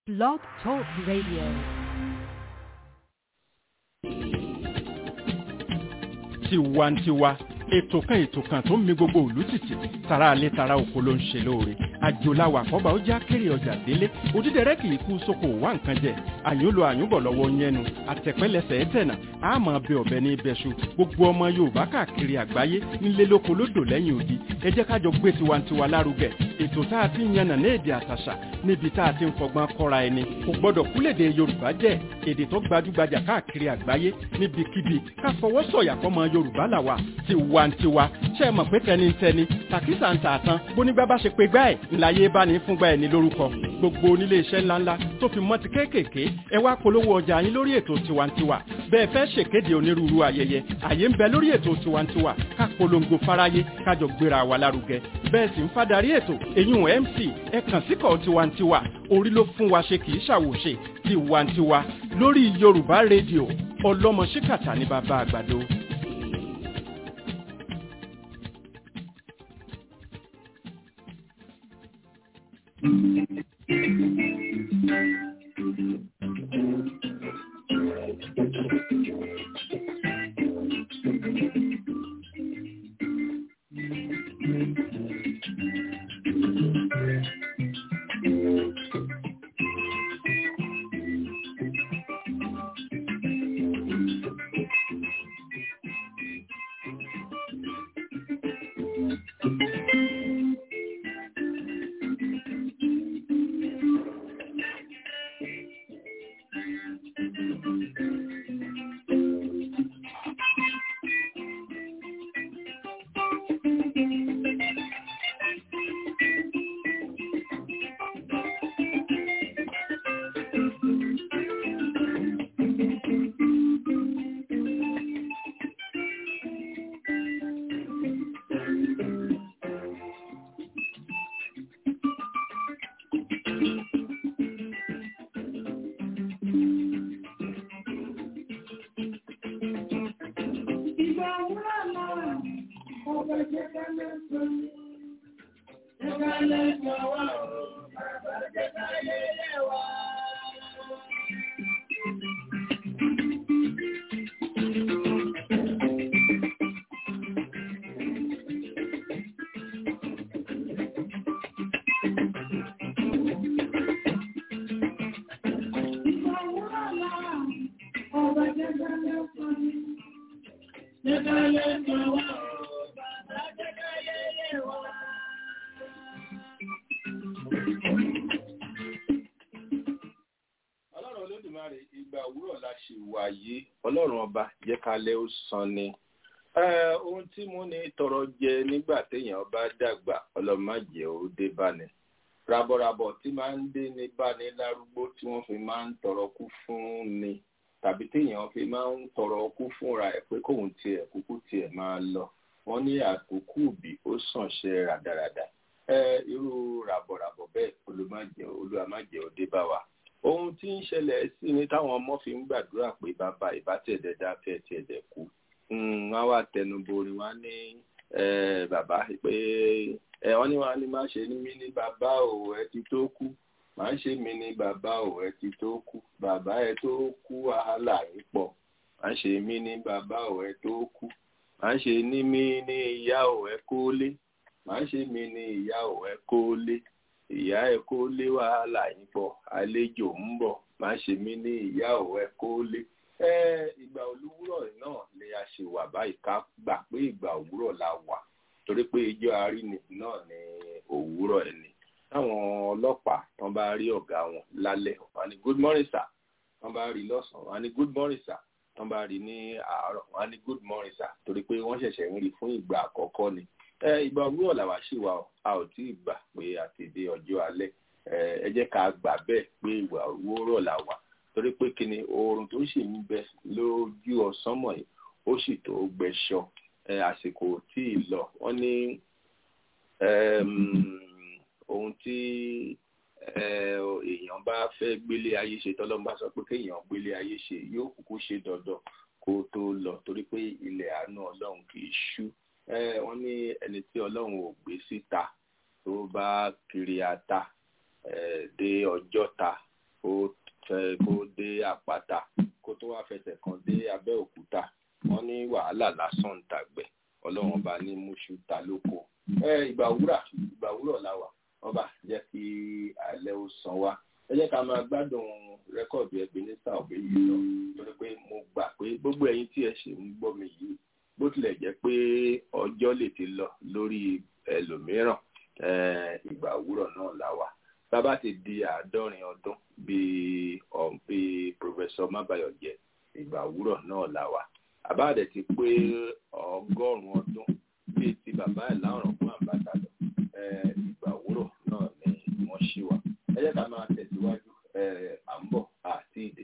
Blog Talk Radio. Tiwantiwa ètò kan tó ń mi gbogbo ìlú tìtì tara alẹ́ tara oko ló ń ṣe lóore àjòláwà kọ́ba ó já kéré ọjà délé òdídẹrẹ́ kì í kú sóko wá nǹkan jẹ àyúnlò àyúnbọ̀ lọ́wọ́ yẹnu àtẹ̀pẹ́lẹsẹ̀ ẹ̀tẹ̀nà àmọ́ bẹ ọ̀bẹ ní ibẹ̀ṣu gbogbo ọmọ Yorùbá káàkiri àgbáyé nílé lóko lódò lẹ́yìn odi ẹ jẹ́ kájọ gbé tiwantiwa lárugẹ ètò tá a ti ń yànnà ní èdè àtàṣà níbi tá a ti ń fọgbọ́n kọ́ra ẹni kò gbọ́dọ̀ kúlèdè Yorùbá jẹ́ èdè tó gbajúgbajà káàkiri àgbáyé níbikíbi ká fọwọ́ sọ̀yà fọmọ Yorùbá làwà tiwantiwa ṣe é mọ̀ pé tẹnitẹni tàkísà ń tà tán bónígbà bá ṣe pé gbá ẹ̀ ńláyé bá ní fúngbà ẹ̀ ní lórúkọ gbogbo onílé iṣẹ́ ńláńlá tó fi mọ́ ti kéékèèké ẹ wá polówó ọjà yín lórí ètò tiwantiwa bẹ́ẹ̀ fẹ́ ṣèkéde onírúurú ayẹyẹ àyè ń bẹ lórí ètò tiwantiwa ká polongo fáráyé kájọ gbéra wa lárugẹ bẹ́ẹ̀ sì ń fadarí ètò èyún MC ẹ kàn síkọ̀ tiwantiwa orí ló fún wa ṣe kì í ṣàwòṣe tiwantiwa lórí Yorùbá rédíò ọlọ́mọ ṣíkàtà ní bàbá àgbàdo. Kalẹ̀ ó san ni ohun tí mo ní tọrọ jẹ nígbà téèyàn bá dàgbà ọlọmọjẹ ó dé báni rabọrabọ tí máa ń dé ní báni lárúgbó tí wọ́n fi máa ń tọrọ kú fún ni tàbí téèyàn fi máa ń tọrọ kú fúnra ẹ̀ pé kóun tiẹ̀ kúkú tiẹ̀ máa lọ wọ́n ní àkókò òbí ó sànṣẹ ràdàràdà irú rabọrabọ bẹ́ẹ̀ olùwàmájẹ ó dé bá wa. Ohun tí ń ṣẹlẹ̀ sí ni táwọn ọmọ fi ń gbàdúrà pé bàbá ìbátẹ̀dẹ̀ dákẹ́ tiẹ̀dẹ̀ kú. Wọ́n wá tẹnubọrin wá ní bàbá pé wọ́n ní wọ́n á ní má ṣe mí ní bàbá ò ẹ ti tó kú. Má ṣe mí ní bàbá ò ẹ ti tó kú. Bàbá ẹ tó kú wàhálà yìí pọ̀. Má ṣe mí ní bàbá ò ẹ tó kú. Má ṣe ní mí ní ìyá ò ẹ kó lé. Má ṣe mí ní ìyá ò ẹ kó lé. Ìyá ẹ kó lé wàhálà yìí pọ̀ àlejò ń bọ̀ má ṣe mí ní ìyá ò ẹ kó lé. Ìgbà òwúrọ̀ náà ni a ṣe wà báyìí ká gbà pé ìgbà òwúrọ̀ la wà torí pé ijó àárín náà ni òwúrọ̀ ẹ̀ ni. Táwọn ọlọ́pàá wọ́n bá rí ọ̀gá wọn lálẹ́ wọ́n ní good morning sir wọ́n bá rí lọ́sàn-án wọ́n ní good morning sir wọ́n bá rí ní àárọ̀ wọ́n ní good morning sir torí pé wọ́n ṣẹ̀ṣẹ̀ ń rí fún ìgbà àkọ́kọ́ ni. Ìgbà òwúrọ̀ làwa ṣì wà a ò tí ì gbà pé a ti dé ọjọ́ alẹ́ ẹ jẹ́ ká gbà bẹ́ẹ̀ pé ìgbà òwúrọ̀ là wà torí pé kí ni oòrùn tó sì ń bẹ lójú ọ̀sán mọ̀ yìí ó sì tó gbẹ̀ṣọ àsìkò tí ì lọ wọ́n ní ohun tí èèyàn bá fẹ́ gbélé ayé ṣe tọ́lọ́run bá sọ pé kéèyàn gbélé ayé ṣe yóò kúkú ṣe dandan kó tó lọ torí pé ilẹ̀ àánú ọlọ́run kì í ṣú wọ́n ní ẹni tí ọlọ́run ò gbé síta tó bá kiri ata dé ọjọ́ ta kó dé àpáta kó tó wá fẹsẹ̀ kan dé Abẹ́òkúta wọ́n ní wàhálà lásán ń tàgbẹ̀ ọlọ́run ọba ní múṣu ta lóko ìgbà wúrọ̀ la wà ọba jẹ́ kí alẹ́ ó san wá ẹ jẹ́ ká máa gbádùn rẹ́kọ̀dù Ebenezer Obey yìí lọ torí pé mo gbà pé gbogbo ẹ̀yin tí ẹ ṣe ń gbọ́ mi yìí bó tilẹ̀ jẹ́ pé ọjọ́ lè ti lọ lórí ẹlòmíràn ìgbà wúrọ̀ náà la wà bàbá ti di 50 ọdún bíi Professor Mabayọ̀jẹ́ ìgbà wúrọ̀ náà la wà àbáàdẹ ti pé 100 ọdún bíi ti bàbá ẹ̀ láwọn fún àbátàlọ́ ìgbà wúrọ̀ náà ni wọ́n ṣì wà ẹ jẹ́ ká máa tẹ̀síwájú à ń bọ̀ àti ìdè.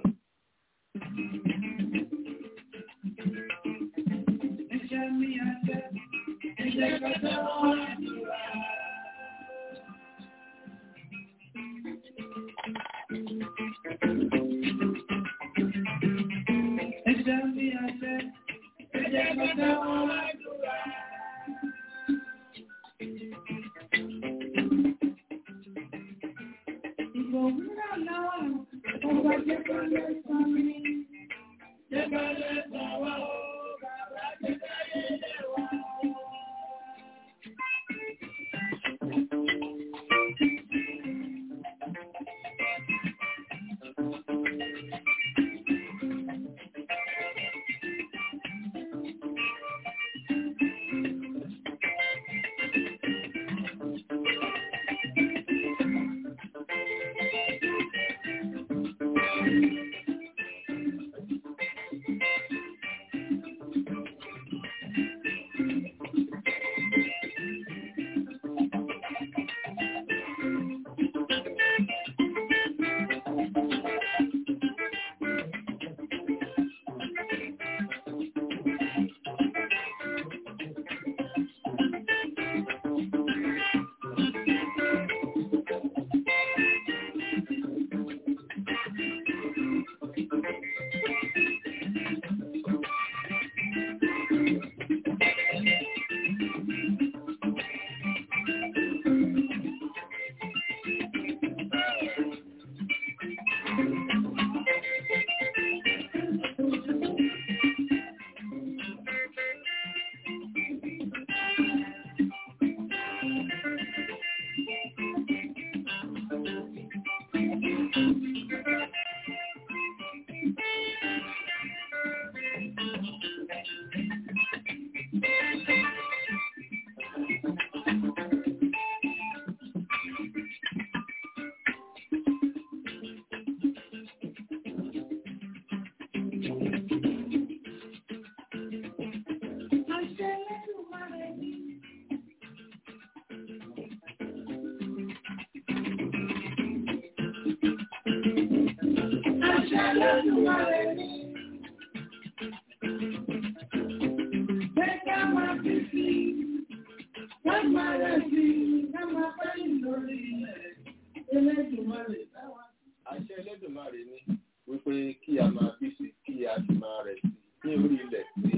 Àṣẹ Elédùmarè ni wípé kí a máa bí sí kí a sì máa rẹ̀ sí ní orí ilẹ̀ tí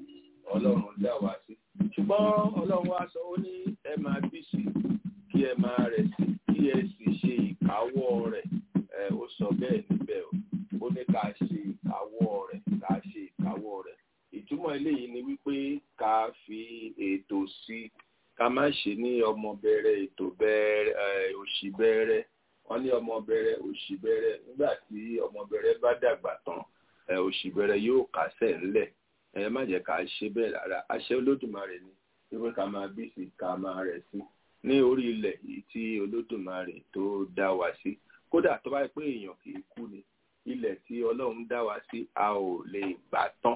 Ọlọ́run dá wa sí. Ṣùgbọ́n Ọlọ́run wá sọ ó ní ẹ máa bí sí kí ẹ máa rẹ̀ sí kí ẹ sì ṣe ìkáwọ́ rẹ̀. Ó sọ bẹ́ẹ̀ níbẹ̀ o. Ó ní ká ṣe ìkáwọ́ rẹ̀ ká ṣe ìkáwọ́ rẹ̀. Ìtumọ̀ eléyìí ni wípé ká fi ètò sí ká má ṣe ní ọmọ bẹ̀rẹ̀ ètò bẹ̀rẹ̀ òṣì bẹ̀rẹ̀ wọ́n ní ọmọ bẹ̀rẹ̀ òṣì bẹ̀rẹ̀ nígbà tí ọmọ bẹ̀rẹ̀ bá dàgbà tán òṣì bẹ̀rẹ̀ yóò kásẹ̀ ńlẹ̀ ẹ má jẹ́ ká ṣe bẹ́ẹ̀ rárá àṣẹ Olódùmarè ni wípé ká máa bí sí ká máa rẹ̀ sí ní orí ilẹ̀ yìí tí Olódùmarè tó dá wa sí kódà tó bá pé èèyàn kì í kú ni ilẹ̀ tí Ọlọ́run dá wa sí a ò lè gbà tán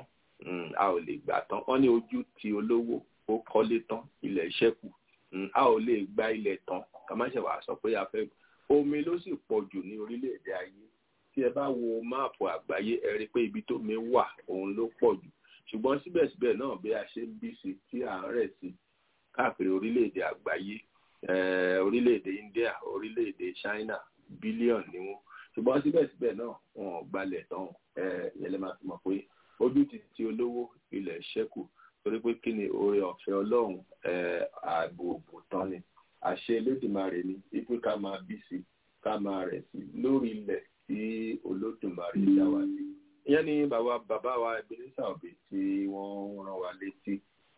wọ́n ní ojú ti olówó ó kọ́lé tán ilẹ̀ ṣẹ́kù a ò lè gba ilẹ̀ tán ká má ṣe wàá sọ pé a fẹ́ omi ló sì pọ̀ jù ní orílẹ̀-èdè ayé tí ẹ bá wo máàpù àgbáyé ẹ rí pé ibi tó mi wà òun ló pọ̀ jù ṣùgbọ́n síbẹ̀síbẹ̀ náà bí a ṣe ń bí sí tí à ń rẹ̀ sí káàkiri orílẹ̀-èdè àgbáyé orílẹ̀-èdè India orílẹ̀-èdè China bílíọ̀nù ni wọ́n ṣùgbọ́n síbẹ̀síbẹ̀ náà wọn ò gbalẹ̀ tán ìyẹn lè máa fi mọ̀ pé ojú ti olówó ilẹ̀ ṣẹ́kù torí pé kí ni oore ọ̀fẹ́ Ọlọ́run ààbò òbò tán ni àṣẹ Elédùmarè ni ipò ká máa bí sí ká máa rẹ̀ sí lórí ilẹ̀ tí Olódùmarè dá wa sí. Ìyẹn ni bàbá wa Ebenezer Obey tí wọ́n rán wa létí.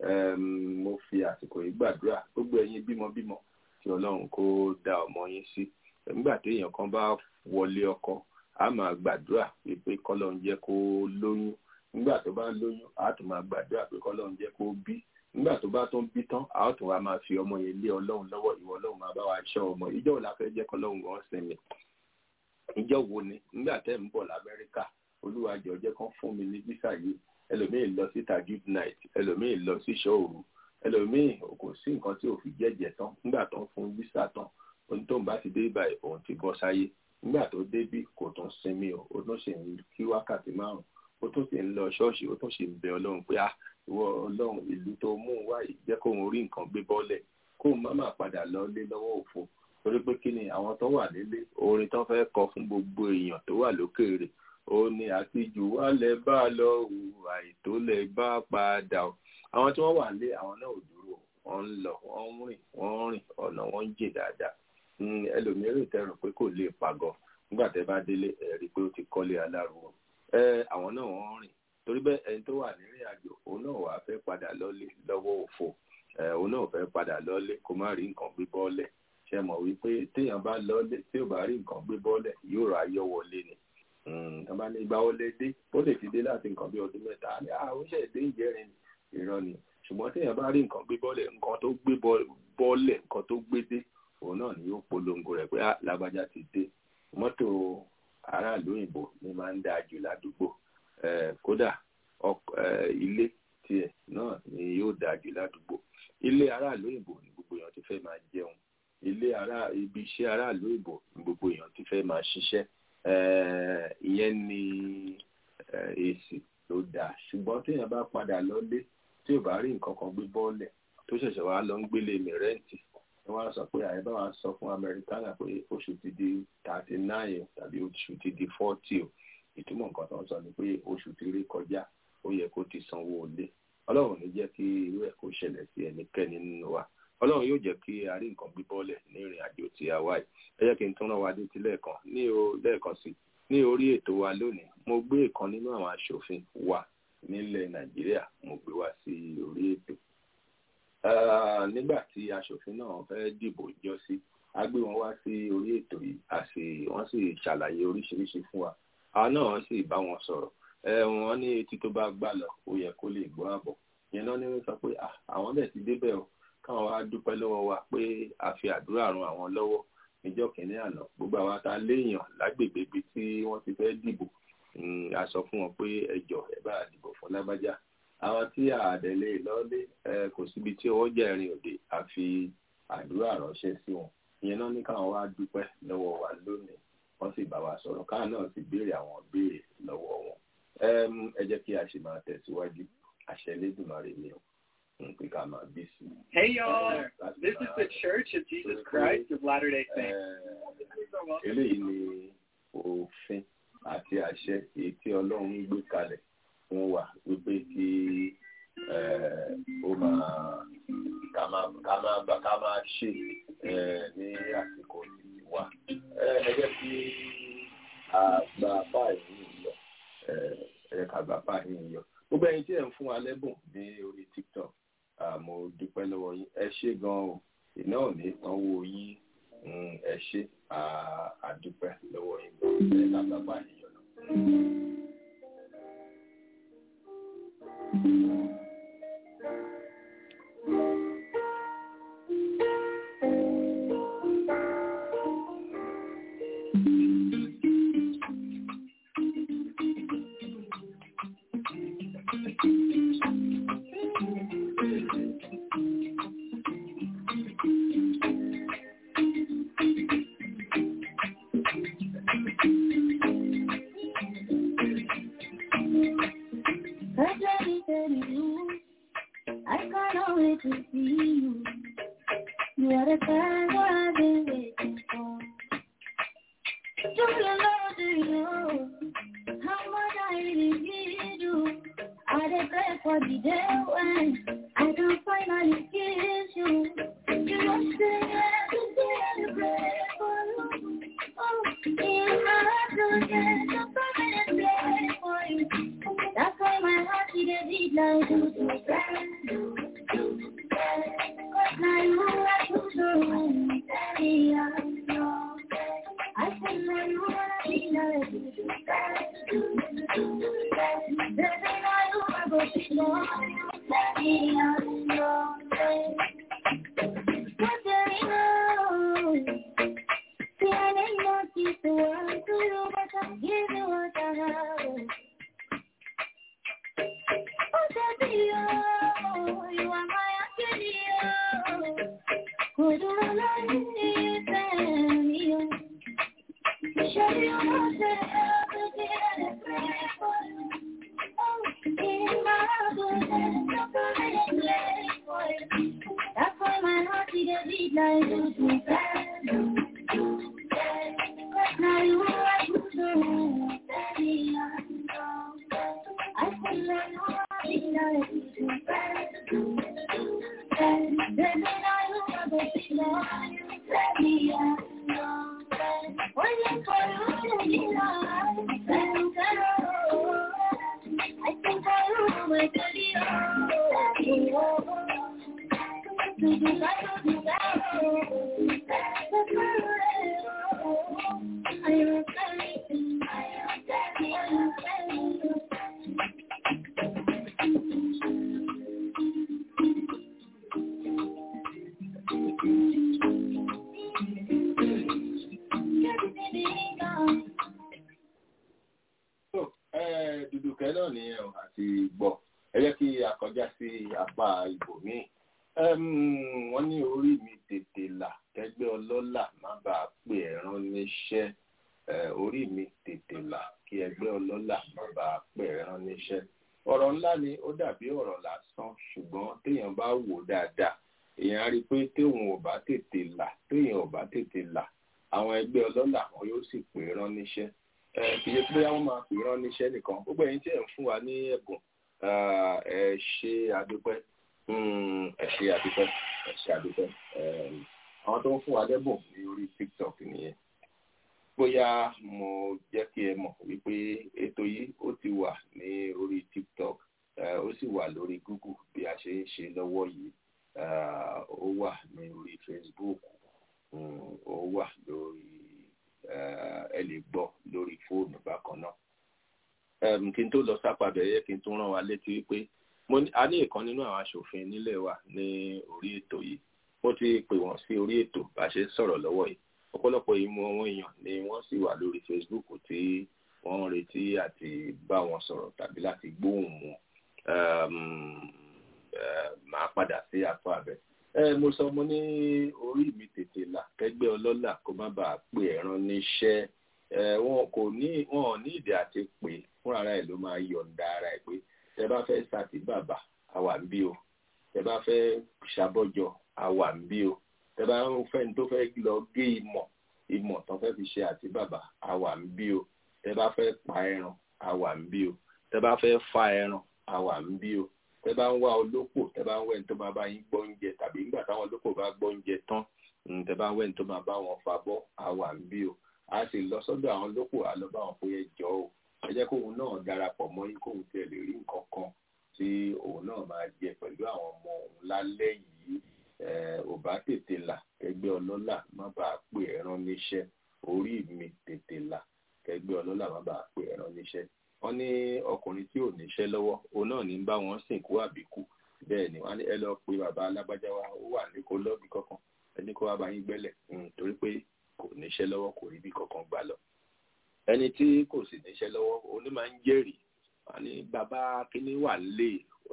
Mo fi àsìkò yìí gbàdúrà gbogbo ẹ̀yin bímọbímọ tí Ọlọ́run kó dá ọmọ yín sí. Nígbà tí èèyàn kan bá wọlé ọkọ a máa gbàdúrà pé kọ́lọ́run jẹ́ kó lóyún. Nígbà tó bá lóyún a tún máa gbàdúrà pé kọ́lọ́run jẹ́ kó bí. Nígbà tó bá tún bí tán a ó tún wá máa fi ọmọ yẹn lé Ọlọ́run lọ́wọ́. Ìwọ Ọlọ́run máa bá wa ṣọ́ ọmọ. Ìjọ́ wo la fẹ́ jẹ́ kọ́lọ́run gan sinmi? Ìjọ́ wo ni nígbà tẹ́ ń bọ̀ l'Amẹ́ríkà Olúwa jọ̀ọ́ jẹ́ kán fún mi ní visa yìí. Ẹlòmíì lọ sí tajud night, ẹlòmíì lọ sí ṣọ́ọ̀rù, ẹlòmíì kò sí nǹkan tí ò fi jẹ́jẹ́ tán. Nígbà tó ń fún visa tán ohun tó ń bá ti dé báyìí òun ti bọ́ sáyé. Nígbà tó débí kò tún sinmi o, ó tún ṣe ń kí wákàtí 5, ó tún sì ń lọ ṣọ́ọ̀ṣì, ó tún sì ń bẹ Ọlọ́run pé ìwọ Ọlọ́run ìlú tó mú wá yìí jẹ́ kóun rí nǹkan gbé bọ́lẹ̀, kóun má má padà lọ lé lọ́wọ́ òfo. Torí pé kí ni àwọn tó wà nílé orin tó fẹ́ kọ fún gbogbo èèyàn tó wà lókèèrè ó ní àtijọ́ wálẹ̀ bá lọ wù àìtó lẹ̀ bá padà o. Àwọn tí wọ́n wà nílé àwọn náà ò dúró, wọ́n ń lọ wọ́n rìn ọ̀nà wọn ń jìn dáadáa. Ẹlòmíràn tẹrù pé kò lè pàgọ́ nígbà tẹ́ bá délé ẹ rí pé ó ti kọ́lé aláruwo. Àwọn náà wọ́n rìn torí bẹ́ẹ̀ ẹni tó wà nírìn àjò òun náà wàá fẹ́ padà lọ́lé lọ́wọ́ òfo. Òun náà fẹ́ padà lọ́lé kó má rí nǹkan gbé bọ́ọ̀lẹ̀. Ṣé mọ̀ wípé téèyàn bá lọ́lé tí ò bá rí nǹkan gbé bọ́ọ̀lẹ̀ yóò ra ayọ̀ wọlé ni. Tọ́ba ní ìgbà wọlé dé ó lè ti dé láti nǹkan bí ọdún 3 ní oúnjẹ ìdé ìjẹrin ìran ni. Ṣùgbọ́n téèyàn bá rí nǹkan gbé bọ́ọ̀lẹ̀ nǹkan tó gbé bọ́ọ̀lẹ̀ nǹkan tó gbé dé òun náà ni yóò polongo rẹ̀ pé lágbájá ti dé. Mọ́tò aráàlú òyìnbó ni máa ń dáa jù ládùúgbò. Kódà ilé tiẹ̀ náà ni yóò dáa jù ládùúgbò. Ilé aráàlú òyìnbó ni gbogbo èèyàn ti fẹ́ máa jẹun. Ibi iṣẹ́ aráàlú òyìnbó ni gbogbo èèyàn ti fẹ́ máa ṣiṣẹ́. Ìyẹn ni èsì ló dáa. Ṣùgbọ́n téèyàn bá padà lọ́lé tí ò bá rí nǹkan kan gbé bọ́ọ̀lẹ̀ tó ṣẹ̀ṣẹ̀ wá lọ ń gbélé mi rẹ́ǹtì wọ́n á sọ pé àyẹ̀bá wa sọ fún Amẹ́ríkánà pé oṣù ti di 39 tàbí oṣù ti di 40 o. Ìtumọ̀ nǹkan tó ń sọ ni pé oṣù ti rí kọjá ó yẹ kó ti sanwó ilé. Ọlọ́run ní jẹ́ kí irú ẹ̀ kó ṣẹlẹ̀ sí ẹnikẹ́ni nínú wa. Ọlọ́run yóò jẹ́ kí a rí nǹkan gbé bọ́ọ̀lẹ̀ ní ìrìn àjò tí a wá yìí. Ẹ jẹ́ kí n tún rán wa dé ti lẹ́ẹ̀kan sí ní orí ètò wa lónìí. Mo gbé ìkan nínú àwọn aṣòfin wa nílẹ̀ Nàìjíríà mo gbé wá sí orí ètò. Nígbà tí aṣòfin náà fẹ́ dìbò jọ sí a gbé wọn wá sí orí ètò yìí wọ́n sì ṣàlàyé oríṣiríṣi fún wa. Àwọn náà sì bá wọn sọ̀rọ̀. Wọ́n ní etí tó bá gbà lọ ó yẹ kó lè gbọ́ àbọ̀. Ìyẹn náà ní wọ́n sọ pé àwọn bẹ̀ ti débẹ̀ o káwọn wá dúpẹ́ lọ́wọ́ wa pé a fi àdúrà ran àwọn lọ́wọ́ níjọ́ kìíní àná. Gbogbo àwọn ta léèyàn lágbègbè ibi tí wọ́n ti fẹ́ dìbò a sọ fún wọn pé ẹ jọ̀ọ́ ẹ bá dìbò fún lágbájá. Àwọn tí àdẹ̀lé lọ́lé kò síbi tí ọwọ́ jẹ́ ẹ̀rin òde àfi àdúrà ránṣẹ́ sí wọn. Ìyẹn náà ní káwọn wá dúpẹ́ lọ́wọ́ wa lónìí wọ́n sì bá wa sọ̀rọ̀ káwọn náà sì béèrè àwọn béèrè lọ́wọ́ wọn. Ẹ jẹ́ kí a ṣe máa tẹ̀síwájú àṣẹ Elédùmarè ni o. Hey y'all, this is the Church of Jesus Christ of Latter-day Saints. Eléyìí ni òfin àti àṣẹ èyí tí Ọlọ́run gbé kalẹ̀ fún wa wípé kí ó máa ká máa ṣe ní àsìkò wa. Ẹ jẹ́ kí àgbà báyìí yọ. Àgbà báyìí yọ. Gbogbo ẹ̀yin tí ẹ̀ ń fún wa lẹ́bùn ní orí TikTok. Mo dúpẹ́ lọ́wọ́ yín. Ẹ ṣé gan-an o. Iná ò ní sanwó yín. Ẹ ṣé àdúpẹ́ lọ́wọ́ yín gan-an. Lágbà báyìí yọ náà. That's why my heart beat like do. Cause now you are too soon. I said now you wanna be like baby, now you are go to know. What do you know? See, I didn't want you to want to do, but I'll give you what I have. You are my angel. Would you like me? Show you what the hell to get a friend. Oh, in my goodness, that's why my heart beat like do. Now you are too. I feel like you are being like baby, now you are the waiting for you to be like I think I will wait till you do like you do. I am dùdùkẹ́ náà nìyẹn àti gbọ́ ẹ jẹ́ kí a kọjá sí apá ibòmíì. Wọ́n ní orí mi tètè là kẹgbẹ́ ọlọ́lá má bàa pè ẹ̀ràn níṣẹ́. Orí mi tètè là kí ẹgbẹ́ ọlọ́lá má bàa pè ẹ̀ràn níṣẹ́. Ọ̀rọ̀ ńlá ni ó dàbí ọ̀rọ̀ lásán ṣùgbọ́n téèyàn bá wò dáadáa èèyàn á rí i pé téèyàn ò bá tètè là àwọn ẹgbẹ́ ọlọ́lá wọn yóò sì pè ẹ̀ràn níṣẹ́. Kì í ṣe pé àwọn máa pè ẹ̀ràn níṣẹ́ nìkan gbogbo ẹ̀yin tí ẹ̀ ń fún wa ní ẹ̀bùn ẹ ṣe àdúpẹ́ àwọn tó ń fún wa lẹ́bùn ní orí TikTok nìyẹn. Bóyá mo jẹ́ kí ẹ mọ̀ wípé ètò yìí ó ti wà ní orí TikTok ó sì wà lórí Google bí a ṣe ń ṣe lọ́wọ́ yìí ó wà ní orí Facebook ó wà lórí ẹ lè gbọ́ lórí fóònù bákan náà. Kí n tó lọ sápàbẹ̀ yẹ kí n tún rán wa létí wípé a ní ìkan nínú àwọn aṣòfin nílẹ̀ wa ní orí ètò yìí mo ti pè wọ́n sí orí ètò bá ṣe sọ̀rọ̀ lọ́wọ́ yìí ọ̀pọ̀lọpọ̀ ìmọ̀ àwọn èèyàn ni wọ́n sì wà lórí Facebook tí wọ́n ń retí àti bá wọn sọ̀rọ̀ tàbí láti gbóhùn wọn. Màá padà sí apá abẹ. Mo sọ mo ní orí mi tètè là kẹgbẹ́ ọlọ́lá kó má bàa pè ẹ̀ràn níṣẹ́. Wọn ò ní ìdí àti pé fúnra ẹ̀ ló máa yọ̀ǹda ara ẹ̀ pé tẹ bá fẹ́ sàtì bàbà àwa ń bí o tẹ bá fẹ́ ṣàbọ̀jọ àwa ń bí o tẹ bá ń fẹ́ ní tó fẹ́ lọ gé ìmọ̀ tó fẹ́ fi ṣe àti bàbà àwa ń bí o tẹ bá fẹ́ pa ẹran àwa ń bí o tẹ bá fẹ́ fa ẹran àwa ń bí o tẹ bá ń wá olópò tẹ bá ń wẹ́ ní tó máa bá yín gbọ́ oúnjẹ tàbí nígbà táwọn olópò bá gbọ́ oúnjẹ tán tẹ bá ń wẹ́ ní tó máa bá wọn fa bọ́ àwa ń bí o a sì lọ sọ́dọ̀ àwọn olópò àlọ́ bá wọn pé ẹ jọ o ẹ jẹ́ kóun náà darapọ̀ mọ́ yín kóun tiẹ̀ lè rí nǹkan kan tí òun náà máa jẹ pẹ̀lú àwọn ọmọ òun lálẹ́ yìí ò bá tètè là kẹgbẹ́ ọlọ́lá má bàa pè ẹ̀ràn níṣẹ́ orí mi tètè là kẹgbẹ́ ọlọ́lá má bàa pè ẹ̀ràn níṣẹ́. Wọ́n ní ọkùnrin tí ò níṣẹ́ lọ́wọ́ òun náà ní bá wọn sìnkú àbíkú bẹ́ẹ̀ ni wọ́n ní ẹ lọ pe bàbá alágbájá wa ó wà ní kó lọ́ọ̀bì kankan ẹni kó wá bá yín gbẹ́lẹ̀ torí pé kò níṣẹ́ lọ́wọ́ kò rí bí kankan gbà lọ. Ẹni tí kò sì níṣẹ́ lọ́wọ́ òun máa ń jẹ́rìí wọ́n ní bàbá kínní wà lé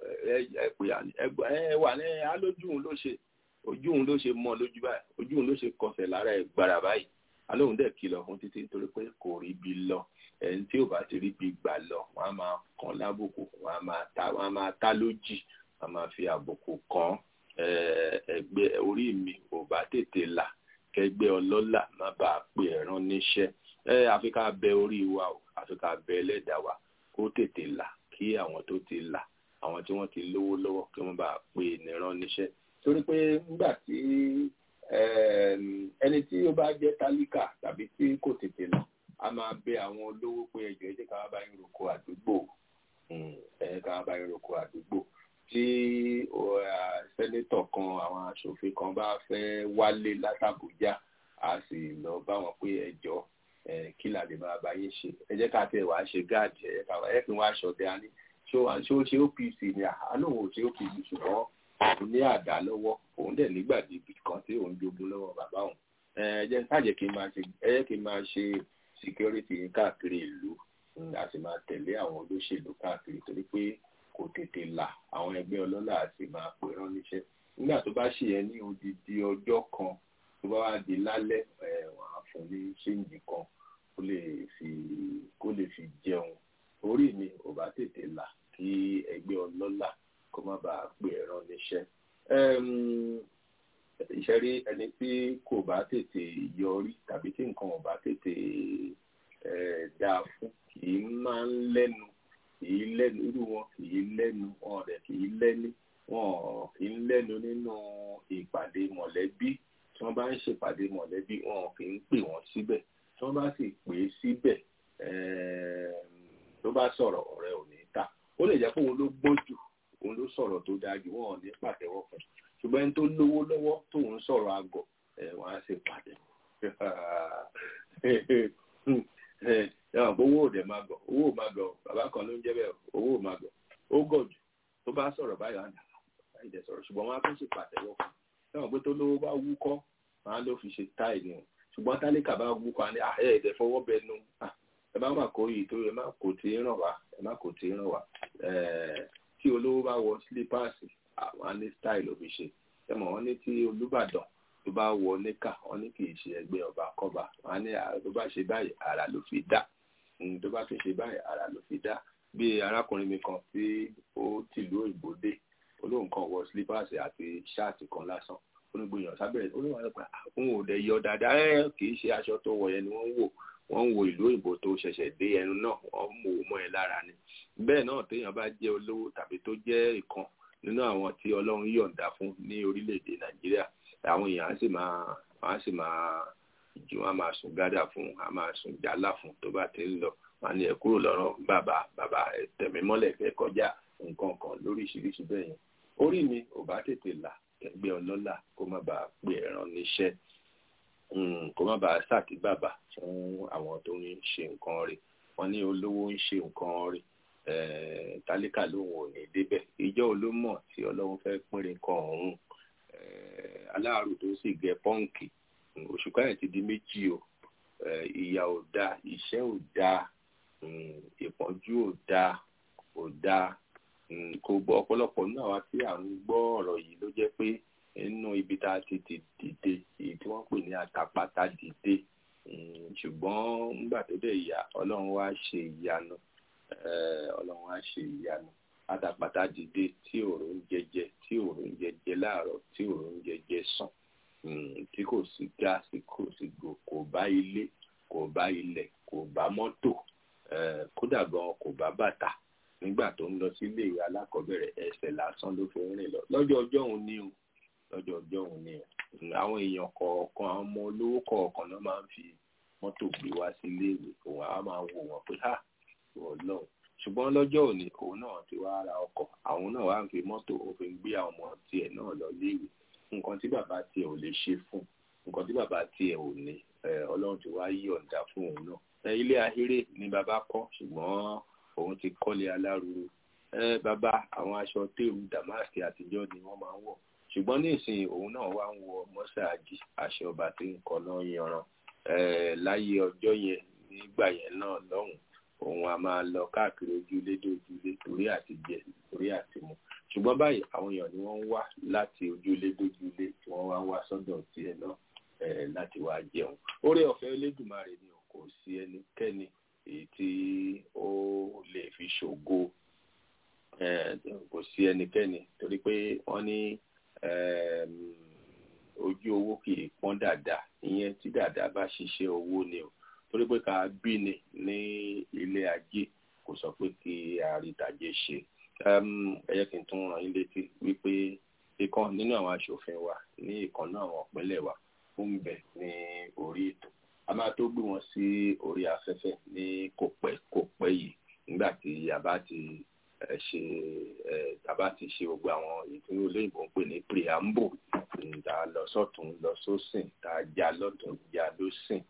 ẹ wà ní alójú òun ló ṣe ojú òun ló ṣe mọ́ lójú báyìí ojú òun ló ṣe kọsẹ̀ lára ẹ̀ gbàrà báyìí alóhùn dẹ̀ kìlọ̀ fún títí nítorí pé kò rí bí lọ ẹni tí ò bá ti rí bí gbà lọ wọ́n á máa kàn lábùkù wọ́n á máa ta lójì wọ́n á máa fi àbùkù kàn ẹgbẹ́ orí mi ò bá tètè là kẹgbẹ́ ọlọ́lá má bàa pè ẹ̀ràn níṣẹ́ àfi ká bẹ orí wa o àfi ká bẹ ẹlẹ́dàá wa kó tètè là kí àwọn tó ti là àwọn tí wọ́n ti lówó lọ́wọ́ kí wọ́n bá pè nìran níṣẹ́ torí pé nígbà tí ẹni tí ó bá jẹ́ tálíkà tàbí tí kò tètè là a máa bẹ àwọn olówó pé ẹjọ́ ẹ jẹ́ ká wá bá yín roko àdúgbò ká wá bá yín roko àdúgbò tí sẹ́nétọ̀ kan àwọn aṣòfin kan bá fẹ́ wálé látàbújá a sì lọ bá wọn pé ẹjọ́ kí la lè máa bá yín ṣe ẹ jẹ́ ká tẹ̀ wá ṣe gáàdì ẹ ká wá ẹ fi wá aṣọ dẹ á ní ṣó ṣe OPC ni àlóhùn ò ṣe OPC ṣùgbọ́n òun ní àdá lọ́wọ́ òun dẹ̀ nígbàdébì kan tí òun jogún lọ́wọ́ bàbá òun ẹ jẹ́ kí n máa ṣe security káàkiri ìlú a sì máa tẹ̀lé àwọn olóṣèlú káàkiri torí pé kò tètè là àwọn ẹgbẹ́ ọlọ́lá àti máa pè rán níṣẹ́ nígbà tó bá ṣe yẹn ní odidi ọjọ́ kan tó bá wá di lálẹ́ wọ́n á fún ní ṣéǹjì kan kó lè fi jẹun orí mi ò bá tètè là kí ẹgbẹ́ ọlọ́lá kó má bàa pè rán níṣẹ́ ìṣẹ́rí ẹni tí kò bá tètè yọrí tàbí tí nǹkan ò bá tètè dáa fún kì í máa ń lẹ́nu irú wọn kì í lẹ́nu wọn rẹ̀ kì í lẹ́ni wọn kì í lẹ́nu nínú ìpàdé mọ̀lẹ́bí tí wọ́n bá ń ṣèpàdé mọ̀lẹ́bí wọn kì í pè wọ́n síbẹ̀ tí wọ́n bá sì pè é síbẹ̀ tó bá sọ̀rọ̀ ọ̀rẹ́ ò ní ta ó lè jẹ́ pé òun ló gbọ́n jù òun ló sọ̀rọ̀ tó dáa jù wọn ò ní pàtẹ́wọ́ fún ṣùgbọ́n ẹni tó lówó lọ́wọ́ tóun sọ̀rọ̀ àgọ̀ wọ́n á ṣe pàdé owó òde máa gọ̀ owó ò máa gọ̀ bàbá kan ló ń jẹ́ bẹ́ẹ̀ owó ò máa gọ̀ ó gọ̀ jù tó bá sọ̀rọ̀ báyìí àná báyìí dẹ̀ sọ̀rọ̀ ṣùgbọ́n wọ́n á tún ṣe pàtẹ́wọ́ fún ẹ̀wọ̀n pé tó lówó bá wúkọ́ wọ́n á ló fi ṣe táì ni o ṣùgbọ́n tálíkà bá wúkọ́ á ní ẹ̀ẹ́dẹ̀ fọwọ́ bẹnu ẹ má má kó yìí tó ẹ má kò tí ń ràn wá tí olówó bá wọ sílípáàsì àwọn á ní stáì ló fi ṣe ẹmọ wọn ní tí Olúbàdàn tó bá wọ níkà wọn ní kì í ṣe ẹgbẹ́ ọba kọba wọn ní tó bá ṣe báyìí ara ló fi dá tó bá tún ṣe báyìí ara ló fi dá bí arákùnrin mi kan tí ó tìlú òyìnbó dé olóhùn kan wọ sílípáàsì àti ṣáàtì kan lásán onígbòyàn sábẹ́rẹ́ olóhùn àlọ́pàá òun ò dẹ̀ yọ dáadáa kì í ṣe aṣọ tó wọ yẹn ni wọ́n ń wo ìlú òyìnbó tó ṣẹ̀ṣẹ̀ dé ẹnu náà wọ́n mú o mọ́ ẹ lára ni bẹ́ẹ̀ náà téèyàn bá jẹ́ olówó tàbí tó jẹ́ ìkan nínú àwọn tí Ọlọ́run yọ̀ǹda fún ní orílẹ̀-èdè Nàìjíríà àwọn èèyàn á sì máa jù wọn á máa sùn gádà fún á máa sùn jálá fún tó bá ti ń lọ wọn ní ẹ kúrò lọ́rọ̀ bàbá tẹ̀mí mọ́lẹ̀ fẹ́ kọjá nǹkan kan lóríṣiríṣi bẹ́ẹ̀ yẹn orí mi ò bá tètè là ẹgbẹ́ ọlọ́lá kó má bàa pè ẹ̀ràn níṣẹ́ kó má bàa sàkí bàbà fún àwọn tó ń ṣe nǹkan rẹ̀ wọ́n ní olówó ń ṣe nǹkan rẹ̀ tálíkà lóhùn ò ní débẹ̀ ìjọ olómọ̀ tí Ọlọ́run fẹ́ pínrin kan ọ̀hún aláàrù tó sì gẹ pọ́ǹkì òṣùká yẹn ti di méjì o ìyà ò dáa ìṣẹ́ ò dáa ìpọ́njú ò dáa kò gbọ́ ọ̀pọ̀lọpọ̀ nínú àwa tí à ń gbọ́ ọ̀rọ̀ yìí ló jẹ́ pé nínú ibi tá a ti dìde èyí tí wọ́n pè ní àtàpàtà dìde ṣùgbọ́n nígbà tó dẹ̀ yá Ọlọ́run wá ṣe ìyanu àtàpàtà dìde tí òòrùn jẹjẹ láàárọ̀ tí òòrùn jẹjẹ sàn tí kò sí gáàsì kò sí kò bá ilé kò bá ilẹ̀ kò bá mọ́tò kódà gan kò bá bàtà nígbà tó ń lọ sí ilé ìwé alákọ̀ọ́bẹ̀rẹ̀ ẹsẹ̀ lásán ló fi ń rìn lọ lọ́jọ́ ọjọ́ òun ni àwọn èèyàn kọ̀ọ̀kan àwọn ọmọ olówó kọ̀ọ̀kan náà máa ń fi mọ́tò gbé wá sí ilé ìwé òun á máa wò wọ́n pé Ọlọ́run ṣùgbọ́n lọ́jọ́ òní òun náà ti wá ra ọkọ̀ àwọn náà wá ń fi mọ́tò òfin gbé àwọn ọmọ tiẹ̀ náà lọ léèwé nǹkan tí bàbá tiẹ̀ ò lè ṣe fún nǹkan tí bàbá tiẹ̀ ò ní Ọlọ́run ti wá yọ̀ǹda fún òun náà ilé ahéré ni bàbá kọ́ ṣùgbọ́n òun ti kọ́lé alárùúrù bàbá àwọn aṣọ téèrú dàmáàsì àtijọ́ ni wọ́n máa ń wọ̀ ṣùgbọ́n ní ìsìn òun náà wá ń wọ mọ́sáàjì àṣẹ ọba tí ń kọ́ náà yanran láyé ọjọ́ yẹn nígbà yẹn náà lọ́hùn òun a máa lọ káàkiri ojúlé dójúlé torí àti jẹ torí àti mu ṣùgbọ́n báyìí àwọn èèyàn ni wọ́n ń wá láti ojúlé dójúlé tí wọ́n wá ń wá sọ́dọ̀ tiẹ̀ náà láti wá jẹun oore ọ̀fẹ́ Elédùmarè ni kò sí ẹnikẹ́ni èyí tí ó lè fi ṣògo kò sí ẹnikẹ́ni torí pé wọ́n ní ojú owó kì í pọ́n dáadáa ìyẹn tí dáadáa bá ṣiṣẹ́ owó ni o torí pé ká bí ni ní ilé ajé kò sọ pé kí àrítàjé ṣe ẹ jẹ́ kí n tún rán yín létí wípé ìkan nínú àwọn aṣòfin wa ní ìkan náà àwọn ìpínlẹ̀ wa ó ń bẹ ní orí ètò a máa tó gbé wọn sí orí afẹ́fẹ́ ní kò pẹ́ yìí nígbà tí a bá ti ṣe gbogbo àwọn ìtúró olóyìnbó ń pè ní preamble tá a lọ sọ́tún lọ sósìn tá a já lọ́tún já lósìn.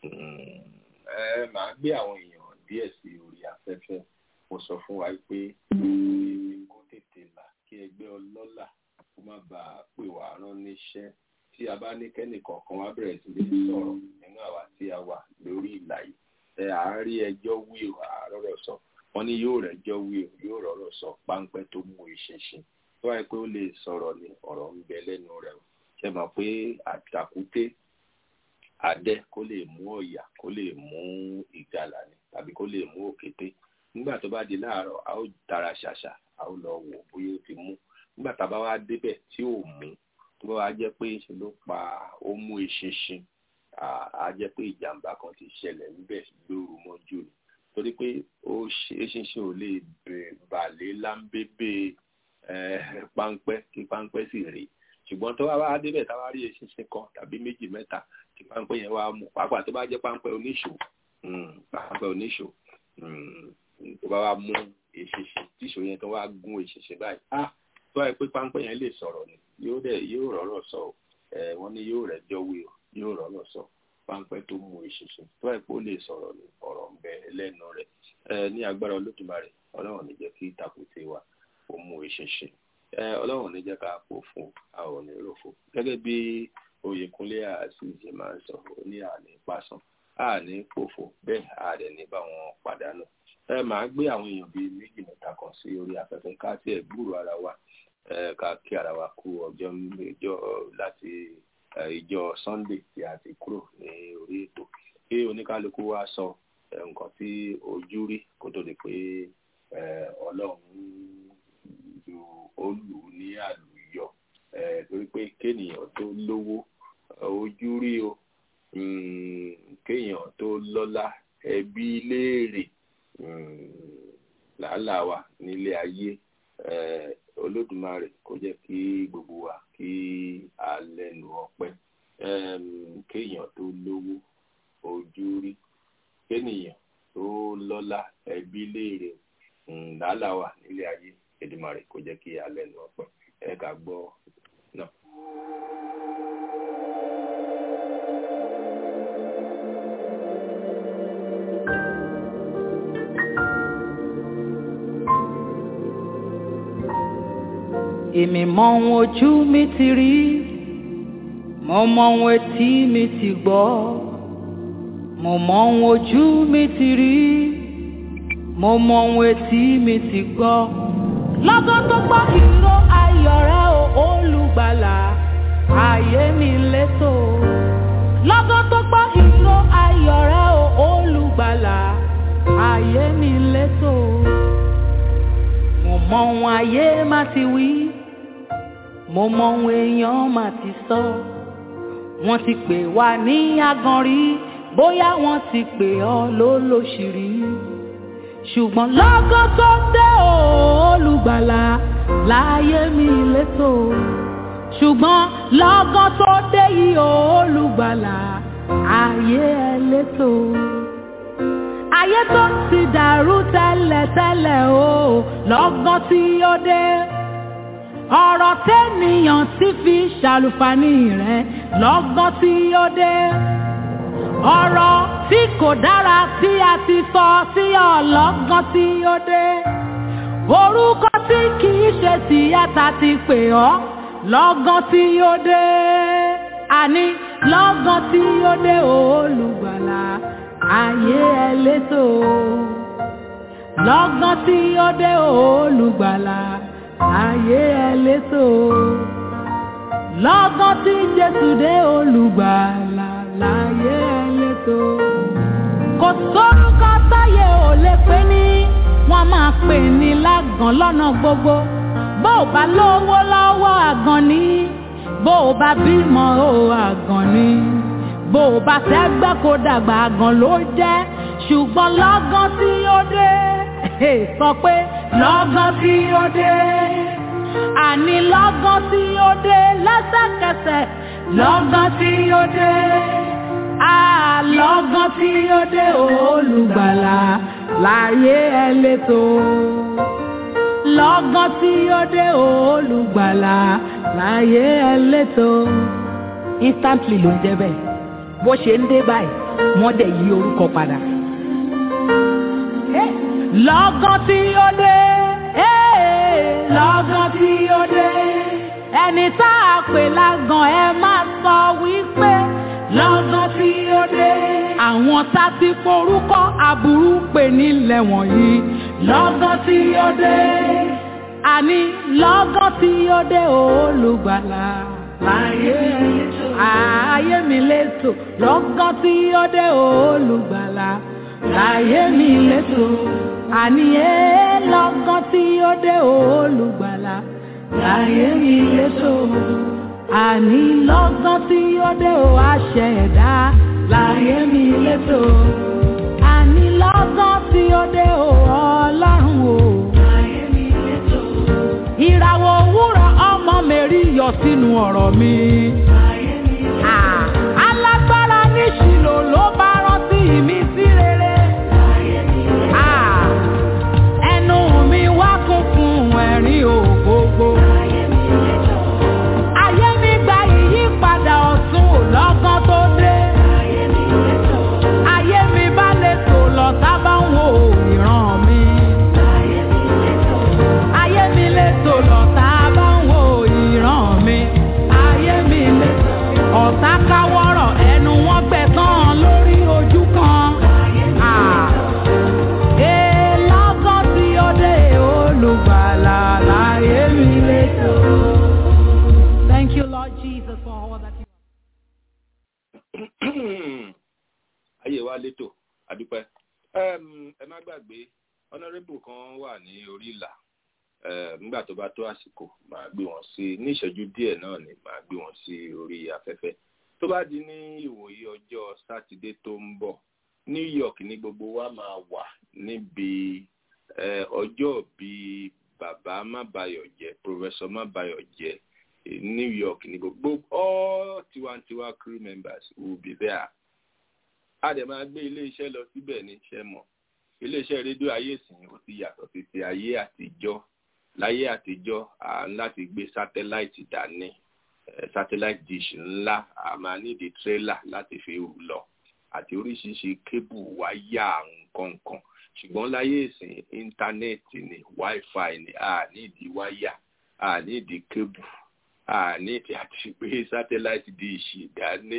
Màá gbé àwọn èèyàn díẹ̀ sí orí afẹ́fẹ́. Mo sọ fún wa pé kó tètè là kí ẹgbẹ́ ọlọ́lá kó má bàa pè wá rán níṣẹ́. Tí a bá ní kẹ́nìkọ̀ọ̀kan wá bẹ̀rẹ̀ sí ní sọ̀rọ̀ nínú àwa tí a wà lórí ìlà yìí, à ń rí ẹjọ́ wí o, àrọ́rọ̀ sọ. Wọ́n ní yóò rẹjọ́ wí o, yóò rọ̀rọ̀ sọ páńpẹ́ tó mú ìṣinṣin. Tó wáyé pé ó lè sọ̀rọ̀ ni ọ̀rọ̀ ń bẹ lẹ́nu rẹ̀ o. Ṣé mọ̀ pé àtàkùté adẹ́ kó lè mú ọ̀yà kó lè mú ìgalà ni tàbí kó lè mú òkété. Nígbà tó bá di láàárọ̀ a ó tara ṣàṣà a ó lọ wò bóyá ó ti mú. Nígbà tá a bá wá débẹ̀ tí ò mú tó bá wá jẹ́ pé ṣe ló pa ó mú ìṣinṣin á jẹ́ pé ìjàmbá kan ti ṣẹlẹ̀ níbẹ̀ lóru mọ́jú ni torí pé ìṣinṣin ò lè balẹ̀ láńbébé páńpẹ́ kí páńpẹ́ sì rèé. Ṣùgbọ́n tó wá débẹ̀ tá a wá rí ìṣinṣin kan tàbí méjì mẹ́ta tí páńpẹ́ yẹn wá mú pàápàá tó bá jẹ́ páńpẹ́ oníṣò tó bá wá mú ìṣinṣin tíṣò yẹn tó wá gún ìṣinṣin báyìí tó wáyé pé páńpẹ́ yẹn lè sọ̀rọ̀ ni yóò rọ̀rọ̀ sọ wọ́n ní yóò rẹjọ́ wí o yóò rọ̀rọ̀ sọ páńpẹ́ tó mú ìṣinṣin tó wáyé pé ó lè sọ̀rọ̀ ni ọ̀rọ̀ ń bẹ lẹ́nu rẹ̀ ní agbára Olódùmarè Ọlọ́run ní jẹ́ kí ìtàkùté wa ó mú ìṣinṣin Ọlọ́run ní jẹ́ ká pò fún a ò ní ròfò gẹ́gẹ́ bí Oyèkúnlé Àṣìṣe máa ń sọ ó ní àní pásán àní pòfò bẹ́ẹ̀ àdẹ̀ ní bá wọn pàdánù. Màá gbé àwọn èèyàn bíi méjì mẹ́ta kan sí orí afẹ́fẹ́ ká tiẹ̀ gbúrò ara wa ká kí ara wa kú ọjọ́ méjọ láti ìjọ Sunday tí a ti kúrò ní orí ètò kí oníkálukú wa sọ nǹkan tí ojú rí kó tó di pé Ọlọ́run ju olù ní àlùyọ torí pé kéèyàn tó lówó ojú rí o kéèyàn tó lọ́lá ẹbí léèrè làálàá wa nílé ayé Olódùmarè kó jẹ́ kí gbogbo wa kí a lẹ́nu ọpẹ́ kéèyàn tó lówó ojú rí kéèyàn tó lọ́lá ẹbí léèrè làálàá wa nílé ayé Èdùmàrè kó jẹ́ kí a lẹ́nu ọpẹ́ ẹ ká gbọ́ náà. Èmi mọ ohun ojú mi ti rí, mo mọ ohun etí mi ti gbọ́, mo mọ ohun ojú mi ti rí, mo mọ ohun etí mi ti gbọ́. Lọ́gán tó gbọ́ ìró ayọ̀ rẹ o olùgbàlà, ayé mi létò. Lọ́gán tó gbọ́ ìró ayọ̀ rẹ o olùgbàlà, ayé mi létò. Mo mọ ohun ayé má ti wí, mo mọ ohun èèyàn má ti sọ. Wọ́n ti pè wá ní agan rí, bóyá wọ́n ti pè ọ́ lólóṣìírí. Ṣùgbọ́n lọ́gán tó dé olùgbàlà, láyé mi létò. Ṣùgbọ́n lọ́gán tó dé yìí olùgbàlà, ayé ẹ létò. Ayé tó ti dàrú tẹ́lẹ̀tẹ́lẹ̀ o, lọ́gán tí ó dé. Ọ̀rọ̀ tẹ́nìyàn ti fi ṣàlùfàní rẹ̀, lọ́gán tí ó dé. Ọ̀rọ̀ tí kò dára tí a ti sọ sí ọ, lọ́gán tí ó dé. Orúkọ tí kìí ṣe tìyàtà ti pè ọ́, lọ́gán tí ó dé. Àní lọ́gán tí ó dé olùgbàlà, ayé ẹ létò. Lọ́gán tí ó dé olùgbàlà, ayé ẹ létò. Lọ́gán tí Jésù dé olùgbàlà, láyé ẹ létò. Kò sórúkọ táyé ò lè pè ní, wọ́n máa pè ní lágàn lọ́nà gbogbo. Bó o bá lówó lọ́wọ́ àgàn ni, bó o bá bímọ o àgàn ni, bó o bá tẹ́gbẹ́ kó dàgbà àgàn ló jẹ́. Ṣùgbọ́n lọ́gán tí ó dé, sọ pé lọ́gán tí ó dé. Àní lọ́gán tí ó dé lẹ́sẹ̀kẹsẹ̀, lọ́gán tí ó dé. lọ́gán tí ó dé olùgbàlà láyé ẹlẹ́tò. Lọ́gán tí ó dé olùgbàlà láyé ẹlẹ́tò. Instantly ló ń jẹ́ bẹ́ẹ̀. Bó ṣe ń dé báyìí, wọ́n dẹ̀ yí orúkọ padà. Lọ́gán tí ó dé, lọ́gán tí ó dé. Ẹni tá a pè lágàn ẹ máa sọ wípé lọ́gán tí ó dé. Àwọn tá ti forúkọ aburú pè nílẹ̀ wọ̀nyí. Lọ́gán tí ó dé. Àní lọ́gán tí ó dé olùgbàlà. Ayé mi létò. Lọ́gán tí ó dé olùgbàlà. Láyé mi létò. Àní lọ́gán tí ó dé olùgbàlà. Láyé mi létò. Àní lọ́gán tí ó dé o aṣẹ̀dá. Láyé mi létò. Àní lọ́gán tí ó dé o Ọlọ́run o. Láyé mi létò. Ìràwọ̀ òwúrọ̀ ọmọ Mẹ́rí yọ sínú ọ̀rọ̀ mi. Láyé mi létò. Alágbára ní Ṣílò ló bá rántí mi sí rere. Láyé mi létò. Ẹnu mi wá kún fún ẹ̀rín ògbógbó. Lọ́gán tó dé. Ayé mi bá lè tò lọ sábà ń wo ìran mi. Ayé mi lè tò lọ sábà ń wo ìran mi. Ayé mi lè tò. Ọ̀tá káwọ́rọ̀ ẹnu wọn gbẹ̀tàn lórí ojú kan. Lọ́gán tí ó dé olùgbàlà láyé mi lè tò. Thank you, Lord Jesus, for all that you. Ayé wa létò àdúpẹ́. Ẹ má gbàgbé honourable kan wà ní orí ìlà. Nígbà tó bá tó àsìkò màá gbé wọn sí ní ìṣẹ́jú díẹ̀ náà ni màá gbé wọn sí orí afẹ́fẹ́. Tó bá di ní ìwòye ọjọ́ sátidé tó ń bọ̀, New York ní gbogbo wa máa wà níbi ọjọ́ bíi bàbá Mábayọ̀jẹ́, Professor Mábayọ̀jẹ́. New York ní gbogbo all Tiwantiwa crew members will be there. A dẹ̀ máa gbé ilé-iṣẹ́ lọ síbẹ̀ ní iṣẹ́ mọ̀. Ilé-iṣẹ́ rédíò ayé ìsìn ó ti yàtọ̀ sí ti ayé àtijọ́. Láyé àtijọ́ à ń láti gbé sátáláìtì dání. Satellite dish ńlá a máa nídìí tírélà láti fi lọ àti oríṣiríṣi kébù wáyà nǹkan. Ṣùgbọ́n láyé ìsìn íńtánẹ́ẹ̀tì ni wifi ni a nídìí wáyà a nídìí kébù. Ní ti àti gbé satellite dish dání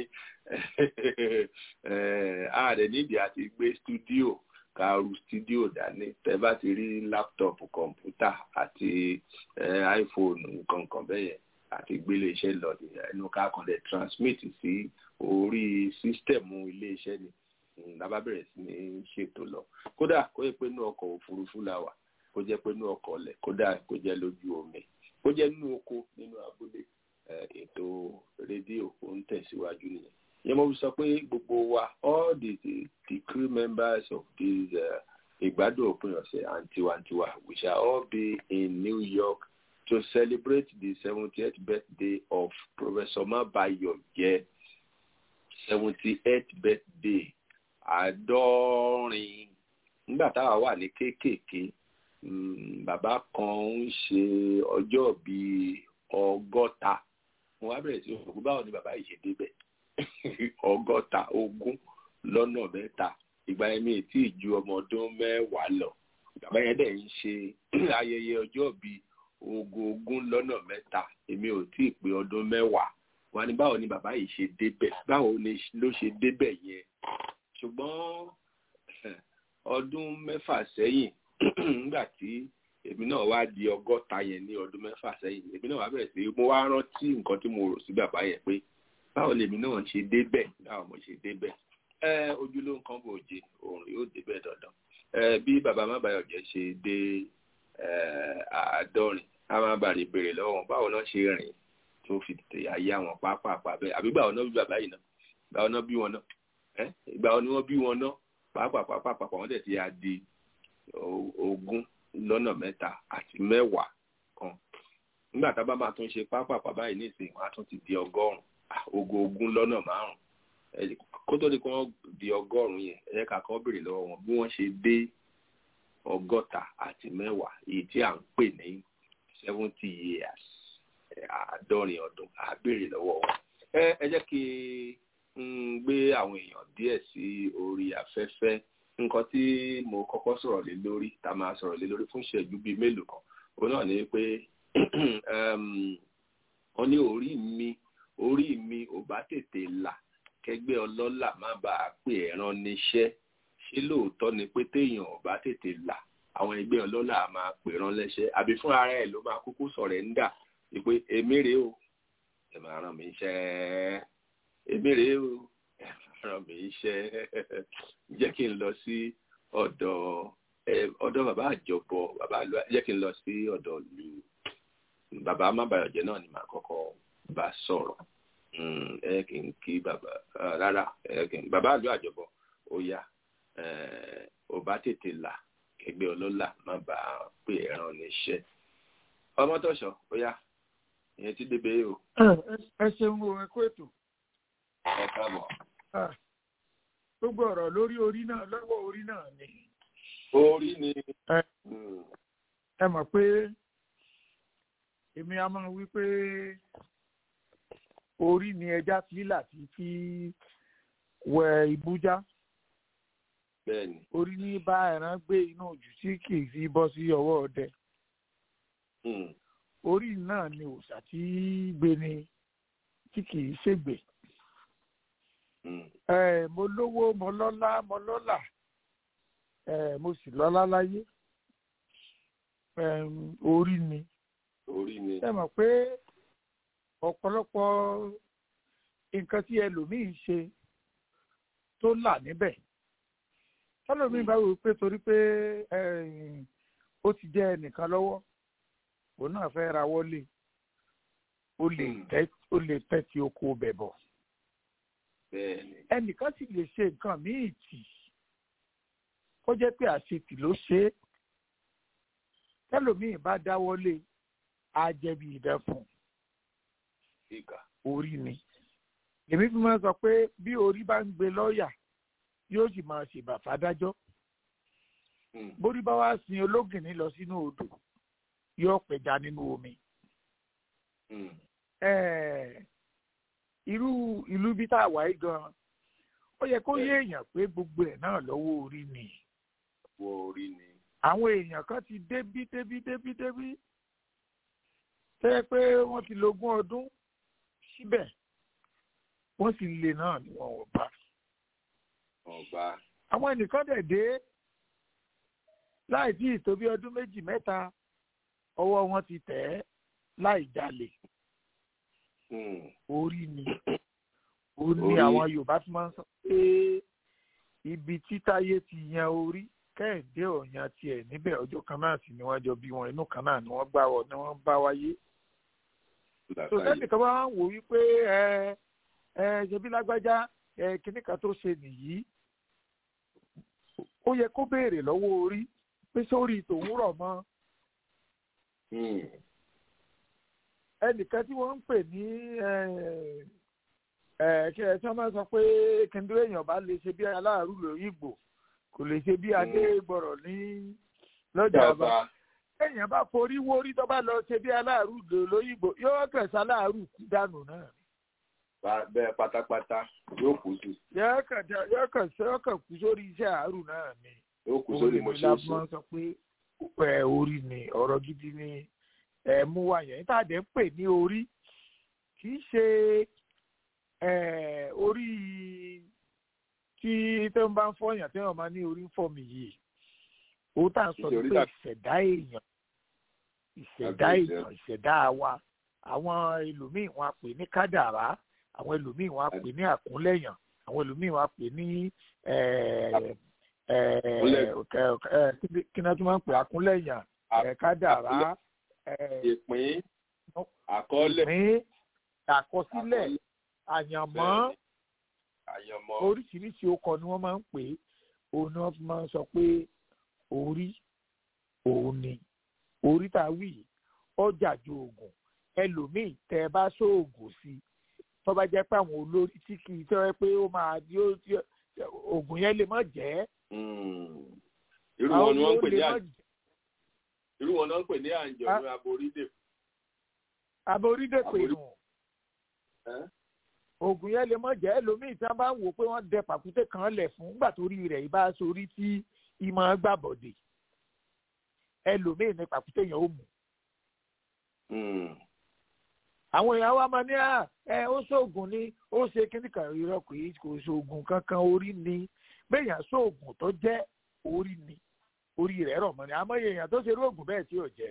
rẹ̀ nídìí àti gbé studio kaaru studio dání tẹ́ bá ti rí laptop kọ̀ǹpútà àti iPhone nǹkan bẹ́yẹn àti gbélé iṣẹ́ lọ ẹnu kákan lè transmit sí orí sísítẹ̀mù ilé iṣẹ́ ni lábá bẹ̀rẹ̀ sí ní ṣètò lọ kódà kó jẹ́ pé inú ọkọ̀ òfurufú la wà kó jẹ́ pé inú ọkọ̀ ọ̀lẹ̀ kódà kó jẹ́ lójú omi ó jẹ́ nínú oko nínú abúlé ètò rédíò ó ń tẹ̀síwájú nìyẹn. Yẹn mo sọ pé gbogbo wa all the crew members of this ìgbádùn òpin ọ̀sẹ̀ and Tiwantiwa we shall all be in New York to celebrate the 70th birthday of Professor Mábayọ̀jẹ́ 78th birthday àádọ́rin. Nígbà táwa wà ní kéékèèké bàbá kan ń ṣe ọjọ́ bíi 100 mo wá bẹ̀rẹ̀ sí òkú báwo ni bàbá yìí ṣe débẹ̀ 100 ogún lọ́nà mẹ́ta ìgbà yẹn mi tí ì ju ọmọ ọdún 10 lọ bàbá yẹn dẹ̀ ń ṣe ayẹyẹ ọjọ́ bíi ogún lọ́nà mẹ́ta èmi ò tí ì pé ọdún 10 wà ní báwo ni bàbá yìí ṣe débẹ̀ báwo ni ló ṣe débẹ̀ yẹn ṣùgbọ́n ọdún 6 sẹ́yìn nígbà tí èmi náà wá di 100 yẹn ní ọdún 6 sẹ́yìn èmi náà wá bẹ̀rẹ̀ sí mo wá rántí nǹkan tí mo rò sí bàbá yẹn pé báwo lèmi náà ṣe débẹ̀ báwo mo ṣe débẹ̀ ojú ló ń kan bòjì òun yóò débẹ̀ dandan bí bàbá Mábayọ̀jẹ́ ṣe dé 100 a máa bàrẹ̀ béèrè lọ́wọ́ báwo náà ṣe rìn tó fi tètè ayé àwọn pápá bẹ́ẹ̀ àbí báwo náà bí bàbá yìí náà báwo náà bí wọn náà ìgbà wọn ni wọ́n bí wọn náà pápá wọn dẹ̀ ti yà di 20 lọ́nà 3 àti 10 kan nígbà tá a bá máa tún ṣe pápá báyìí nísìnyí wọn á tún ti di 100 20 lọ́nà 5 kó tó di kí wọ́n di 100 yẹn ẹ jẹ́ ká kọ́ béèrè lọ́wọ́ wọn bí wọ́n ṣe dé 110 èyí tí à ń pè ní 70 years 70 ọdún à béèrè lọ́wọ́ wọn. ẹ jẹ́ kí n gbé àwọn èèyàn díẹ̀ sí orí afẹ́fẹ́. Nǹkan tí mo kọ́kọ́ sọ̀rọ̀ lé lórí tá máa sọ̀rọ̀ lé lórí fún ìṣẹ́jú bíi mélòó kan òun náà ni pé wọ́n ní orí mi ò bá tètè là kẹgbẹ́ ọlọ́lá má bàa pè ẹran níṣẹ́. Ṣé lóòótọ́ ni pé téèyàn ò bá tètè là àwọn ẹgbẹ́ ọlọ́lá máa pè ẹran lẹ́ṣẹ́ àbí fún ara ẹ̀ ló máa kúkú sọ̀rẹ́ńdà pé èmi rèé o ẹ máa ràn mí iṣẹ́ èmi rèé o ẹ máa ràn mí iṣẹ́ jẹ́ kí n lọ sí ọ̀dọ̀ bàbá àjọbọ jẹ́ kí n lọ sí ọ̀dọ̀ lu bàbá mábàyọ̀jẹ́ náà ni màá kọ́kọ́ bá sọ̀rọ̀ ẹ kì í kí bàbá rárá bàbá àlọ́ àjọbọ ó yá ò bá tètè là ẹgbẹ́ ọlọ́lá má bàa pè ẹran níṣẹ́. ọmọ tọ̀ṣọ́ ó yá ìyẹn ti débè o. ẹ ṣeun o ẹ kó ètò. ẹ káàbọ̀. gbogbo ọ̀rọ̀ lórí orí náà lọ́wọ́ orí náà ni. orí ni. ẹ mọ̀ pé èmi a máa wí pé orí ni ẹja fílà tí fi wẹ ibújá. Bẹ́ẹ̀ni. Orí ní bá ẹran gbé inú ojú tí kì í fi bọ́ sí ọwọ́ ọdẹ. Orí náà ni òòṣà tí gbé ni tí kì í ṣègbè. Mo lówó mo lọ́lá mo sì lọ́lá láyé. Orí ni. Ẹ mọ̀ pé ọ̀pọ̀lọpọ̀ nǹkan tí ẹlòmíì ṣe tó là níbẹ̀. Tọ́lọ́mí bá wò pé torí pé ó ti jẹ́ ẹnìkan lọ́wọ́ òun náà fẹ́ ra wọlé ó lè tẹ́ ti oko bẹ̀bọ̀. Ẹnìkan sì lè ṣe nǹkan míì tì ó jẹ́ pé àṣetì ló ṣe é. Tọ́lọ́mí bá dá wọlé á jẹ́ bí idán fún orí ni. Èmi fi máa sọ pé bí orí bá ń gbé lọ́ọ̀yà yóò sì máa ṣèbà fádájọ́. Bórí bá wá sin ológìnní lọ sínú odò yóò pẹja nínú omi. Irú ìlú bí tá a wà yìí gan-an ó yẹ kó yé èèyàn pé gbogbo ẹ̀ náà lọ́wọ́ orí ni. Àwọn èèyàn kan ti débí tẹ́ pé wọ́n ti lógún ọdún síbẹ̀ wọ́n sì lè náà ni wọ́n wọ̀ bá. Àwọn ẹnìkan dẹ̀ dé láì tí ìtò bí ọdún 2-3 ọwọ́ wọn ti tẹ̀ ẹ́ láì jalè. Orí ni àwọn Yorùbá tí máa ń sọ pé ibi títáyé ti yan orí Kẹ́hìndé ọ̀yàn tiẹ̀ níbẹ̀ ọjọ́ kan náà sì ni wọ́n jọ bí wọn inú kan náà ni wọ́n bá wáyé. Sọ́sẹ́nìkan bá wò wípé ṣebí lágbájá kíní kan tó ṣe nìyí. Ó yẹ kó béèrè lọ́wọ́ orí pé sórí tòun rọ̀ mọ́. Ẹnìkan tí wọ́n ń pè ní kí ẹ tí wọ́n máa sọ pé kíndú èèyàn bá lè ṣe bí aláàrú lóyìnbó kò lè ṣe bí adé gbọ̀rọ̀ ní lọ́jà ọba. Èèyàn bá forí wórí tó bá lọ ṣe bí aláàrú lóyìnbó yóò kẹsàn aláàrú kú dànù náà. Bẹ́ẹ̀ pátápátá yóò kú sí. Yóò kàn kú sórí iṣẹ́ àárù náà ni. Yóò kú sórí mo ṣe é sọ. Orí sọ pé orí ni ọ̀rọ̀ gidi ni mú wa yẹn. Níta dẹ̀ ń pè ní orí kì í ṣe orí tí tó ń bá ń fọyàn tí wọ́n máa ní orí ń fọ́ mi yìí. Òun tá à ń sọ ní pé ìṣẹ̀dá wa àwọn ẹlòmíì wọn á pè ní kádàrá. Àwọn ẹlòmíì wọn á pè ní àkúnlẹ̀yàn àwọn ẹlòmíì wọn á pè ní kí ni wọ́n tún máa ń pè àkúnlẹ̀yàn kádàrá ìpín àkọọ́lẹ̀ àkọsílẹ̀ àyànmọ́ oríṣiríṣi ọkọ̀ ni wọ́n máa ń pè é. Òun ni wọ́n fi máa ń sọ pé orí òun ni orí tá a wí ọjà ju oògùn ẹlòmíì tẹ bá sóògùn sí tó bá jẹ́ pé àwọn olórí tí kì í tẹ́ pé ó máa oògùn yẹn lè má jẹ́. irú wọn ni wọ́n ń pè ní àǹjọ̀nú aborídè. aborídè pè nù. oògùn yẹn lè má jẹ́ ẹlòmíì tí wọ́n bá ń wò pé wọ́n dẹ pàkúté kan lẹ̀ fún nígbà tó rí rẹ̀ ìbá sórí tí ìmọ̀ gbàbọ̀dè ẹlòmíì ní pàkúté yẹn ó mú. àwọn èèyàn wa máa ní ó ṣoògùn ni ó ṣe kíní kan irọ́ kò ṣoògùn kankan orí ni béèyàn ṣoògùn tó jẹ́ orí ni orí rẹ̀ rọ̀ mọ́ ni àmọ́ èèyàn tó ṣe irú oògùn bẹ́ẹ̀ tí ò jẹ́.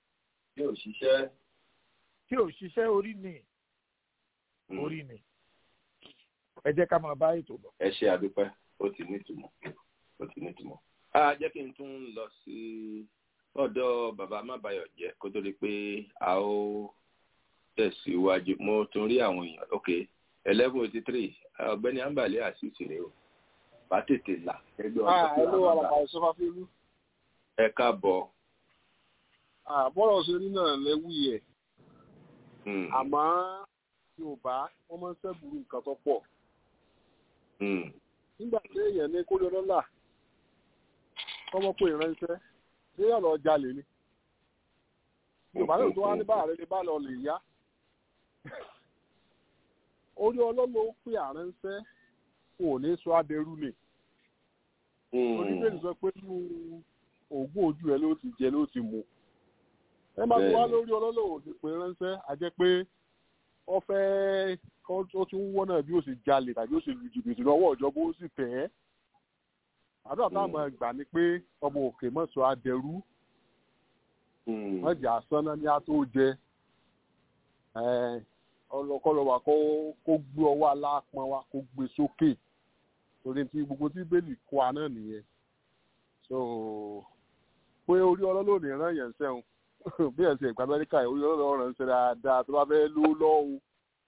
tí ò ṣiṣẹ́ orí ni orí ni ẹ jẹ́ ká máa bá ètò bọ̀. ẹ ṣe àdúpẹ́ ó ti nítumọ̀. jẹ́ kí n tún lọ sí ọ̀dọ̀ bàbá Mábáyọ̀ jẹ́ kó tó di pé a ó tẹ̀síwájú. mo tún rí àwọn èèyàn ok 11:83 ọ̀gbẹ́ni Ambale àṣìṣe rẹ o bá tètè là ẹgbẹ́ ọ̀dọ́ ẹ káàbọ̀. bọ́rọ̀ ṣe rí náà lẹ́wù yẹ àmọ́ Yorùbá wọ́n máa ń ṣẹ́bùrú nǹkan tó pọ̀. nígbà tí èèyàn ní kólé dọ́là kọ́mọ́ pé ìránṣẹ́ ṣé yóò lọ jalè ni Yorùbá náà tó wá ní báàrẹ ní bá lọ lè yá orí ọlọ́mọ ó pè àránṣẹ́ kò ní sọ adẹrú ni oníbẹ̀rẹ̀ sọ pé nínú òògùn ojú ẹ ló ti jẹ ló ti mu ẹ máa tó wá lórí ọlọ́lọ́ òní pé ránṣẹ́ a jẹ́ pé wọ́n fẹ́ ó tún wọ́n náà bí ó sì jalè tàbí ó sì lu jìbìtì lọ́wọ́ ìjọba ó sì tẹ̀ ẹ́ àdúrà táwọn gbà ni pé ọmọ òkè mọ́sọ̀ adẹrú wọ́n jà sánná ní a tó jẹ ọlọ́kọ́lọ́wà kó gbé ọwọ́ alápọn wa kó gbé sókè torí tí gbogbo tí bẹ́ẹ̀lì kó a náà nìyẹn so pé orí ọlọ́lọ́ọ̀nì rán yẹn sẹ́wọ̀n bí ẹ̀sìn ìgbà Amẹ́ríkà orí ọlọ́lọ́ọ̀ rán ṣe dáadáa tó bá fẹ́ ló lọ́wọ́.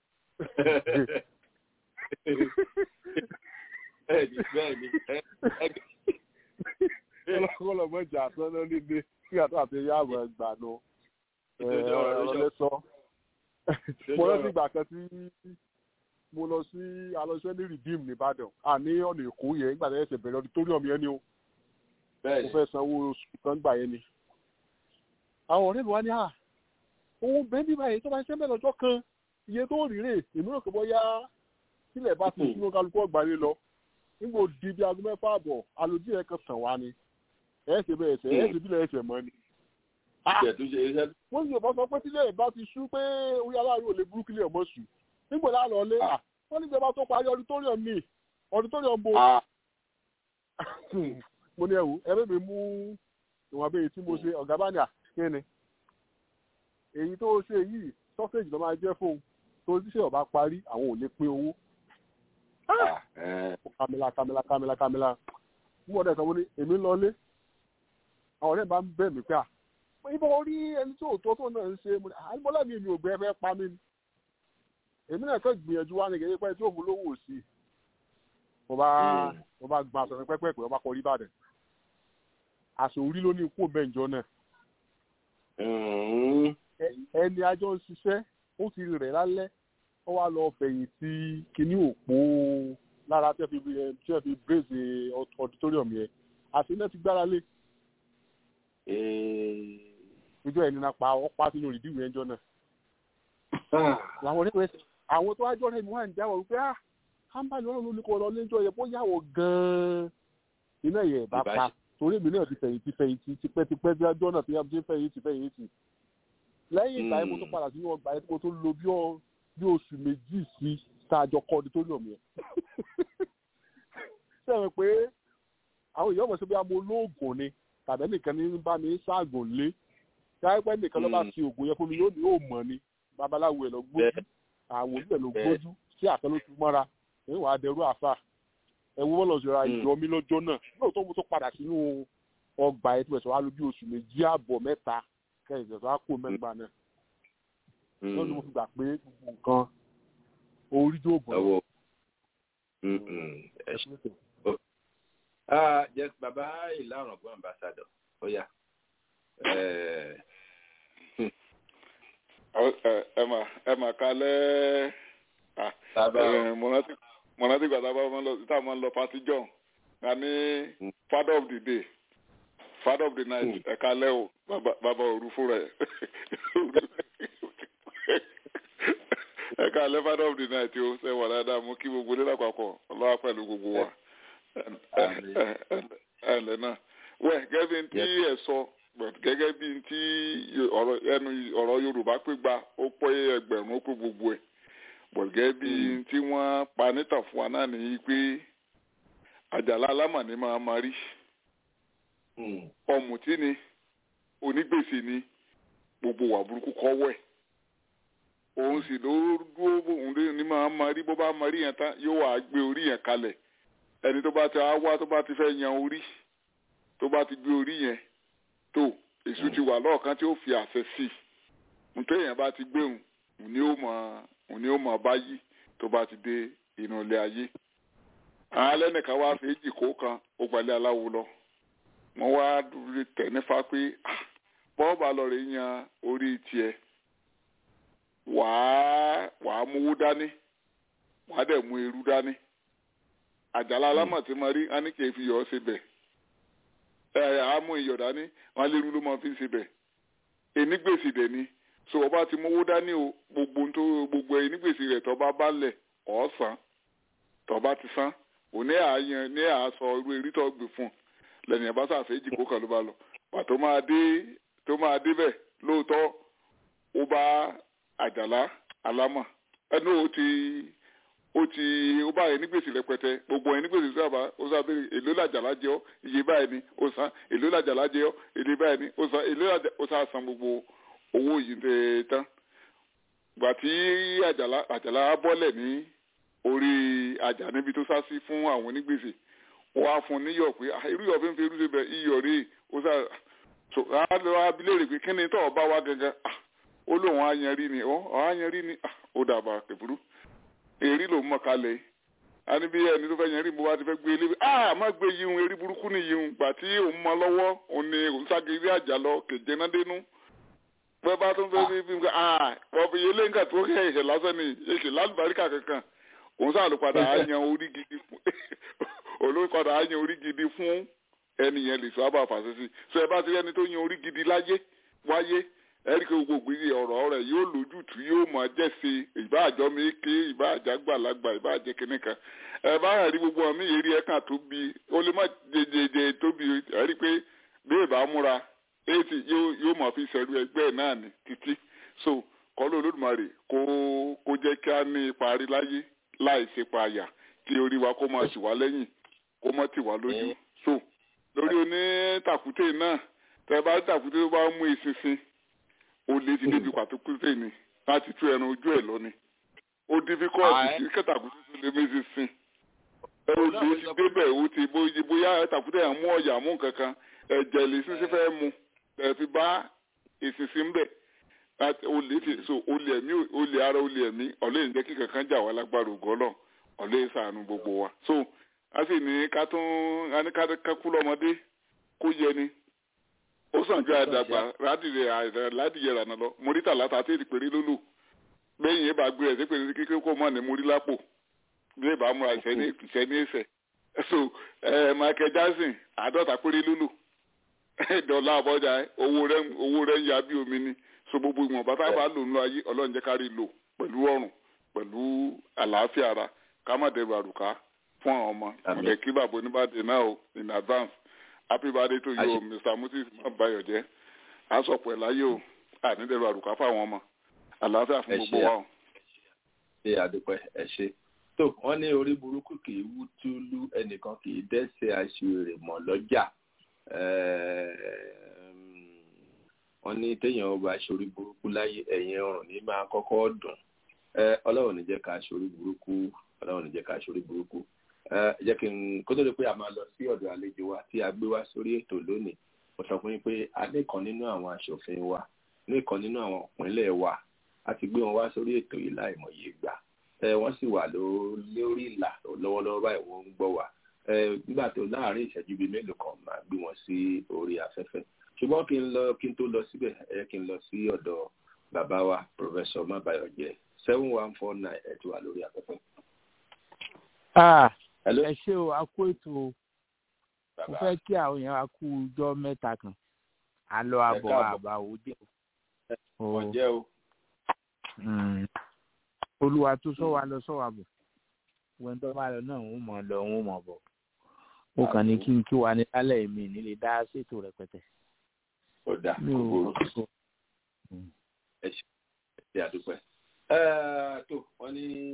ọlọ́kọ́lọ́mọ jà sánná nílé kí àtàtì yàgò ẹgbàá nù ọlọ́lẹ́sọ. mo rántí ìgbà kan tí mo lọ sí alọ́sẹ́ ní Redeem nìbàdàn àní ọ̀nà èkó yẹn nígbà tí ẹ̀sẹ̀ bẹ̀rẹ̀ auditorium yẹn ni o mo fẹ́ sanwó oṣù kan gbà yẹn ni. àwọn ọ̀rẹ́ mi wá ní òun bẹ́ẹ̀ bí báyìí tó bá ṣẹ́ mẹ́rin ọjọ́ kan iye tó rírè èmi rò pé bóyá sílẹ̀ bá ti sínú kálukú ọ̀gbàlẹ̀ lọ nígbà òdi bíi aago 6 àbọ̀ alójú ẹ̀ kan tàn wá ni ẹ̀ẹ́sẹ̀ bẹ́ẹ̀ ẹ̀sẹ̀ ẹ̀ẹ́sẹ̀ bílẹ̀ ẹ̀sẹ̀ mọ́ ni. wọ́n sì yọ̀bọ̀ sọ pé tílẹ̀ bá ti sú pé orí aláàrú ò lè burúkú lè ọmọ sùn nígbà láàlọ́ lé wọ́n níjọba tó parí auditorium ní auditorium bo mo ní ẹ̀wù ẹ̀rẹ́ mi mú ìwọ̀n abẹ́yẹ tí mo ṣe ọ̀gá bá ní àkíní èyí tó ṣe yìí sọ́fẹ̀jì ló máa jẹ́ fóun tó ṣiṣẹ́ ọba parí àwọn ò lè pín owó kamila mú ọ̀dẹ̀ kan mo ní èmi ń lọlé àwọn ọ̀rẹ́ bá ń bẹ̀ mí pé ìbọn orí ẹni tí òótọ́ tó náà ń ṣe àìmọ́lá mi ò gbé ẹfẹ́ pa mí ni èmi náà kàn gbìyànjú wá ní gẹ́gẹ́ pẹ́ tí òun lówó sí mo bá gba aṣọ pẹ́pẹ́ pé ọba kọrí Ìbàdàn aṣọ orí ló ní ikú bẹ́ǹjọ náà ẹni ajọ́ ń ṣiṣẹ́ ó ti rẹ̀ lálẹ́ ó wá lọ fẹ̀yìntì kíní òpó lára tí ẹ fi bírèsì auditorium yẹn àti iná ti gbára lé ìjọ ẹni náà pa ọpá sínú ìdíwẹ̀ ẹjọ́ náà làwọn oníwèé àwọn tó wájọ́ rẹ̀ mi wá ń jáwọ́ wípé kámbàlì ọ̀rọ̀ ló ní kó lọ lẹ́jọ́ yẹ bó yàwọ̀ gan-an iná yẹ̀ bá pa torí èmi náà ti fẹ̀yìntì tipẹ́tipẹ́ bí ajọ́ náà ti yá bí fẹ̀yìntì lẹ́yìn ìgbà yẹn mo tó padà sínú ọgbà yẹn mo tó lo bí oṣù méjì sí sáàjọ kọ́ auditorium yẹn sẹ́wọ̀n pé àwọn èèyàn mọ̀ sí bí a mo lóògùn ni tàbí ẹnìkan ní bá mi ságùn lé káyọ̀pẹ́ nìkan ló bá fi ògùn yẹn fún mi yóò ní ó mọ̀ ni babaláwo ẹ̀ lọ gbójú àwọn òbí ẹ̀ lọ gbójú sí àtẹ ló ti mọ́ra èyí wàá dẹrú àfà ẹ̀wọ́n bọ́ọ̀lù ọ̀sẹ̀ra ìjọ mi lọ́jọ́ náà lóòótọ́ mo tó padà sínú ọgbà ẹ̀ tí wọ́n sọ wá lọ bí oṣù méjì àbọ̀ mẹ́ta kẹ́hìn ìjọba á kó mẹ́gbà náà lọ́dún mo fi gbà pé gbogbo nǹkan orí jóògùn. jẹ́ bàbá ìlànà ọ̀gbọ́n ambassador ó yá. ẹ mà kalẹ̀ mo rántí gbàdá bá máa ń lọ pati john na ní father of the day father of the night ẹ̀ka lẹ́wọ̀ bàbá òru fúnra ẹ̀ ẹ̀ka lẹ́ father of the night o ṣe wà dáadáa mú kí gbogbo nílẹ̀ papọ̀ ọlọ́wà pẹ̀lú gbogbo wa ẹ̀lẹ́ náà wẹ̀ gẹ́gẹ́ bí n tí ẹ̀ sọ gẹ́gẹ́ bí n tí ọ̀rọ̀ Yorùbá pé gba ó pẹ́ ẹgbẹ̀rún ó pé gbogbo ẹ̀ gẹ́gẹ́ bí n tí wọ́n pa nítàn fún wa náà nìyí pé àjàlá alámọ̀ ni máa ma rí ọ̀mùtí ni onígbèsè ni gbogbo wà burúkú kọ́wọ́ ẹ̀ òun sì ló dúró òun ní máa ma rí bó bá ma rí yẹn tán yóò wá gbé orí yẹn kalẹ̀ ẹni tó bá ti wá tó bá ti fẹ́ yan orí tó bá ti gbé orí yẹn tó èṣù ti wà lọ́ọ̀kan tí ó fi àṣẹ sí i nítorí èèyàn bá ti gbé òun ni ó mọ̀ báyìí tó bá ti dé inú ilé ayé àwọn alẹ́nìkan wá fèéjì kó kan ó gbalẹ̀ aláwo lọ wọ́n wá dúró tẹ̀ nífa pé bọ́ọ̀bà lọ rẹ̀ yan orí tiẹ̀ wàá múwó dání wàá dẹ̀ mú irú dání àjàlá alámọ̀ tí mo rí á ní kì í fi yọ̀ ọ́ síbẹ̀ á mú iyọ̀ dání wọn á lérú ló máa fi ń síbẹ̀ enígbèsè dẹ̀ ni so ọba ti mówó dání o gbogbo enígbèsè rẹ̀ tọ́ba bá lẹ̀ ọ̀ọ́sàn tọ́ba ti san òní àáyan ní àásọ irú erí tó gbé fún lẹ́yìn ẹ̀bá sàfẹ́jì kó kàn ló bá lọ pàtó máa dé bẹ̀ lóòótọ́ ó bá àjàlá alámọ̀ ẹnu ó bá ẹni gbèsè rẹpẹtẹ gbogbo ẹni gbèsè sábà ó sábẹ́rẹ̀ èló làjàlá jẹ́ ọ́ iye báyìí ni ó san èló làjàlá jẹ́ ọ́ èlé báyìí ni ó san èló làjàlá ó sá san gbogbo owó yìí tẹ̀ tán gbà tí àjàlá bọ́lẹ̀ ní orí àjà níbi tó sá sí fún àwọn onígbèsè wọ́n á fún níyọ̀ pé irú yọ̀ fi ń fi irú ṣe bẹ̀ iyọ̀ rèé ó sá so abilé rè pé kí ni tọ́ ọ bá wá gangan ó lóun àyànrí ni àyànrí ni ó dàbà kẹfùrú èrí ló mọ̀ kalẹ̀ a ní bí ẹni tó fẹ́ yẹn rí mo bá ti fẹ́ gbé ilé má gbé yíhun erí burúkú ni yíhun gbà tí òun mọ lọ́wọ́ òun ni òun ságiri àjà lọ kèjé náà dénú pé bá tó ń fẹ́ bí wọ́n fi yẹlé nǹkan tó kẹ́ ẹ̀ṣẹ̀ lásán ni ẹ̀ṣẹ̀ lálùbáríkà kankan òun sáà ló padà àyàn orí gidi fún olóòpadà àyàn orí gidi fún ẹni yẹn lè sọ àbá fàṣẹ sí so ẹ bá ti rí ẹni tó yan orí gidi wáyé ẹ̀ríkẹ́ gbogbo ìdí ọ̀rọ̀ rẹ̀ yóò lójútùú yóò máa jẹ́ sí ìbá àjọ méke ìbá àjà gbàlagbà ìbá àjẹ kìnìkan ẹ bá rí gbogbo ọmọ ìyẹrí ẹ̀ka tóbi ó lè má jẹjẹjẹ tóbi ẹ̀rí pé bí ìbá múra èyí yóò máa fi ṣẹ̀rú ẹgbẹ́ náà ní títí so kọ́lé Olódùmarè kó jẹ́ kí á ní ipa rí láyé láì ṣe pa àyà kí orí wa kó máa ṣì wá lẹ́yìn kó má tì wá lójú so lórí onítàkùté náà tẹ bá tàkùté tó bá mú ìsinsin ó lé ti débi pàtó kúrò ní láti tú ẹran ojú ẹ lọ ni ó difficult sí kẹtàkùté tó lè méjì sin ẹ ó lé ti débẹ̀ ó ti bóyá tàkùté ẹ̀ mú ọ̀yà mú kankan ẹ̀jẹ̀ lè sísí fẹ́ mu ẹ̀ fi bá ìsinsin ń bẹ̀ ó lé ti so ó lé ẹ̀mí ó lé ara ó lé ẹ̀mí ọ̀lẹ́ ìjẹ́ kí kankan jà wá lágbára ògọ́lọ̀ ọ̀lẹ́ ìsànù gbogbo wa so a sì ní ká kú lọ́mọdé kó yẹ ni ó sàn ju àdàgbà ládìyẹ rànà lọ mórítà látàtí ìpèrè lólù bẹ́yìn yẹn bá gbé ẹ̀ sí pèrè kékeré kó mọ̀ ní mórí lápò bí ìbá múra ìṣẹ́ ní ẹsẹ̀ so Michael Jackson 50 péré lólù dọ́là àbọ̀jà owó rẹ̀ ń ya bí omi ni so gbogbo ìwọ̀n bàtà bá lò ńlọ ayé Ọlọ́run jẹ́ kárí lò pẹ̀lú ọrùn pẹ̀lú àlàáfíà ara ká má dẹrù àrùká fún àwọn ọmọ ọ̀dẹ̀ kí bàbá oníbàdàn náà o in advance happy birthday to you Mr. Moses Mabayọ̀jẹ́ asọ̀pọ̀ ẹ̀ láyé o ànídẹ̀rù àrùká fáwọn ọmọ àlàáfíà fún gbogbo wa o. ṣe àdúpẹ́ ẹ ṣe tó wọ́n ní orí burúkú kì í wú túlú ẹnìkan kì í dẹ́sẹ̀ àṣìwèrè mọ̀ lọ́jà wọ́n ní téèyàn bá ṣorí burúkú láyé ẹ̀yìn ọrùn ní máa kọ́kọ́ dùn Ọlọ́run ní jẹ́ ká ṣorí burúkú Ọlọ́run ní jẹ́ ká ṣorí burúkú jẹ́ kí n kó tó di pé a máa lọ sí ọ̀dọ̀ àlejò wa tí a gbé wá sórí ètò lónìí mo sọ fún yín pé a ní kan nínú àwọn aṣòfin wa ní kan nínú àwọn ìpínlẹ̀ wa a ti gbé wọn wá sórí ètò yìí láìmọye ìgbà wọ́n sì wà lórí ìlà lọ́wọ́lọ́wọ́ báyìí wọ́n ń gbọ́ wa nígbà tó láàárín ìṣẹ́jú bíi mélòó kan máa gbé wọn sí orí afẹ́fẹ́ ṣùgbọ́n kí n tó lọ síbẹ̀ kí n lọ sí ọ̀dọ̀ bàbá wa Professor Mabayọ̀jẹ́ 7149 ẹ ti wà lórí afẹ́fẹ́. Ẹ ṣé o, a kó ètò o. Mo fẹ́ kí àwọn èèyàn a kú ọjọ́ mẹ́ta kan. Àlọ́ àbọ̀ àbá òde o. Ọ̀jẹ́ o. Olúwa tó sọ wa lọ sọ wa bọ̀. Wọ́n tó bá lọ náà ń mọ̀ lọ ń mọ̀ bọ̀. Ó kàn ní kí n kí wa ní lálẹ́ mi nílé dá ṣètò rẹpẹtẹ. Ó dà kúrò. Ẹ ṣe àdúpẹ́. Tó wọ́n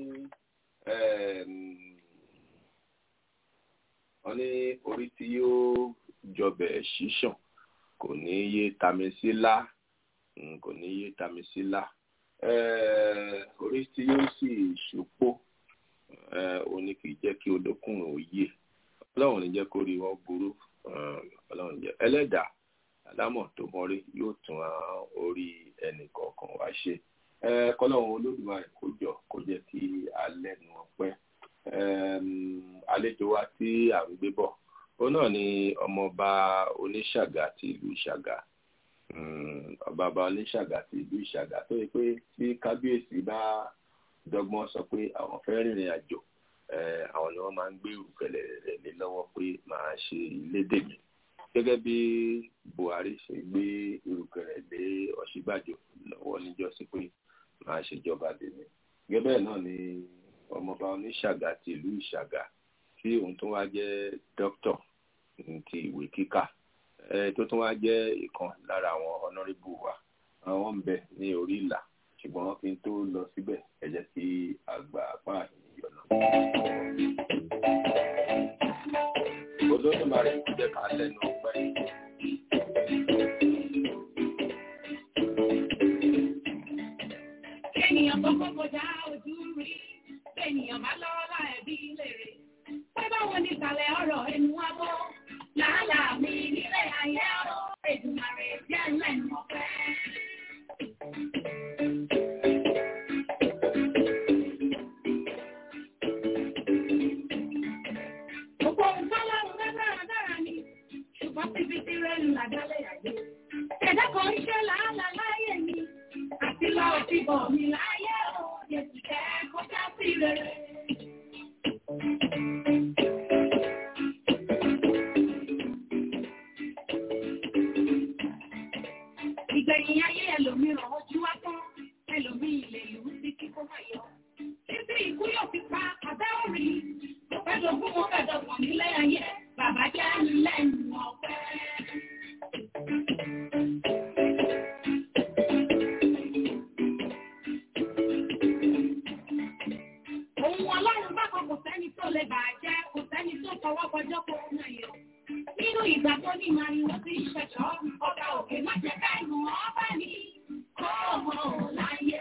ní orí tí yóò jọbẹ̀ ṣíṣàn kò ní yé tami sí lá kò ní yé tami sí lá orí tí yóò sì ṣùpó ó ní kì í jẹ́ kí olókùnrin ò yé ọlọ́run ní jẹ́ kó rí wọn burú ọlọ́run jẹ́ ẹlẹ́dàá alámọ̀ tó mọ́rí yóò tún orí ẹnì kọ̀ọ̀kan wá ṣe kọ́lọ́run olódùmarè kó jọ kó jẹ́ kí alẹ́ nu ọpẹ́ àlejò wa tí à ń gbé bọ̀ ó náà ni ọmọọba oníṣàgà ti ìlú ìṣàgà ọba oníṣàgà ti ìlú ìṣàgà tó yẹ pé tí kábíyèsí bá dọ́gbọ́n sọ pé àwọn fẹ́ rìnrìn àjò àwọn ni wọ́n máa ń gbé ìrùkẹ̀lẹ̀ rẹ̀ lé lọ́wọ́ pé máa ṣe ìlédè mi gẹ́gẹ́ bí Buhari ṣe gbé ìrùkẹ̀lẹ̀ lé Ọ̀ṣínbàjò lọ́wọ́ níjọ́sí pé máa ṣèjọba dèmi gẹ́gẹ́ bẹ́ẹ̀ náà ni ọmọọba oníṣàgà ti ìlú ìṣàgà tí òun tó wá jẹ́ dókítọ̀ ti ìwé kíkà tó tún wá jẹ́ ìkan lára àwọn ọ̀nàrẹ́bù wa àwọn ń bẹ ní orí ìlà ṣùgbọ́n kí n tó lọ síbẹ̀ ẹ jẹ́ kí àgbà apá ìyọ̀ náà. Olódùmarè kò jẹ́ ká lẹ́nu ọpẹ́. Ènìyàn tó kọ́kọ́ já ojú rí, ènìyàn bá lọ́wọ́ láì bí lèrè. Pé báwo ni ìsàlẹ̀ ọ̀rọ̀ ẹnu wá bọ́? Làálàá mi nílé ayé ọ̀rọ̀ Èdùmàrè jẹ́ lẹ́nu ọpẹ́. Gbogbo nǹkan lọ́run dáradára ni, ṣùgbọ́n bíbí ti rẹ̀ ń làdálẹ̀ ayé. Ẹ̀dá kan ń ṣe làálàá láyé mi, àti lọ sí bọ̀ mi láyé o, Jésù jẹ́ kó já sí rere. Ìgbẹ̀yìn ayé ẹlòmíràn ojú wá tán, ẹlòmíì lè lù ú sí kíkó máa yọ. Títí ikú yóò fi pa abẹ́ òrì, mo fẹ́ dogún mo fẹ́ dọ̀gbọ̀n nílé ayé, bàbá jẹ́ lẹ́nu ọpẹ́. Ohun Ọlọ́run bá kan kò sẹ́ni tó lè bàjẹ́, kò sẹ́ni tó fọwọ́ bọjọ́ kó náà yọ. Nínú ìgbà tó ní màrìwò tí ń ṣẹ̀ṣọ́, ọba òkè má jẹ́ ká ìmọ̀ ọba ní ọmọ láyé.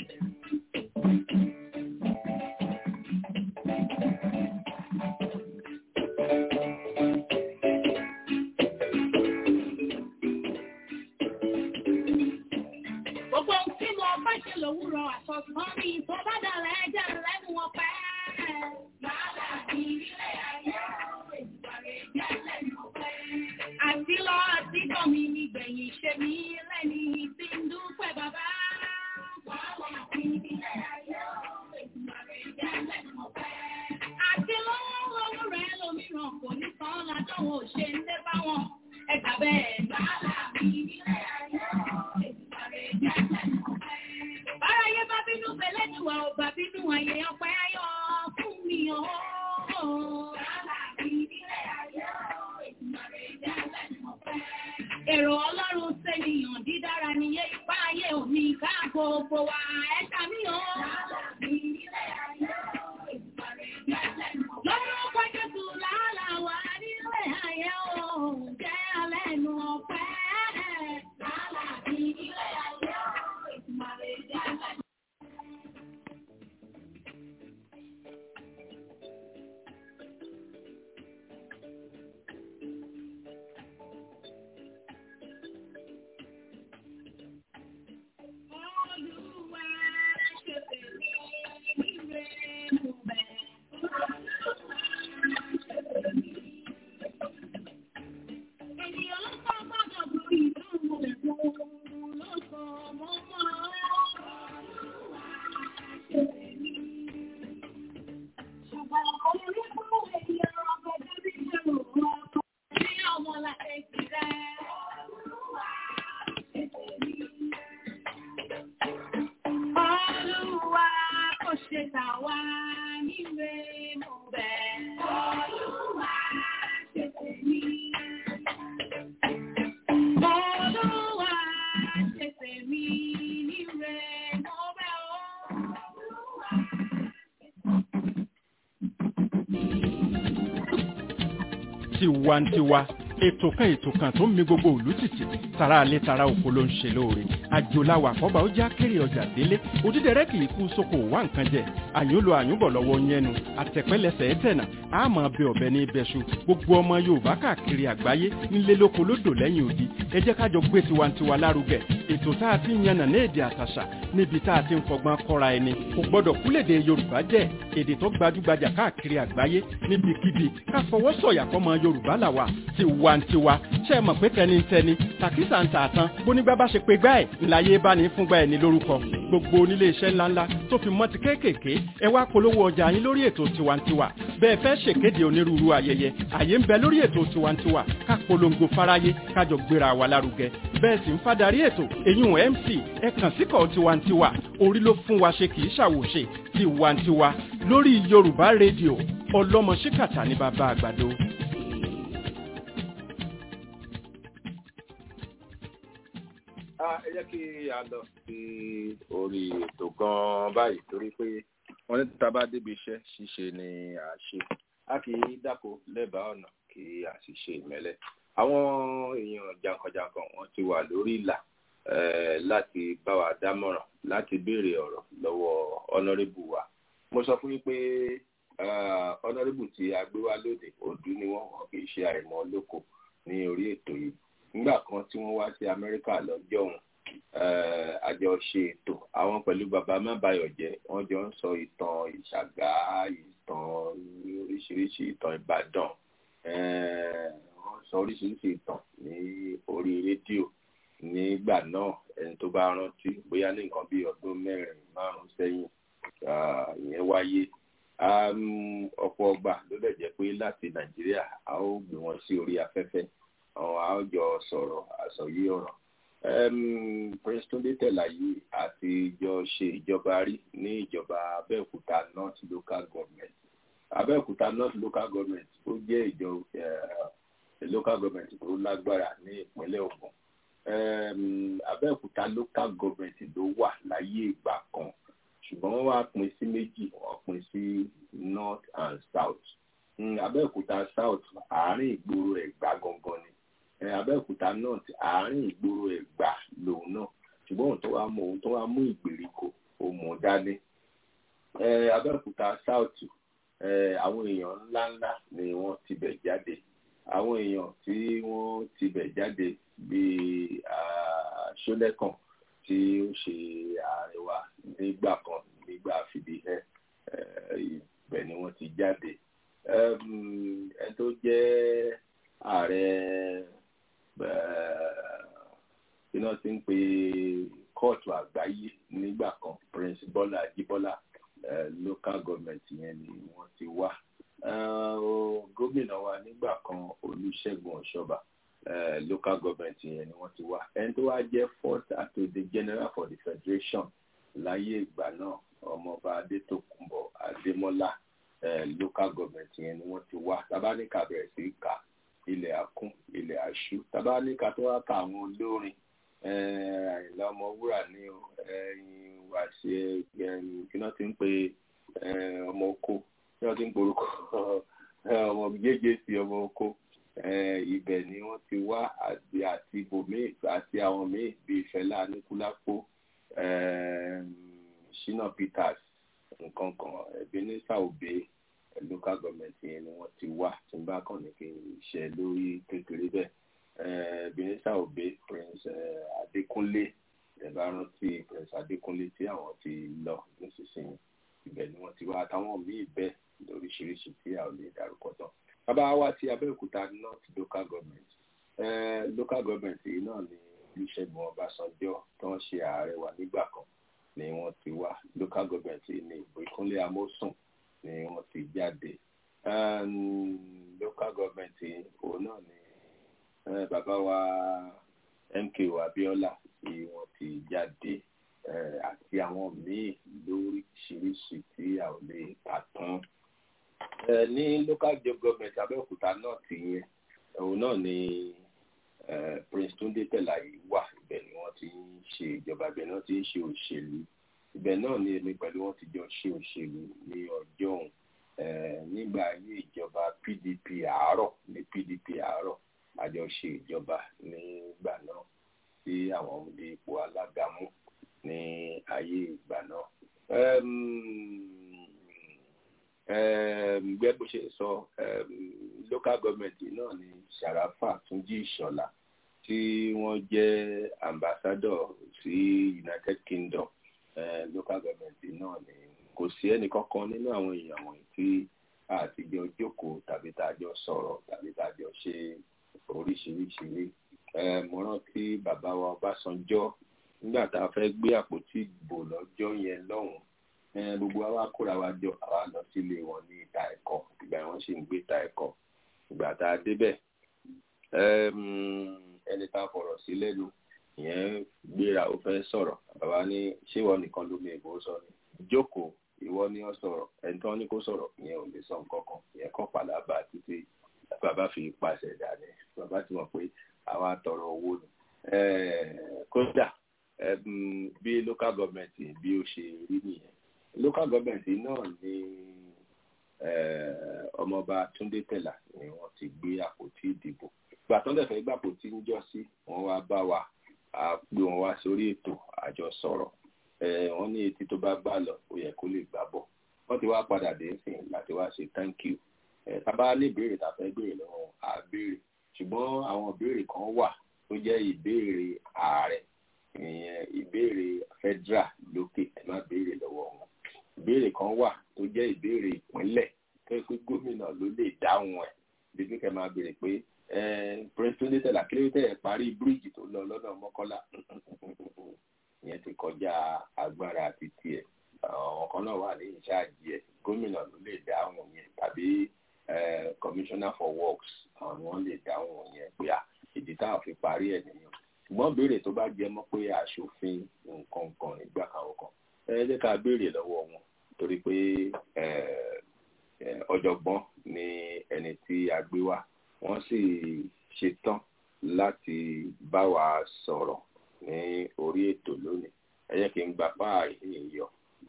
Gbogbo ohun tí mo bá ṣe lòwúrọ̀ àsọ̀tán mi tó bá dàrẹ́ ẹ̀jẹ̀ lẹ́nu ọpẹ́. Lálá ní ilé ayé Èdùmàrè jẹ́ lẹ́nu ọpẹ́. Àti lọ àti bọ̀ mi ní gbẹ̀yìn ṣe mí lẹ́ni tí ń dúpẹ́ bàbá. Lálá ní ilé ayé Èdùmàrè jẹ́ lẹ́nu ọpẹ́. Àti lọ́wọ́ rẹ̀ lómìíràn kò ní sàn ládọ́wọ́ ṣe ń dé bá wọn. Ẹ̀ka bẹ́ẹ̀ lálá ní ilé ayé Èdùmàrè jẹ́ lẹ́nu ọpẹ́. Báráyé bá bínú pẹ̀lẹ́dùwà ò bá bínú ayé ọpẹ́ ayọ̀ fún mi o. Lálá ní ilé ayé Èdùmàrè jẹ́ lẹ́nu ọpẹ́. Èrò Ọlọ́run sẹ́niyàn dídára níye ipá ayé òní ká gbogbo wa ẹ̀ka mi o. Lálá ní ilé ayé Èdùmàrè jẹ́ lẹ́nu ọpẹ́. Lórúkọ Jésù lálá wà nílé ayé o jẹ́ lẹ́nu ọpẹ́. Lálá ní ilé ayé Èdùmàrè jẹ́ lẹ́nu ọpẹ́. Olúwa ṣe fèrè tàwa níre mo bẹ̀. Olúwa ṣe tèmi. Olúwa ṣe tèmi níre mo bẹ̀ o. Tiwantiwa ètò kan tó ń mi gbogbo ìlú tìtì tara alẹ́ tara oko ló ń ṣe lóore àjòláwà kọ́ba ó já kéré ọjà délé òdídẹrẹ́ kì í kú sóko wá nǹkan jẹ àyúnlò àyúnbọ̀ lọ́wọ́ yẹnu àtẹ̀pẹ́lẹsẹ̀ ẹ̀tẹ̀nà àmọ́ bẹ ọ̀bẹ ní ibẹ̀ṣu gbogbo ọmọ Yorùbá káàkiri àgbáyé nílé lóko lódò lẹ́yìn odi ẹ jẹ́ ká jọ gbé tiwantiwa lárugẹ ètò tá a ti ń yànnà ní èdè àtàṣà níbi tá a ti ń fọgbọ́n kọ́ra ẹni kò gbọ́dọ̀ kúlèdè Yorùbá jẹ́ èdè tó gbajúgbajà káàkiri àgbáyé níbikíbi ká fọwọ́ sọ̀yà fọmọ Yorùbá làwà tiwantiwa ṣe é mọ̀ pé tẹnitẹni tàkísà ń tà tán bónígbà bá ṣe pé gbá ẹ̀ ńláyé bá ní fúngbà ẹ̀ ní lórúkọ gbogbo onílé iṣẹ́ ńláńlá tó fi mọ́ ti kéékèèké ẹ wá polówó ọjà yín lórí ètò tiwantiwa bẹ́ẹ̀ fẹ́ ṣèkéde onírúurú ayẹyẹ àyè ń bẹ lórí ètò tiwantiwa ká polongo fáráyé kájọ gbéra wa lárugẹ bẹ́ẹ̀ sì ń fadarí ètò èyún MC ẹ kàn síkọ̀ tiwantiwa orí ló fún wa ṣe kì í ṣàwòṣe tiwantiwa lórí Yorùbá rédíò ọlọ́mọ ṣíkàtà ní bàbá àgbàdo. Ẹ jẹ́ kí a lọ sí orí ètò gan-an báyìí torí pé wọ́n ní títa bá débi iṣẹ́ ṣíṣe ni à á ṣe. A kì í dáko lẹ́bàá ọ̀nà kí a sì ṣe ìmẹ́lẹ́. Àwọn èèyàn jàǹkànjàǹkàn wọ́n ti wà lórí ìlà láti bá wa dámọ̀ràn láti béèrè ọ̀rọ̀ lọ́wọ́ ọ̀nàrẹ́bù wa. Mo sọ fún yín pé ọ̀nàrẹ́bù tí a gbé wá lóde òdú ni wọ́n kì í ṣe àìmọ̀ lóko ní orí ètò yìí. Nígbà kan tí wọ́n wá sí Amẹ́ríkà lọ́jọ́ òun àjọ ṣe ètò àwọn pẹ̀lú bàbá Mábáyọ̀jẹ́ wọ́n jọ ń sọ ìtàn Ìṣàgá ìtàn oríṣiríṣi ìtàn Ìbàdàn wọ́n sọ oríṣiríṣi ìtàn ní orí rédíò nígbà náà ẹni tó bá rántí bóyá ní nǹkan bíi ọdún 4-5 sẹ́yìn ìyẹn wáyé ọ̀pọ̀ ọgbà ló dẹ̀ jẹ́ pé láti Nàìjíríà a ó gbé wọn sí orí afẹ́fẹ́ àwọn àjọ sọ̀rọ̀ àsọyé ọ̀rọ̀ Prince Túndé Tẹ̀láyé àti ìjọ ṣe ìjọba rí ní ìjọba Abẹ́òkúta North Local Government Abẹ́òkúta North Local Government ó jẹ́ ìjọ local government tó lágbára ní ìpínlẹ̀ Ògùn Abẹ́òkúta Local Government ló wà láyé ìgbà kan ṣùgbọ́n wọ́n wá pín sí méjì wọ́n pín sí North and South Abẹ́òkúta South àárín ìgboro Ẹ̀gbá gangan ni Abẹ́òkúta North àárín ìgboro Ẹ̀gbá lòun náà ṣùgbọ́n òun tó wá mú ìgbèríko òmò dání Abẹ́òkúta South àwọn èèyàn ńláńlá ni wọ́n ti bẹ̀ jáde àwọn èèyàn tí wọ́n ti bẹ̀ jáde bíi Ṣónẹ́kàn tí ó ṣe ààrẹ wa nígbà kan nígbà fìdíhẹ́ ibẹ̀ ni wọ́n ti jáde ẹni tó jẹ́ ààrẹ iná ti ń pe kóòtù àgbáyé nígbà kan Prince Bọ́lá Ajíbọ́lá local government yẹn ni wọ́n ti wá gómìnà wa nígbà kan Olúṣẹ́gun Ọ̀ṣọ́bà local government yẹn ni wọ́n ti wá ẹni tó wá jẹ́ fourth attorney general for the federation láyé ìgbà náà ọmọọba Adétòkùnbọ̀ Adémọ́lá local government yẹn ni wọ́n ti wá tabaníkà bẹ̀rẹ̀ sí ká ilẹ̀ àkún ilẹ̀ àṣù tabaníkà tó wá ká àwọn olórin Àyìnlá Ọmọwúrà ní wá sí kí náà ti ń pe ọmọ oko kí náà ti ń porúkọ ọmọ jẹjẹ sí ọmọ oko ibẹ̀ ni wọ́n ti wá àti ibòmíì àti àwọn míì bíi Fẹlá Aníkúlápó Ṣínà Peters nǹkan kan Ebenezer Obey local government yẹn ni wọ́n ti wá tí n bá kàn ní kí n ṣe lórí kékeré bẹ́ẹ̀ Ebenezer Obey Prince Adékúnlé ẹ̀bá rántí Prince Adékúnlé tí àwọn ti lọ nísinsìnyí ibẹ̀ ni wọ́n ti wá àtàwọn míì bẹ́ẹ̀ lóríṣiríṣi tí a ò lè dárúkọ tán. Bàbá wa ti Abẹ́òkúta North local government local government yìí náà ni Olúṣẹ́gun Ọbásanjọ́ tó ń ṣe ààrẹ wa nígbà kan ni wọ́n ti wá local government yìí ní Ìbíkúnlé Amósùn ni wọ́n ti jáde local government yìí òun náà ni bàbá wa MKO Abíọ́lá tí wọ́n ti jáde àti àwọn míì lóríṣiríṣi tí a ò lè kà tán. Ní local government Abẹ́òkúta náà ti yẹn òun náà ni Prince Túndé Tẹ̀láyé wà. Ibẹ̀ ni wọ́n ti ń ṣe ìjọba, ibẹ̀ náà ti ń ṣe òṣèlú, ibẹ̀ náà ni èmi pẹ̀lú wọn ti jọ ṣe òṣèlú ní ọjọ́ òun nígbà ayé ìjọba PDP àárọ̀ ní PDP àárọ̀ àjọṣe ìjọba nígbà náà tí àwọn ọmọdé ipò alága mú ní ayé ìgbà náà. Gbẹ́ bó ṣe sọ local government náà ni Sharafa Túnjí Ìṣọ̀lá tí wọ́n jẹ́ ambassador sí United Kingdom. Local government náà ni kò sí ẹnì kankan nínú àwọn èèyàn wọ̀nyí tí àtijọ́ jókòó tàbí tá a jọ sọ̀rọ̀ tàbí tá a jọ ṣe oríṣiríṣi. Mo rántí bàbá wa Ọbásanjọ́ nígbà tá a fẹ́ gbé àpótí ìbò lọ́jọ́ yẹn lọ́hùn-ún gbogbo àwa kóra wa jọ àwa lọ sílé wọn ní ìta ẹ̀kọ́ ìgbà wọn ṣì ń gbé ìta ẹ̀kọ́. Ìgbà tá a débẹ̀ ẹni tá a fọ̀rọ̀ sí lẹ́nu ìyẹn gbéra ó fẹ́ sọ̀rọ̀ bàbá ní ṣé ìwọ nìkan ló mi ìbò sọ ni jókòó ìwọ ni ó sọ̀rọ̀ ẹni tó ní kó sọ̀rọ̀ ìyẹn ò lè sọ nǹkan kan ìyẹn kọ́ pàlábà títí bàbá fi pàṣẹ dání bàbá ti mọ̀ pé àwa tọrọ owó ni. Kódà bí local government bí ó ṣe rí nìyẹn. Local government náà ni ọmọọba Túndé Tẹ̀lá ni wọ́n ti gbé àpótí ìdìbò. Ìgbà tó ń dẹ̀fẹ̀ gbà àpótí ń jọ sí wọ́n wá bá wa a gbé wọn wá sórí ètò àjọ sọ̀rọ̀. Wọ́n ní etí tó bá gbà lọ ó yẹ kó lè gbà bọ̀. Wọ́n ti wá padà dé sìn láti wá ṣe thank you. Tábà lè béèrè tá a fẹ́ béèrè lọ́wọ́ a béèrè. Ṣùgbọ́n àwọn ìbéèrè kan wà tó jẹ́ ìbéèrè ààrẹ ìyẹn ìbéèrè federal lókè ẹ má béèrè lọ́wọ́ wọn. Ìbéèrè kan wà tó jẹ́ ìbéèrè ìpínlẹ̀ tó yẹ pé gómìnà ló lè dáhùn ẹ̀. Bí kíkẹ́ máa béèrè pé Prince Túndé Tẹ̀lá kí ló tẹ̀ parí bíríìjì tó lọ lọ́nà Mọ́kọ́lá ìyẹn ti kọjá agbára àti tiẹ̀. Àwọn kan náà wà ní ìṣáàjì ẹ̀ gómìnà ló lè dáhùn yẹn tàbí commissioner for works àwọn ni wọ́n lè dáhùn yẹn pé ìdí táwọn fi parí ẹ̀ nìyẹn. Ṣùgbọ́n béèrè tó bá jẹ mọ́ pé aṣòfin nǹkan kan nígbà kan ẹ jẹ́ ká béèrè lọ́wọ́ wọn torí pé ọ̀jọ̀gbọ́n ni ẹni tí a gbé wá wọ́n sì ṣetán láti bá wa sọ̀rọ̀ ní orí ètò lónìí. Ẹ jẹ́ kí n gbà pa ìyọ.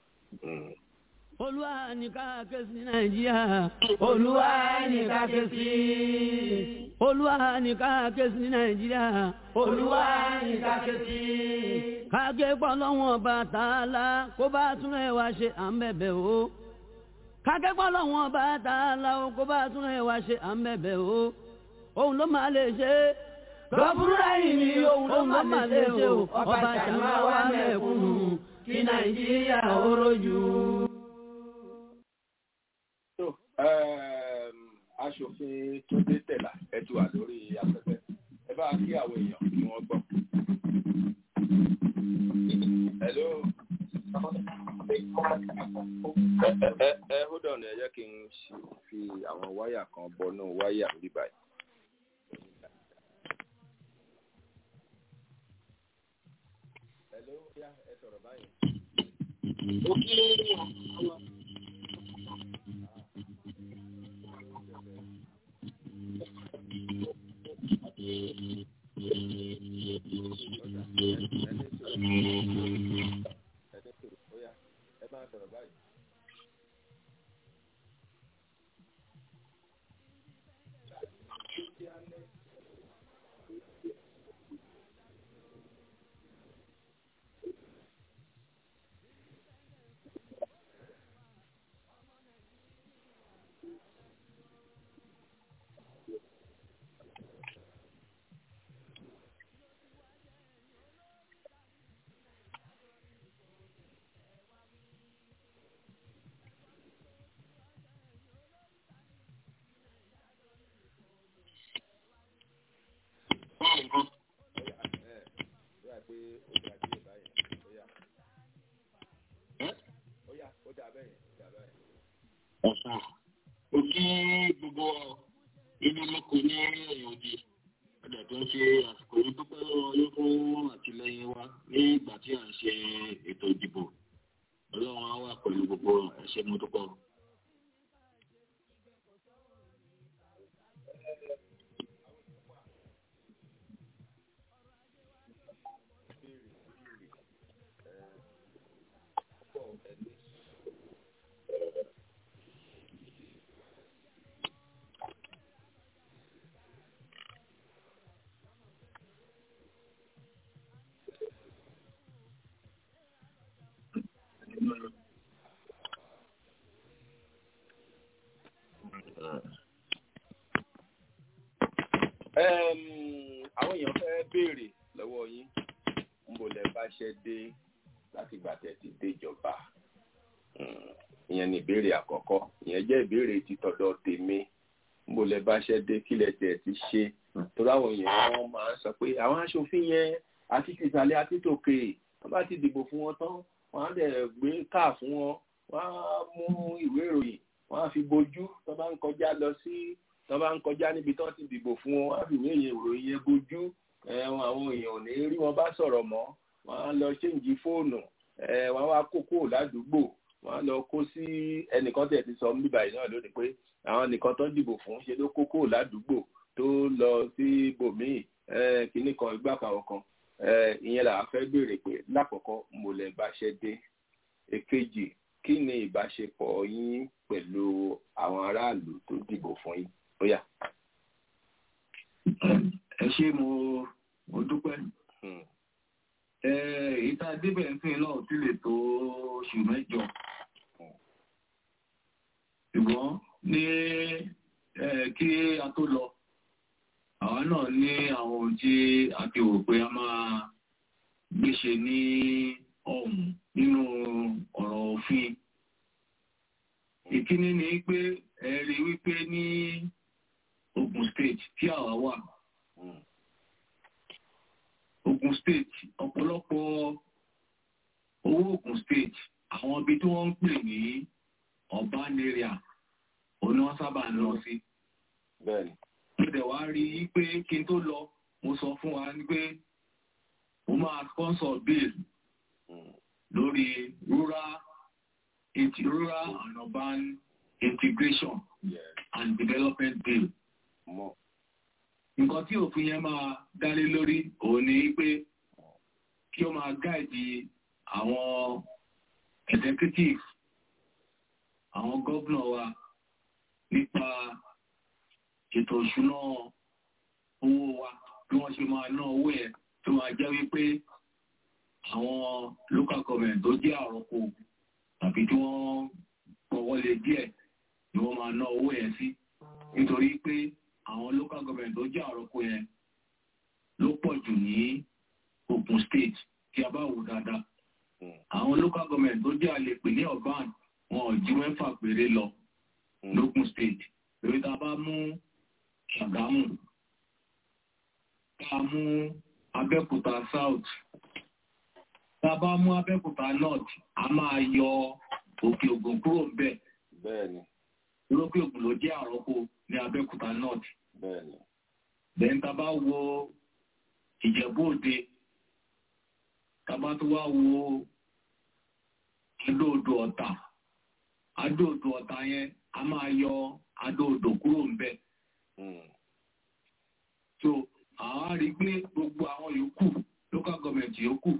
Olúwa ní ká ké sí Nàìjíríà. Olúwa ní ká ké sí. Olúwa ní ká ké sí Nàìjíríà. Olúwa ní ká ké sí. Ká ké pọ̀ lọ́wọ́n Ọbàtálá kó bá tún ẹ̀ wá ṣe à ń bẹ̀bẹ̀ o. Ká ké pọ̀ lọ́wọ́n Ọbàtálá kó bá tún ẹ̀ wá ṣe à ń bẹ̀bẹ̀ o. Òun ló máa lè ṣe. Lọ́bùrúdà yìí ni òun ló máa lè ṣe o. Ọba ṣàmà wà mẹ́kúnnù kí Nàìjíríà ó rojú. Aṣòfin Túndé Tẹ̀lá ẹ ti wà lórí afẹ́fẹ́ ẹ bá kí àwọn èèyàn kí wọ́n gbọ́. Hello. Hold on ẹ jẹ́ kí n fi àwọn wáyà kan bọnú wáyà rí báyìí. Hello, ẹ sọ̀rọ̀ báyìí. Ó kí gbogbo inú lóko ní òde ọjà tó ń ṣe àsìkò yìí tó pẹ́ lọ́wọ́ fún àtìlẹyìn wa ní ìgbà tí à ń ṣe ètò ṣe mo dúpọ̀. Àwọn èèyàn fẹ́ béèrè lọ́wọ́ yín ń bò lẹ́ bá ṣe dé láti gbà tẹ́ ti déjọba. Ìyẹn ni ìbéèrè àkọ́kọ́. Ìyẹn jẹ́ ìbéèrè títọ́dọ̀ tèmi. Ń bò lẹ́ bá ṣe dé kílẹ̀ tẹ́ ti ṣe. Torí àwọn èèyàn wọn máa ń sọ pé àwọn aṣòfin yẹn àti tìsàlẹ̀ àti tòkè wọ́n bá ti dìbò fún wọn tán wọ́n á dẹ̀ gbé káà fún wọn wọ́n á mú ìwé ìròyìn wọ́n á fi bojú tó bá ń kọjá lọ sí tó bá ń kọjá níbi tó ti dìbò fún wọn á fi ìwé ìròyìn yẹn bojú àwọn èèyàn ò ní rí wọn bá sọ̀rọ̀ mọ́ wọ́n á lọ ṣéǹjì fóònù wọ́n á wá kókó ládùúgbò wọ́n á lọ kó sí ẹnìkan tẹ̀ ti sọ níbà yìí náà lónìí pé àwọn nìkan tó dìbò fún ṣe ló kókó ládùúgbò tó lọ sí bòmíì kìíní kan ìgbà kan ìyẹn là á fẹ́ béèrè pé lákọ̀ọ́kọ́ mo lè báṣẹ́ dé. Èkejì, kí ni ìbáṣepọ̀ yín pẹ̀lú àwọn aráàlú tó dìbò fún yín? Ó yá. Ẹ ṣé mo dúpẹ́. Ìta débẹ̀ ń sìn náà tí lè tó oṣù mẹ́jọ. Ṣùgbọ́n ní kí a tó lọ, àwa náà ní àwọn ohun tí a ti rò pé a máa gbéṣe ní ọ̀hún nínú ọ̀rọ̀ òfin. Ìkíní ni pé ẹ rí wípé ní Ogun State tí àwa wà. Ogun State ọ̀pọ̀lọpọ̀ owó Ogun State àwọn ibi tí wọ́n ń pè ní urban area òun ni wọ́n sábà ń lọ sí. Bẹ́ẹ̀ni. Mo dẹ̀ wá rí i pé kí n tó lọ mo sọ fún wa ní pé mo máa sponsor bill lórí rural and urban integration and development bill. Nǹkan tí òfin yẹn máa dálé lórí òun ni pé kí ó máa gáìdì àwọn executive, àwọn gómìnà wa nípa ètò ìṣúná owó wa bí wọ́n ṣe máa ná owó yẹn tó máa jẹ́ wípé àwọn local government tó jẹ́ àròkọ tàbí tí wọ́n gbọ́wọ́lé díẹ̀ ni wọ́n máa ná owó yẹn sí nítorí pé àwọn local government tó jẹ́ àròkọ yẹn ló pọ̀ jù ní Ogun State tí a bá wò dáadáa. Àwọn local government tó jẹ́ àlepè ní urban wọn ò ju 6 péré lọ lógún State. Lórí tá a bá mú Ṣàgámù, tá a mú Abẹ́òkúta South, tá a bá mú Abẹ́òkúta North, a máa yọ Òkè Ògùn kúrò ńbẹ̀. Bẹ́ẹ̀ni. Òkè Ògùn ló jẹ́ àrọ́kọ ní Abẹ́òkúta North. Bẹ́ẹ̀ni. Then tá a bá wo Ìjẹ̀bú Òde, tá a bá tó wá wo Adó-Odò Ọ̀tà. Adó-Odò Ọ̀tà yẹn a máa yọ Adó-Odò kúrò ńbẹ̀. So àwa rí i pé gbogbo àwọn yòókù local government yòókù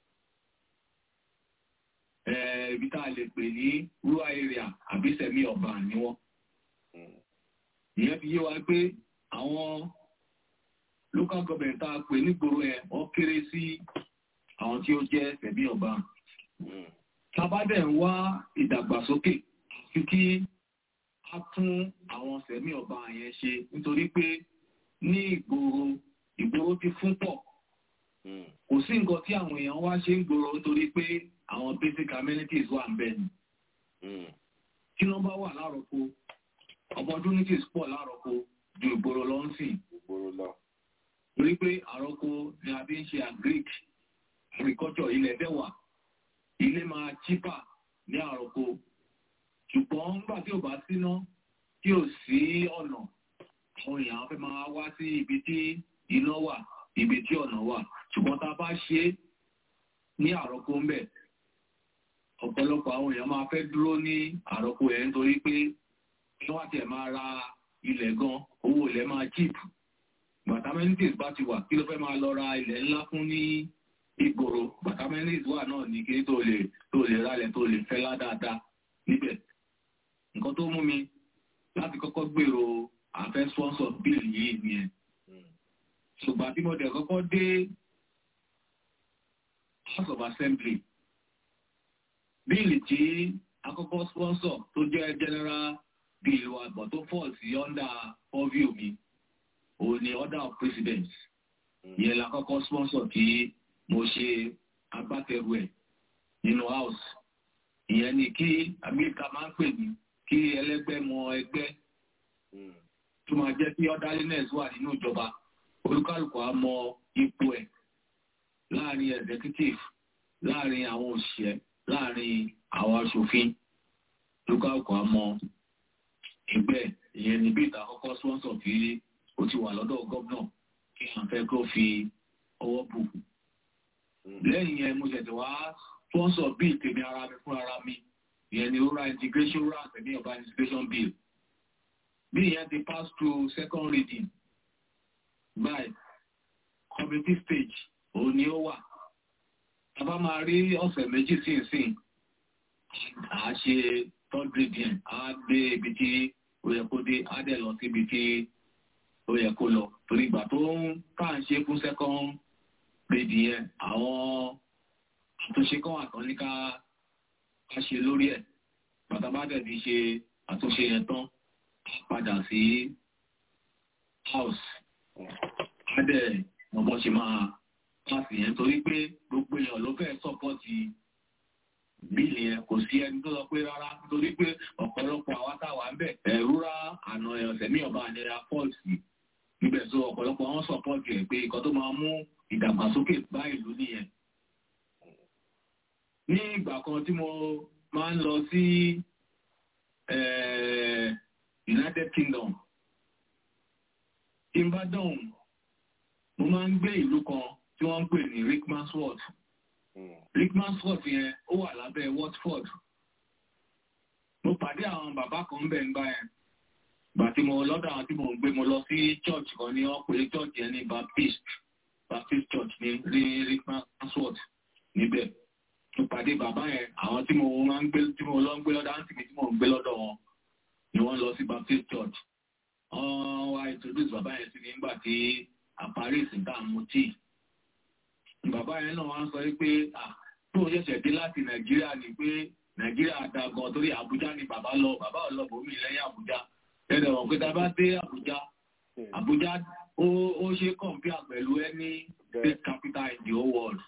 ibi tá a lè pè ní rural area àbí semi urban ni wọ́n. Ìyẹn fi yé wa pé àwọn local government tá a pè nígboro yẹn wọ́n kéré sí àwọn tí ó jẹ́ semi urban. Tá a bá dẹ̀ ń wá ìdàgbàsókè àfi kí a tún àwọn semi urban yẹn ṣe nítorí pé ní ìgboro ti fún pọ̀. Kò sí nǹkan tí àwọn èèyàn wá ṣe ń gbòòrò nítorí pé àwọn basic amenities wà ń bẹ ni. Tí wọ́n bá wà lárọ̀kọ, opportunities pọ̀ lárọ̀kọ ju ìgboro lọ ń sìn. Torí pé àrọ́kọ ni a fi ń ṣe agriculture ilẹ̀ dẹ̀ wà. Ilé máa cheaper ní àrọ́kọ. Ṣùgbọ́n nígbà tí ò bá síná, tí ò sí ọ̀nà, àwọn èèyàn fẹ́ máa wá sí ibi tí iná wà, ibi tí ọ̀nà wà. Ṣùgbọ́n tá a bá ṣe é ní àrọ́kọ ń bẹ̀, ọ̀pọ̀lọpọ̀ àwọn èèyàn máa fẹ́ dúró ní àrọ́pò ẹ̀ nítorí pé kí wọ́n tiẹ̀ máa ra ilẹ̀ gan owó ilẹ̀ máa cheap bàtàmẹ́nìtìs bá ti wà kí ló fẹ́ máa lọ ra ilẹ̀ ńlá fún ní ìgboro bàtàmẹ́nìtìs wà náà ní kí tó lè ralẹ̀ tó lè fẹ́ ládáadáa níbẹ̀ nǹkan tó mú mi láti kọ́kọ́ gbèrò àfẹ́ sponsor bill yìí nìyẹn ṣùgbọ́n tí mo dẹ̀ kọ́kọ́ dé House of Assembly bíìlì tí akọ́kọ́ sponsor tó jẹ́ general bill wa but tó fall sí under purview mi òun ni order of president ìyẹn la kọ́kọ́ sponsor tí mo ṣe agbátẹrù ẹ̀ nínú house ìyẹn ni kí amẹ́ríkà máa ń pè ní kí ẹlẹ́gbẹ́ mọ ẹgbẹ́ tó máa jẹ́ kí orderliness wà nínú ìjọba olúkálùkù á mọ ipò ẹ̀ láàrin executive láàrin àwọn òṣìṣẹ́ láàrin àwọn aṣòfin olúkálùkù á mọ ẹgbẹ́ ìyẹn ni bí ìta àkọ́kọ́ sponsor tí ó ti wà lọ́dọ̀ gómìnà kí à ń fẹ́ kó fi ọwọ́ bù. lẹ́yìn yẹn mo ṣẹ̀ṣẹ̀ wá sponsor bill tèmi ara mi fún ara mi ìyẹn ni rural integration rural tèmi urban integration bill. bí ìyẹn ti pass through second reading by committee stage òun ni ó wà. a bá máa rí ọ̀sẹ̀ méjì sínsìn à á ṣe third reading á gbé ibi tí ó yẹ kó dé á dẹ̀ lọ síbi tí ó yẹ kó lọ torí ìgbà tó ń ká ń ṣe fún second reading yẹn àwọn àtúnṣe kan àtọ́ ní ká ṣe lórí ẹ̀ bàtà bá dẹ̀ ti ṣe àtúnṣe yẹn tán padà sí house á dẹ̀ mọ̀mọ́ ṣe máa pàṣẹ yẹn torí pé gbogbo èèyàn ló fẹ́ sọ́pọ́ọ̀tì bíìlì yẹn kò sí ẹni tó sọ pé rárá torí pé ọ̀pọ̀lọpọ̀ àwa táwa ń bẹ̀ ẹ̀rúra àna ẹ̀sẹ̀ ní ọba àdẹ́ra pọ́ọ̀sì níbẹ̀ tó ọ̀pọ̀lọpọ̀ wọn sọ̀pọ̀ọ̀tì ẹ̀ pé nǹkan tó máa mú ìdàgbàsókè bá ìlú nìyẹn. ní ìgbà kan tí mo máa ń lọ sí United Kingdom tí n bá dọ̀hùn mo máa ń gbé ìlú kan tí wọ́n ń pè ní Rickmansworth. Rickmansworth yẹn ó wà lábẹ́ Watford. mo pàdé àwọn bàbá kan bẹ́ẹ̀ ń gbà yẹn gbà tí mo lọ́dọ̀ àwọn tí mo ń gbé mo lọ sí church kan ní wọ́n pè church yẹn ní Baptist Church ní Rickmansworth níbẹ̀. mo pàdé bàbá yẹn àwọn tí mo máa ń gbé tí mo lọ ń gbé lọ́dọ̀ àǹtí mi tí mo ń gbé lọ́dọ̀ wọn ni wọ́n lọ sí Baptist Church. wọ́n wá introduce bàbá yẹn sí ní nígbà tí àparí ìsìn tá à ń mu tíì. bàbá yẹn náà wá ń sọ pé tó ṣẹ̀ṣẹ̀ dé láti Nàìjíríà ni pé Nàìjíríà da gan torí Àbújá ni bàbá lọ bòmí lẹ́yìn Àbújá ẹ̀rọ wọn pé tá a bá dé Àbújá ó ṣe compare pẹ̀lú any state capital in the whole world.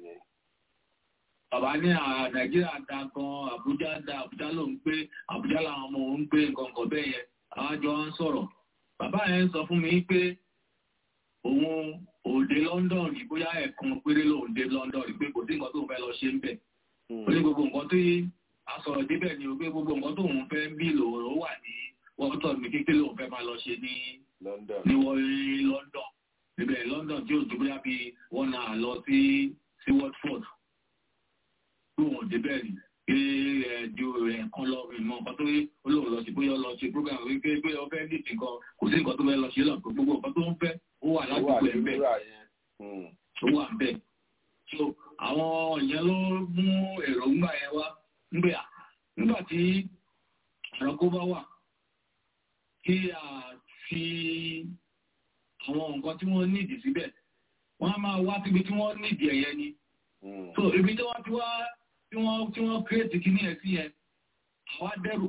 bàbá ní Nàìjíríà da gan Àbújá ló ń gbé Àbújá làwọn ọmọ òun ń gbé nǹkan kan bẹ́ẹ̀ yẹn àwọn jọ ń sọ̀rọ̀ bàbá yẹn sọ fún mi pé òun òde London rí bóyá ẹ̀kan péré lòun dé London rí pé kò sí nǹkan tó ń fẹ́ lọ ṣe ń bẹ̀. ó ní gbogbo nǹkan tó a sọ̀rọ̀ débẹ̀ ni o pé gbogbo nǹkan tó ń fẹ́ bí lòun ó wà ní wọ́tọ̀ mi kékeré lòun fẹ́ máa lọ ṣe ní London níbẹ̀ London tí ó ju bóyá bí wọ́n náà lọ sí Watford tó wọ́n débẹ̀ rí pé ju ẹ̀kan lọ ìmọ̀ nǹkan tó olóòrùn lọ sí bóyá lọ ṣe program wípé pé ọ fẹ́ ní nǹkan kò sí nǹkan tó fẹ́ lọ ṣe lọ gbogbo nǹkan tó ń fẹ́ ó wà ládùúgbò ẹ̀ bẹ́ẹ̀ ó wà bẹ́ẹ̀ so àwọn ìyẹn ló mú èròǹgbà yẹn wá nígbà tí àrọ́kó bá wà kí a fi àwọn nǹkan tí wọ́n nídìí síbẹ̀ wọ́n á máa wá síbi tí wọ́n nídìí ẹ̀yẹ ni so ibi tí wọ́n ti wá tí wọ́n kírètì kí ní ẹ̀sí yẹn àwọn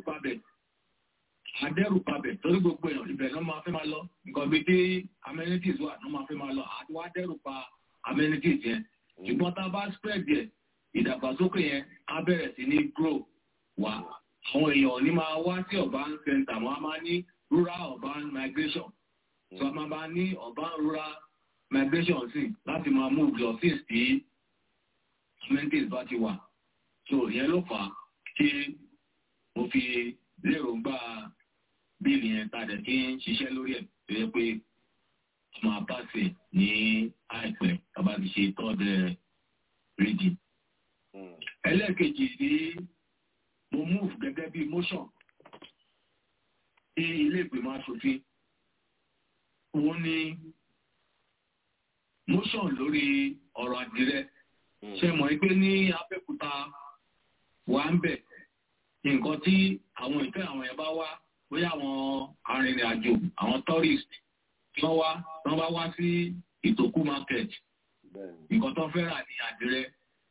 adẹ́rù pabẹ̀ torí gbogbo èèyàn ibẹ̀ ló máa fẹ́ máa lọ nǹkan bíi tí amenities wà ló máa fẹ́ máa lọ àti wá dẹ́rù pa amenities yẹn ṣùgbọ́n tá a bá spread yẹ ìdàgbàsókè yẹn á bẹ̀rẹ̀ sí ní grow wá àwọn èèyàn ní máa wá sí urban center wọn á máa ní rural urban migration so a máa ní urban rural migration sí láti máa move lọ sí ìsí amenities bá ti wà so ìyẹn ló fà á kí mo fi lérògbà bíìlì yẹn tàdé kí n ṣiṣẹ́ lórí ẹ̀ tó yẹ pé máa pàṣẹ ní àìpẹ́ tàbá ti ṣe third reading. ẹlẹ́ẹ̀kejì ni mo move gẹ́gẹ́ bí motion ní ilé ìgbìmọ̀ aṣòfin. Òun ni motion lórí ọ̀rọ̀ àdìrẹ. Ṣé mọ̀ pé ní Abẹ́òkúta wà ń bẹ̀ nǹkan tí àwọn ìfẹ́ àwọn yẹn bá wá bóyá àwọn arìnrìn-àjò àwọn tourist tí wọ́n bá wá sí Ìtòkú market nǹkan tó fẹ́ rà ní àdìrẹ.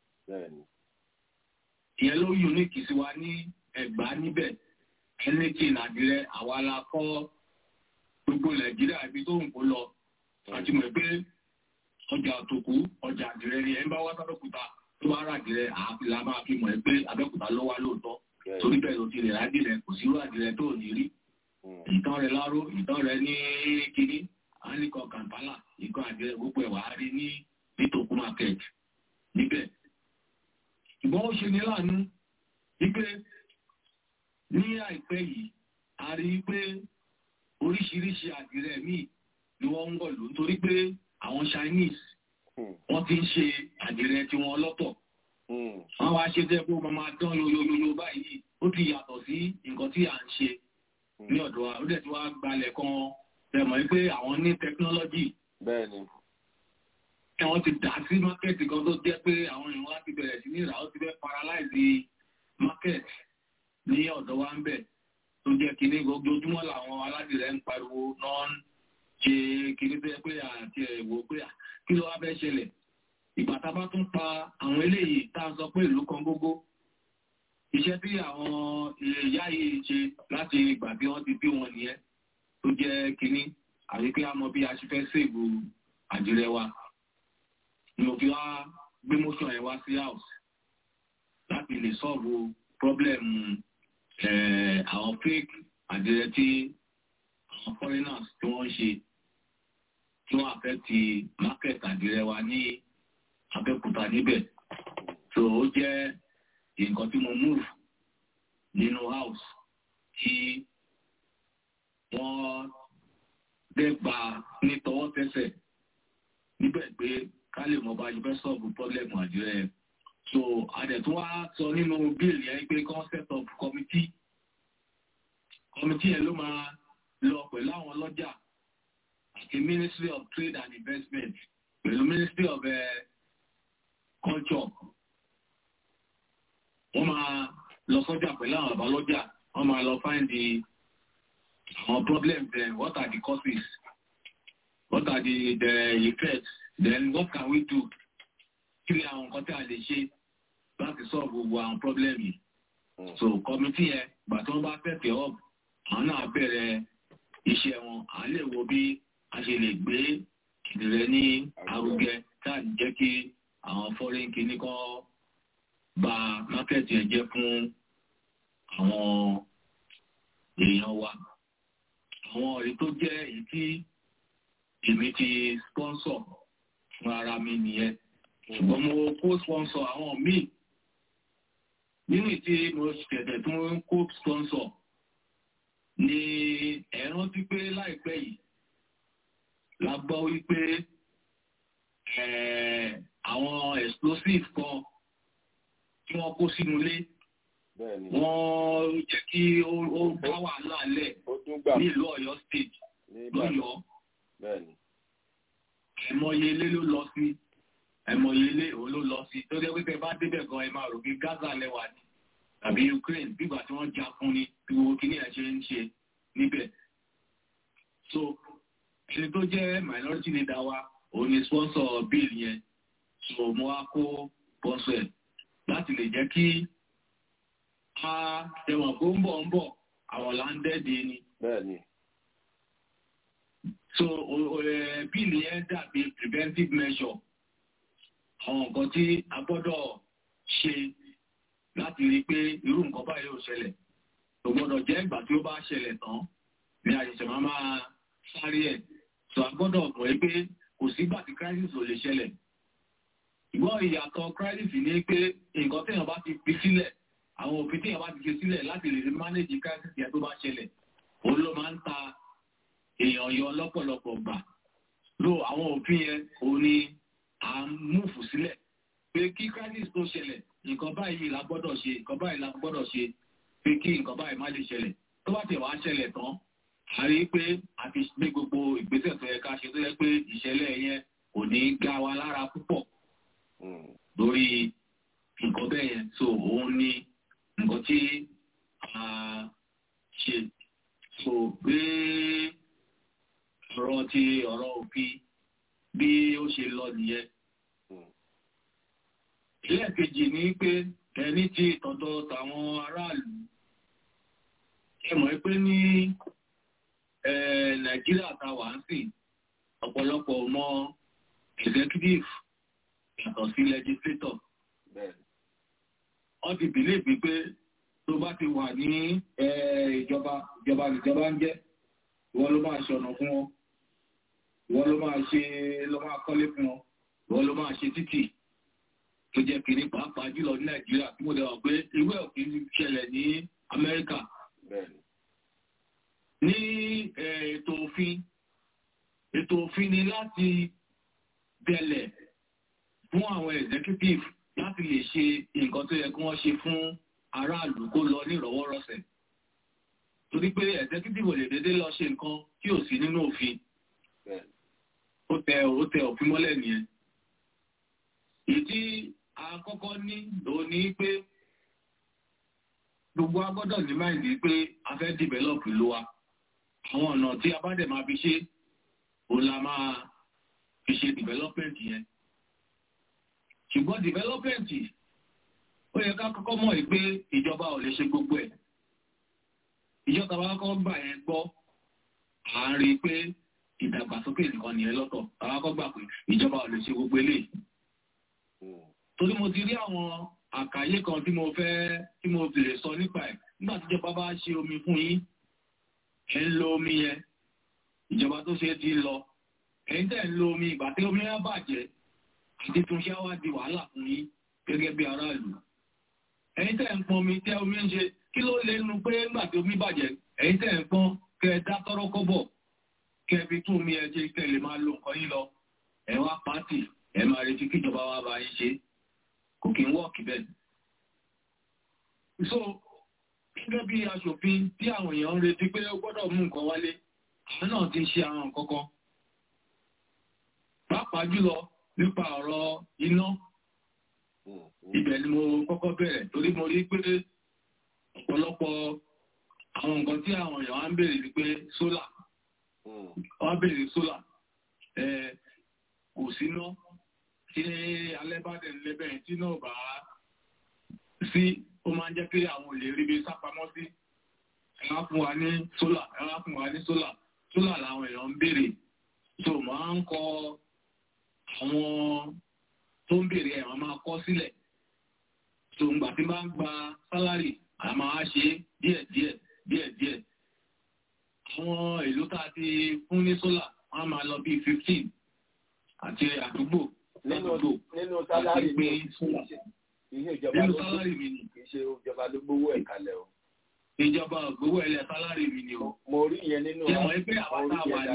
Ìyẹn ló unique sí wa ní Ẹ̀gbá níbẹ̀ ẹni tí àdìrẹ àwa la kọ́ gbogbo Nàìjíríà ibi tó ń kó lọ àti mọ̀ pé ọjà Ìtòkú ọjà àdìrẹ ni ẹ̀ ń bá wá sábẹ́òkúta tó bá rà àdìrẹ àfi la máa fi mọ̀ ẹ́ pé Abẹ́òkúta ló wá lóòótọ́ torí bẹ́ẹ̀ ló ti lè rádìrẹ kò sí irú àdìrẹ tó ò ní rí. Ìtàn rẹ̀ láró ìtàn rẹ̀ ní kínní àníkọ̀ Kampala ìkan àdìrẹ gbogbo ẹ̀ wá rí ní Ìtòkú market níbẹ̀. Ṣùgbọ́n ó ṣe ní láàánú wípé ní àìpẹ́ yìí a rí i pé oríṣiríṣi àdìrẹ míì ni wọ́n ń wọ̀lú nítorí pé àwọn Chinese wọ́n ti ń ṣe àdìrẹ tiwọn lọ́tọ̀. Wọ́n wá ṣe tẹ́ pé wọ́n máa dán yoyoyoyo báyìí ó ti yàtọ̀ sí nǹkan tí à ń ṣe ní ọ̀dọ̀ wa ó dẹ̀ ti wá gbalẹ̀ kan tẹ̀ mọ́ pé àwọn ní technology. Bẹ́ẹ̀ni. Wọ́n ti dà sí mákẹ́ẹ̀tì kan tó jẹ́ pé àwọn èèyàn wá ti bẹ̀rẹ̀ sí ní ìrà ó ti fẹ́ paralyze market ní ọ̀dọ̀ wa ń bẹ̀ tó jẹ́ kínní ojoojúmọ́ làwọn aládìrẹ ń pariwo náà ń ṣe kínní tó yẹ pé àti ẹ̀wò pé kí ló wá fẹ́ ṣẹlẹ̀. Ìgbà tá a bá tún pa àwọn eléyìí tá a sọ pé ìlú kan gbogbo iṣẹ́ tí àwọn ìyá yìí ṣe láti ìgbà bí wọ́n ti bí wọn nìyẹn tó jẹ́ kínní àti pé a mọ bí a ṣe fẹ́ sèbù àdìrẹ wa. Mo fi wá gbé motion ẹ̀ wá sí house láti lè solve problem àwọn fake àdìrẹ tí àwọn foreigners tí wọ́n ń ṣe tí wọ́n affect market àdìrẹ wa ní Abẹ́òkúta níbẹ̀. So ó jẹ́ nǹkan tí mo move nínú house tí wọ́n dẹ́gba ní tọwọ́ tẹsẹ̀ níbẹ̀ pé ká lè mọ̀ bá yìí fẹ́ solve problem àdìrẹ. So àdẹ̀tún wá sọ nínú bíìlì yẹn pé concept of committee yẹn ló máa lọ pẹ̀lú àwọn ọlọ́jà àti Ministry of Trade and Investment pẹ̀lú Ministry of Culture. Wọ́n máa lọ sọ́jà pẹ̀lú àwọn àbálọ́jà wọ́n máa lọ find àwọn problems then what are the causes what are the effects then what can we do kí ni àwọn nǹkan tí a lè ṣe láti solve gbogbo àwọn problem yìí. So committee yẹn gbà tí wọ́n bá tẹ̀tẹ̀ up àwọn náà bẹ̀rẹ̀ iṣẹ́ wọn à lè wo bí a ṣe lè gbé ìdìrẹ ní arugẹ tá à ń jẹ́ kí àwọn foreign kìíní kan bà market yẹn jẹ́ fún àwọn èèyàn wa. Àwọn ọ̀rẹ́ tó jẹ́ èyí tí èmi ti sponsor fún ara mi nìyẹn ṣùgbọ́n mo kó sponsor àwọn míì nínú tí mo ṣẹ̀ṣẹ̀ tó ń kó sponsor ní ẹ rántí pé láìpẹ́ yìí la gbọ́ wípé àwọn explosive kan tí wọ́n kó sínú ilé wọ́n jẹ́ kí ó dá wàhálà lẹ̀ ní ìlú Ọ̀yọ́ state lọ́yọ̀ọ́ ẹ̀mọye ilé ló lọ sí ẹ̀mọye ilé òun ló lọ sí tó jẹ́ pé tẹ́ bá débẹ̀ gan ẹ máa rò pé Gaza lẹ́wà ni tàbí Ukraine bígbà tí wọ́n jà fún ni bí gbogbo kìíní ẹ̀ ṣe ń ṣe níbẹ̀. So ẹni tó jẹ́ minority leader wa òun ni sponsor bill yẹn so mo wá kó sponsor ẹ̀ láti lè jẹ́ kí a tẹ̀wọ̀n kó ń bọ̀ àwọn láńdẹ́ẹ̀dì ni. So bill yẹn dàbí preventive measure àwọn nǹkan tí a gbọ́dọ̀ ṣe láti rí i pé irú nǹkan báyìí ò ṣẹlẹ̀ kò gbọ́dọ̀ jẹ́ ìgbà tí ó bá ṣẹlẹ̀ tán ní àṣìṣe máa sáré ẹ̀ so a gbọ́dọ̀ mọ̀ pé kò sígbà tí crisis ò lè ṣẹlẹ̀ ìgbọ́n ìyàtọ̀ crisis ní pé nǹkan téèyàn bá ti fi sílẹ̀ àwọn òfin téèyàn bá ti fi sílẹ̀ láti lè manage crisis yẹn tó bá ṣẹlẹ̀ òun ló máa ń ta èèyàn yọ lọ́pọ̀lọpọ̀ gbà ló àwọn òfin yẹn òun ni à ń múfù sílẹ̀ pé kí crisis tó ṣẹlẹ̀ nǹkan báyìí la gbọ́dọ̀ ṣe nǹkan báyìí la gbọ́dọ̀ ṣe pé kí nǹkan báyìí má lè ṣẹlẹ̀ tó bá tẹ̀ wá ṣẹlẹ̀ tán a rí i pé a ti gbé gbogbo ìgbésẹ̀ tó yẹ ká ṣe tó yẹ pé ìṣẹ̀lẹ̀ yẹn kò ní ga wa lára púpọ̀ lórí nǹkan bẹ́ẹ̀ yẹn so òun ni nǹkan tí a ṣe so pé ọ̀rọ̀ òfin bí ó ṣe lọ nìyẹn. Ẹlẹ́ẹ̀kejì ni pé ẹni tí tọ̀dọ̀ tàwọn aráàlú ẹ mọ̀ pé ní Nàìjíríà ta wà ń sìn ọ̀pọ̀lọpọ̀ mọ executive yàtọ̀ sí legislator. Wọ́n ti bìlíìfì pé tó bá ti wà ní ìjọba ń jẹ́ ìwọ ló máa ṣọ̀nà fún wọn ìwọ ló máa kọ́lé fún wọn ìwọ ló máa ṣe títì tó jẹ́ kìíní pàápàá jùlọ ní Nàìjíríà tí mo dẹ̀wọ̀ pé irú ẹ̀ kìí ṣẹlẹ̀ ní Amẹ́ríkà. Ní ètò òfin ni láti bẹ̀lẹ̀ fún àwọn executive láti lè ṣe nǹkan tó yẹ kí wọ́n ṣe fún aráàlú kó lọ ní ìrọ̀wọ́rọ̀sẹ̀. Torí pé executive ò lè dédé lọ ṣe nǹkan tí ò sí nínú òfin. Ó tẹ òfin mọ́lẹ̀ nìyẹn. Ìdí àkọ́kọ́ ní ló ní pé gbogbo a gbọ́dọ̀ ní máìlì pé a fẹ́ develop ìlú wa. Àwọn ọ̀nà tí a bá dẹ̀ máa fi ṣe òun la máa fi ṣe development yẹn. Ṣùgbọ́n development ó yẹ ká kọ́kọ́ mọ̀ pé ìjọba ò lè ṣe gbogbo ẹ̀. Ìjọba wa kọ́ gbà yẹn gbọ́ à ń rí i pé ìdàgbàsókè nìkan nìyẹn lọ́tọ̀ àwa kọ́ gbà pé ìjọba ò lè ṣe gbogbo eléyìí. Torí mo ti rí àwọn àkàyé kan tí mo fi lè sọ nípa ẹ̀ nígbà tí ìjọba bá ṣe omi fún yín ẹ̀ ń lo omi yẹn ìjọba tó ṣe ti lọ ẹ̀yin tẹ̀ ń lo omi ìgbà tí omi yẹn bàjẹ́ àti túnṣe wá di wàhálà fún yín gẹ́gẹ́ bí aráàlú. Ẹ̀yin tẹ̀ ń pọn omi tẹ́ omi ń ṣe kí ló lè nu pé nígbà tí omi bàjẹ́ ẹ̀yin tẹ̀ ń pọn kẹ́ ẹ dá tọ́rọ́ kọ́bọ̀ kẹ́ ẹ fi tún omi ẹ ṣe kẹ́ ẹ lè máa lo nǹkan yín lọ ẹ wá pàtì ẹ máa retí kí ìjọba wa bá yín ṣe kò kí ń wọ́ọ̀kì bẹ́ẹ̀. So gẹ́gẹ́ bí aṣòfin tí àwọn èèyàn ń retí pé ó gbọ́dọ̀ mú nǹkan wálé àwọn náà ti ṣe àwọn nǹkan kan. Pàápàá jùlọ nípa ọ̀rọ̀ iná ibẹ̀ ni mo kọ́kọ́ bẹ̀rẹ̀ torí mo rí pé ọ̀pọ̀lọpọ̀ àwọn nǹkan tí àwọn èèyàn á ń béèrè ni pé sólà wọ́n á béèrè sólà kò síná tí alẹ́ bá dẹ̀ lẹ́bẹ̀ẹ́ tí náà bá sí ó máa ń jẹ́ pé àwọn olè rí bí sápamọ́ sí ẹ wá fún wa ní sólà sólà làwọn èèyàn ń béèrè tó máa ń kọ àwọn tó ń béèrè ẹ̀ wọ́n máa kọ sílẹ̀ tó ń gbà tí bá ń gba sálárì a máa ṣe díẹ̀díẹ̀ àwọn ìlú tá a ti fún ní sólà wọ́n á máa lọ bí 15 àti àdúgbò nínú sálárì mi nínú sálárì mi ni ṣe ìjọba ló gbówó ẹ̀ kalẹ̀ o. Ìjọba gbówó ẹ̀lẹ̀ sálárì mi ni o. Mo rí ìyẹn nínú àwọn pé àwọn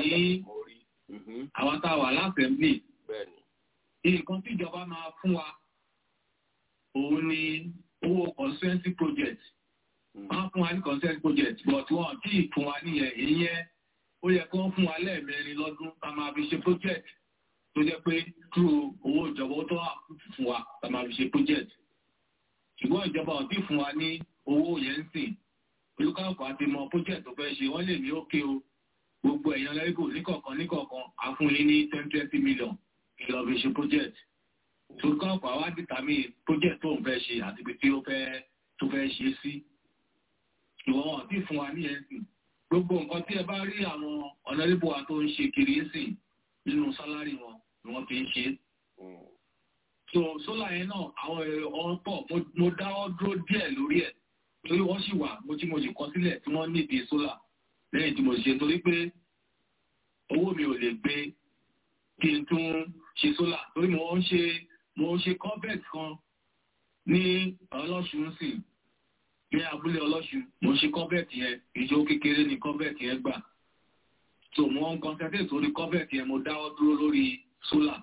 tá a wà lásẹ̀mblì nǹkan tí ìjọba máa fún wa òun ni owó consensus project. Wọ́n fún wa ní consensus project but wọ́n tí ì fún wa níyẹn ìyẹn ó yẹ kó fún wa lẹ́ẹ̀mẹrin lọ́dún tá máa fi ṣe project tó jẹ́ pé through owó ìjọba ó tó wà fún wa tá máa fi ṣe project. Ṣùgbọ́n ìjọba ò tí ì fún wa ní owó yẹn ń sìn. Olúkàlùkù àti mọ project tó fẹ́ ṣe wọ́n lè ní ókè o gbogbo èèyàn lẹ́gbò níkọ̀ọ̀kan àfúnni ní 20 million ìlọ fi ṣe project. Olúkàlùkù àwa dìtàmì project tó ń fẹ́ ṣe àti ibi tí ó fẹ́ ṣe sí. Ìwọ̀n wọn tí fún wa ní ẹ̀sìn. Gbogbo nǹkan tí ẹ bá rí àwọn ọ̀nàdìbò wa tó ń ṣe kiri ẹ̀sìn nínú sálárì wọn ni wọ́n fi ń ṣe. So sólà yẹn náà àwọn ọ̀rọ̀ pọ̀ mo dáwọ́ dúró díẹ̀ lórí ẹ̀. Torí wọ́n sì wà mo sì kọ sílẹ̀ tí wọ́n nídìí sólà lẹ́yìn tí mo ṣe torí pé owó mi ò lè gbé kí n tún ṣe sólà torí mo ń ṣe convert kan ní Ọlọ́ṣun sí ní abúlé Ọlọ́ṣun mo ṣe convert yẹn ìjọ kékeré ni convert yẹn gbà so mo ń concentrate sórí convert yẹn mo dáwọ́ dúró lórí sólà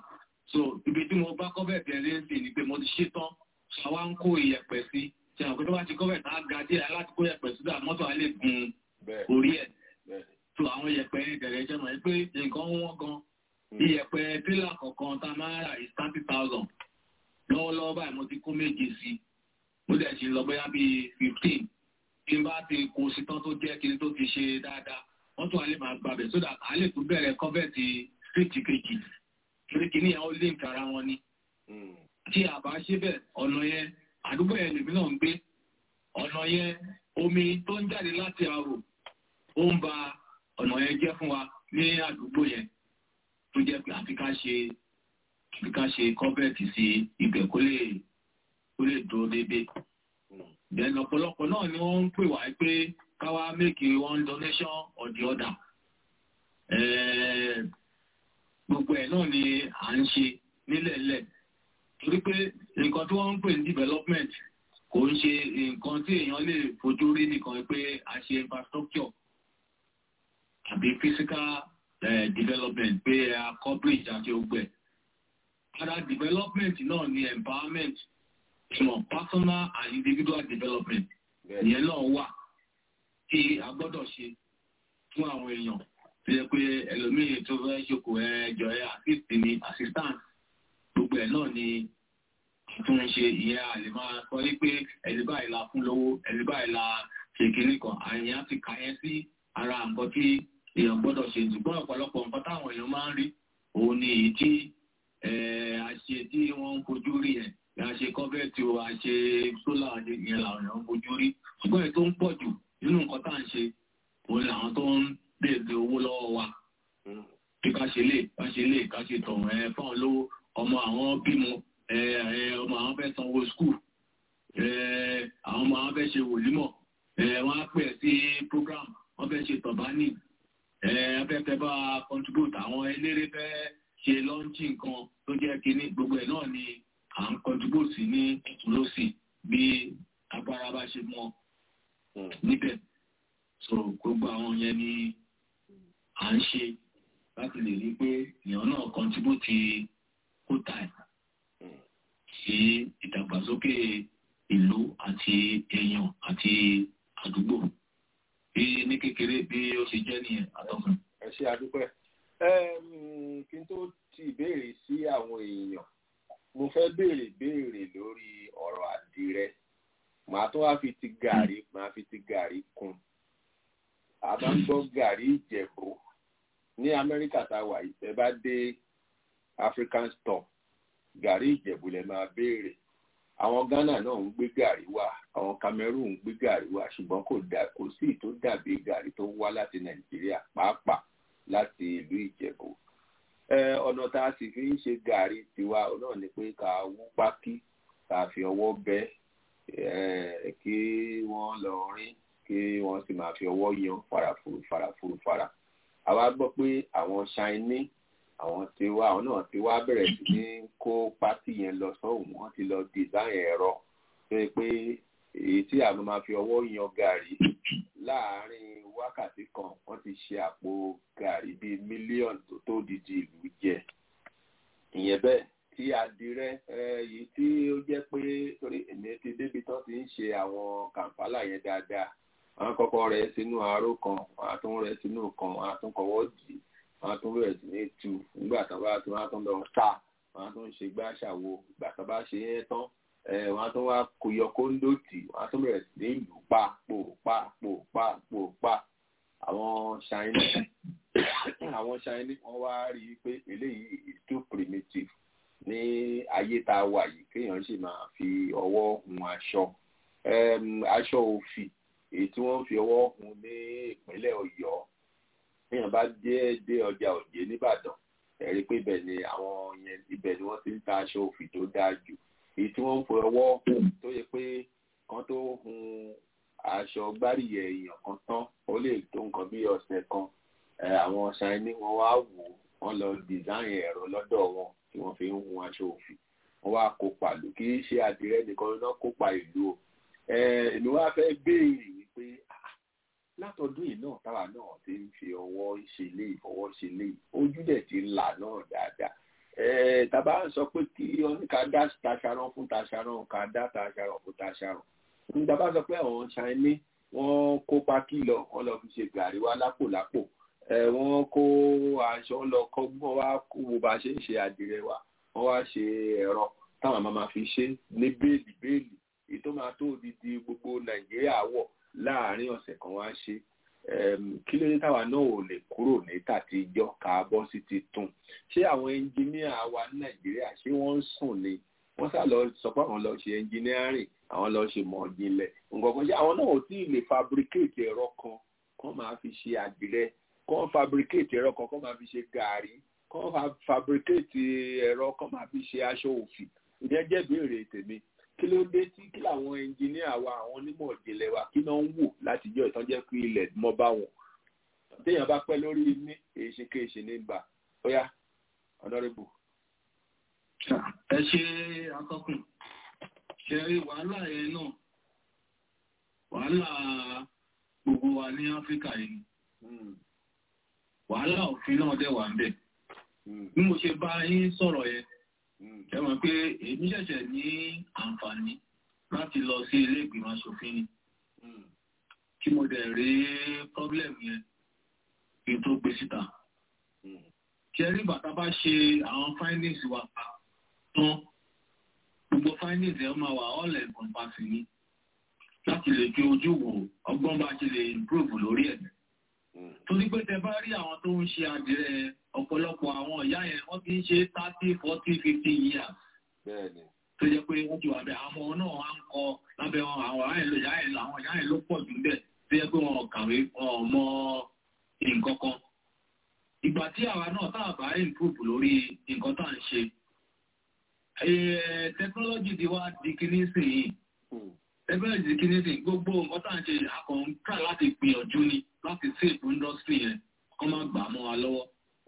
so ibi tí mo bá kọ́bẹ̀ tẹ̀lé ń sè ni pé mo ti ṣe tán àwa ń kó iyẹ̀pẹ̀ sí ṣe àwọn pé tó bá ti kọ́bẹ̀ tá a ga díẹ̀ láti kó iyẹ̀pẹ̀ sí dà mọ́tò á lè gun orí ẹ̀ so àwọn iyẹ̀pẹ̀ yẹn tẹ̀lé jẹ́ mọ̀ pé nǹkan wọ́n gan iyẹ̀pẹ̀ tírélà kọ̀ọ̀kan tá a máa rà is 30,000 lọ́wọ́lọ́wọ́ báyìí mo ti kó 7 sí mo dẹ̀ ṣe lọ bóyá bíi 15 tí n bá ti kó sí tán tó jẹ́ kiri tó ti ṣe dáadáa wọ́n tún wà lè máa gbàbẹ̀ sódà a lè tún bẹ̀rẹ̀ kọ́bẹ̀tì street kejì torí kìíní yẹn ó link ara wọn ni tí a bá ṣe bẹ́ẹ̀ ọ̀nà yẹn àdúgbò yẹn lèmi náà ń gbé ọ̀nà yẹn omi tó ń jáde láti àrò ó ń ba ọ̀nà yẹn jẹ́ fún wa ní àdúgbò yẹn tó jẹ́ pé àfi ká ṣe kọ́bẹ̀tì sí ibẹ̀ kó lè dúró déédéé. Then ọ̀pọ̀lọpọ̀ náà ni wọ́n ń pè wá pé káwá make one donation or the other. Gbogbo ẹ̀ náà ni à ń ṣe nílẹ̀ẹ́lẹ̀. Torí pé nǹkan tí wọ́n ń pè ní development kò ń ṣe nǹkan tí èèyàn lè fojú rí nìkan pé a ṣe infrastructure àbí physical development pé a coverage àti ogbẹ̀. Ara development náà ni empowerment. Personal and individual development ìyẹn náà wà tí a gbọ́dọ̀ ṣe fún àwọn èèyàn tó yẹ pé ẹlòmíì tó fẹ́ ṣokò ẹjọ́ assistant gbogbo ẹ̀ náà ni tún ń ṣe ìyẹn a lè máa sọ wípé ẹni báyìí la fún lówó ẹni báyìí la ṣe kínní kan àyàn ti kà yẹn sí ara nǹkan tí èèyàn gbọ́dọ̀ ṣe ṣùgbọ́n ọ̀pọ̀lọpọ̀ nǹkan táwọn èèyàn máa ń rí òun ni èyí tí àṣe tí wọ́n ń fojú rí yẹn a ṣe kọ́bẹ̀tì o a ṣe sólà yẹn làwọn èèyàn ń fojú rí ṣùgbọ́n èyí tó ń pọ̀ jù nínú nǹkan tá à ń ṣe òun làwọn tó ń béèrè owó lọ́wọ́ wa bí ká ṣe lè ká ṣe tọ̀hún fáwọn lówó ọmọ àwọn bímọ ọmọ àwọn fẹ́ sanwó skul àwọn ọmọ àwọn fẹ́ ṣe wòlímọ̀ wọ́n á pè sí program wọ́n fẹ́ ṣe tọ̀bánì afẹ́fẹ́ bá contribute àwọn eléré fẹ́ ṣe lọ́ńchì nǹkan tó jẹ́ kínní gbogbo ẹ̀ náà ni à ń contribute ní lọ́sì bí agbára bá ṣe mọ́ níbẹ̀. So gbogbo àwọn yẹn ni à ń ṣe láti lè rí pé èèyàn náà contribute kóta sí ìdàgbàsókè ìlú àti èèyàn àti àdúgbò bí ní kékeré bí ó ṣe jẹ́ nìyẹn àtọ́kùn. ẹ ṣe àdúpẹ́ kí n tó ti ìbéèrè sí àwọn èèyàn mo fẹ́ béèrè lórí ọ̀rọ̀ àdìrẹ màá tó wá fi ti gàrí kún àbá ń gbọ́ gàrí ìjẹ̀bú ní Amẹ́ríkà tá a wà yìí ẹ bá dé African store gàrí ìjẹ̀bú lẹ máa béèrè àwọn Ghana náà ń gbé gàrí wá àwọn Cameroon ń gbé gàrí wá ṣùgbọ́n kò sí tó dàbí gàrí tó wá láti Nàìjíríà pàápàá láti ìlú ìjẹ̀bú. Ọ̀nà tá a sì fi ń ṣe gàrí tiwa náà ni pé ká wú pákí ká fi ọwọ́ bẹ́ kí wọ́n lọ rín kí wọ́n sì máa fi ọwọ́ yan farafuru. Àwa gbọ́ pé àwọn Chinese àwọn náà ti wá bẹ̀rẹ̀ sí ní kó pákí yẹn lọ sọ́hùn wọ́n ti lọ design ẹ̀rọ tó yẹ pé èyí tí a máa fi ọwọ́ yan gàrí láàárín wákàtí kan wọ́n ti ṣe àpò gàrí bíi mílíọ̀nù tó dìdì ìlú jẹ. Ìyẹn bẹ́ẹ̀ tí àdìrẹ yìí tí ó jẹ́ pé torí èmi ti débi tán ti ń ṣe àwọn kàǹpálà yẹn dáadáa wọ́n kọ́kọ́ rẹ̀ sínú aró kan wọ́n á tún rẹ̀ sínú kan wọ́n á tún kọ́wọ́ dì wọ́n á tún bẹ̀rẹ̀ sí ní tu nígbà tán bá tún wọ́n á tún lọ ta wọ́n á tún ṣe gbàṣàwò ìgbà tán bá ṣe yẹn tán wọ́n á tún wá kóyọ kóńdòtì wọ́n á tún bẹ̀rẹ̀ sí ní ìlú pa àwọn Chinese wọ́n wá rí i pé eléyìí is too primitive ní ayé tá a wà yìí kéèyàn sì máa fi ọwọ́ hun aṣọ òfì èyí tí wọ́n fi ọwọ́ hun ní ìpínlẹ̀ Ọ̀yọ́ kéèyàn bá dé ọjà Òjé nìbàdàn ẹ̀rí pé ibẹ̀ ni wọ́n ti ń ta aṣọ òfì tó dáa jù èyí tí wọ́n ń fi ọwọ́ hun tó yẹ pé kan tó hun aṣọ gbáríyẹ èèyàn kan tán ó lè tó nǹkan bí ọ̀sẹ̀ kan àwọn Chinese wọ́n wá wò wọ́n lọ design ẹ̀rọ lọ́dọ̀ wọn tí wọ́n fi ń hun aṣọ òfì wọ́n wá kópa lù kì í ṣe àdìrẹ nìkan náà kópa ìlú o èmi wá fẹ́ béèrè wípé látọdún yìí náà táwa náà ti ń fi ọwọ́ ṣe lé ojú dẹ̀ ti là náà dáadáa tàbá sọ pé kí ká dá Tasharan fún Tasharan ká dá Tasharan fún Tasharan tàbá sọ pé àwọn Chinese wọ́n kó pákí lọ wọ́n lọ fi ṣe gàrí wá lápò wọ́n kó aṣọ lọ kọ́gbọ́n wá kó wo bá ṣe ń ṣe àdìrẹ wa wọ́n wá ṣe ẹ̀rọ táwọn máa fi ṣe ní béèlì èyí tó máa tó odidi gbogbo Nàìjíríà wọ̀ láàárín ọ̀sẹ̀ kan wá ṣe kí ló dé táwa náà ò lè kúrò ní tàtijọ́ ká bọ́ sí titun ṣé àwọn ẹnjìníà wa ní Nàìjíríà ṣé wọ́n ń sùn ni wọ́n sá lọ sọ pé àwọn lọ ṣe ẹnjìníárìn àwọn lọ ṣe mọ̀ ìjìnlẹ̀ nǹkan kan ṣé àwọn náà ò tí ì lè fabricate ẹ̀rọ kan máa fi ṣe àdìrẹ kan fabricate ẹ̀rọ kan máa fi ṣe gàrí kan fabricate ẹ̀rọ kan máa fi ṣe aṣọ òfì ìyẹn jẹ́ ìbéèrè tèmi kí ló dé tí kí làwọn ẹnjìníà wa àwọn onímọ̀ ìjìnlẹ̀ wa kí náà ń wò látijọ́ ìtọ́jẹ́ pé ilẹ̀ mọ́ bá wọn téèyàn bá pẹ́ lórí ní èṣekéṣe ní gbà óyá honorable. ẹ ṣe akọkùn ṣe rí wàhálà yẹn náà wàhálà gbogbo wa ní Áfíríkà yìí wàhálà òfin náà dẹ̀ wà ń bẹ̀ bí mo ṣe bá yín sọ̀rọ̀ yẹn ẹ mọ̀ pé èmi ṣẹ̀ṣẹ̀ ní àǹfààní láti lọ sí ilé ìgbìmọ̀ aṣòfin ni kí mo dẹ̀ rí pọ́blẹ̀mù yẹn kí n tó gbé síta. ṣe rí bàtà bá ṣe àwọn findings wa pa tán gbogbo findings ẹ̀ máa wà all encompassing ni láti lè fi ojú wò ọgbọ́n bá ṣe lè improve lórí ẹ̀. torí pé tẹ bá rí àwọn tó ń ṣe àdìrẹ ọ̀pọ̀lọpọ̀ àwọn ìyá yẹn wọ́n ti ń ṣe 30, 40, 50 years. tó jẹ́ pé wọ́n ti wà bẹ́ẹ̀ àwọn náà wá ń kọ lábẹ́ àwọn ìyá yẹn ló pọ̀ jù bẹ́ẹ̀ tó jẹ́ pé wọn kàwé wọn mọ nǹkan kan. ìgbà tí àwa náà tá a bá improve lórí nǹkan tá à ń ṣe technology ti wá di kíní sí yìí technology di kíní sí gbogbo nǹkan tá à ń ṣe àkọ́ńtà láti gbìyànjú ni láti save industry yẹn kọ́ máa gbà mọ́ wa lọ́wọ́.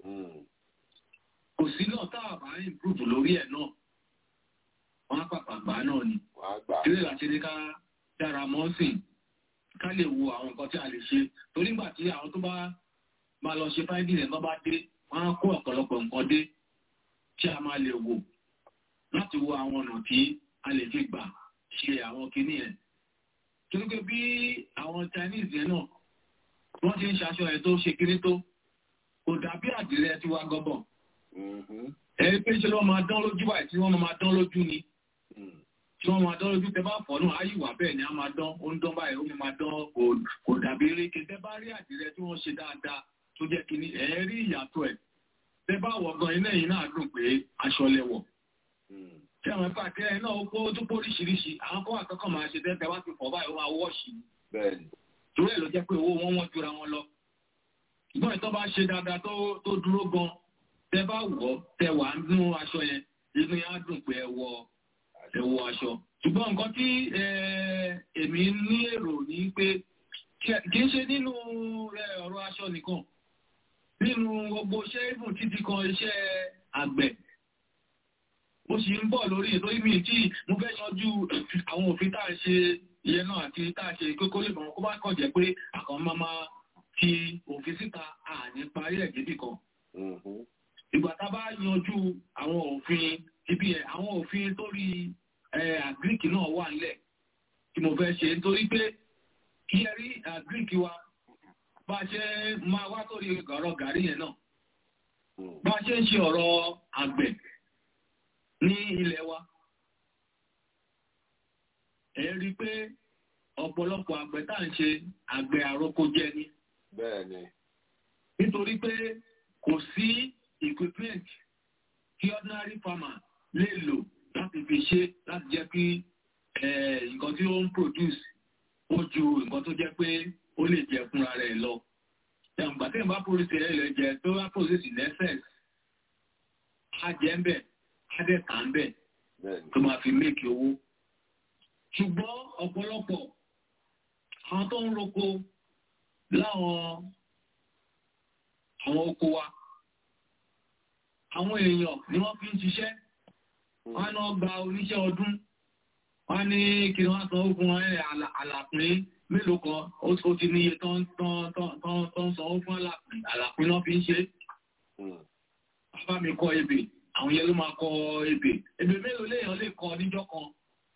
kò sí náà tá a bá improve lórí ẹ̀ náà wọ́n á pàpà gbà náà ni ilé ìlàṣẹ ní ká dára mọ́ sí ká lè wo àwọn nǹkan tí a lè ṣe torí nígbà tí àwọn tó bá máa lọ ṣe finding ẹ̀ tó bá dé wọ́n á kó ọ̀pọ̀lọpọ̀ nǹkan dé tí a máa lè wò láti wo àwọn ọ̀nà tí a lè fi gbà ṣe àwọn kinní ẹ̀ torí pé bí àwọn Chinese yẹn náà wọ́n ti ń ṣaṣọ ẹ̀ tó ṣe kinní tó kò dàbí àdìrẹ tí wá gọ́bọ̀. ẹ̀rí pé ṣe ló máa dán lójú báyìí tí wọ́n máa dán lójú ni tí wọ́n máa dán lójú tẹ bá fọ́ náà ayíwá bẹ́ẹ̀ ni a máa dán ó ń dán báyìí ó máa dán kò dàbí eréke tẹ bá rí àdìrẹ tí wọ́n ṣe dáadáa tó jẹ́ kínní ẹ̀rí ìyàtọ̀ ẹ̀ tẹ bá wọ̀ gan iná yìí náà dùn pé aṣọ lẹwọ̀ tí àwọn ẹ̀fà tẹ ẹ̀ náà ó tó póríṣiríṣi àwọn kọ́ àkọ́kọ́ máa ṣe tẹ́ wá ti fọ̀ báyìí ó máa wọ́ọ̀ṣì torí ẹ̀ ló jẹ́ pé owó wọn wọ́n jura wọn lọ ṣùgbọ́n ìtọ́ bá ṣe dáadáa tó dúró gan tẹ bá wọ̀ tẹ wà nínú aṣọ yẹn inú yẹn á dùn pé ẹ wọ aṣọ ṣùgbọ́n nǹkan tí èmi ní èrò ní pé kì í ṣe nínú ọ̀rọ̀ aṣọ nìkan nínú gbogbo iṣẹ́ ìbùn títí kan iṣẹ́ àgbẹ̀ ó sì ń bọ̀ lórí ètò ìmì tí mo fẹ́ yanjú àwọn òfin tá à ń ṣe ìyẹn náà àti tá à ṣe kókó lè mọ̀ kó bá kàn jẹ́ pé àkàn máa fi òfin síta àní parí ẹ̀ débì kan. ìgbà tá a bá yanjú àwọn òfin ibi ẹ̀ àwọn òfin torí àgíríkì náà wà nílẹ̀ tí mo fẹ́ ṣe nítorí pé kí ẹ rí àgíríkì wa bá a ṣe máa wá sórí ọ̀rọ̀ gàrí yẹn náà bá a ṣe ń ṣe ọ̀rọ̀ àgbẹ̀ ní ilẹ̀ wa ẹ rí pé ọ̀pọ̀lọpọ̀ àgbẹ̀ tá à ń ṣe àgbẹ̀ àroko jẹ ni. Bẹ́ẹ̀ni. nítorí pé kò sí equipment tí ordinary farmer lè lò láti fi ṣe láti jẹ́ kí nǹkan tí ó ń produce ó ju nǹkan tó jẹ́ pé ó lè jẹ fúnra rẹ̀ lọ. ìgbà tí ìbá produce rẹ̀ lè jẹ tó bá produce lẹ́sẹ̀ á jẹ́ ń bẹ̀ á dẹ̀ tà ń bẹ̀ tó máa fi make owó. ṣùgbọ́n ọ̀pọ̀lọpọ̀ àwọn tó ń roko láwọn oko wa àwọn èèyàn ni wọ́n fi ń ṣiṣẹ́ wọ́n náà gba oníṣẹ́ ọdún wọ́n ní kí wọ́n san ogun àlàpín mélòó kan ó ti níye tán sanwó fún àlàpín náà fi ń ṣe bàbá mi kọ ebè àwọn yẹn ló máa kọ ebè mélòó léèyàn lè kọ níjọ́ kan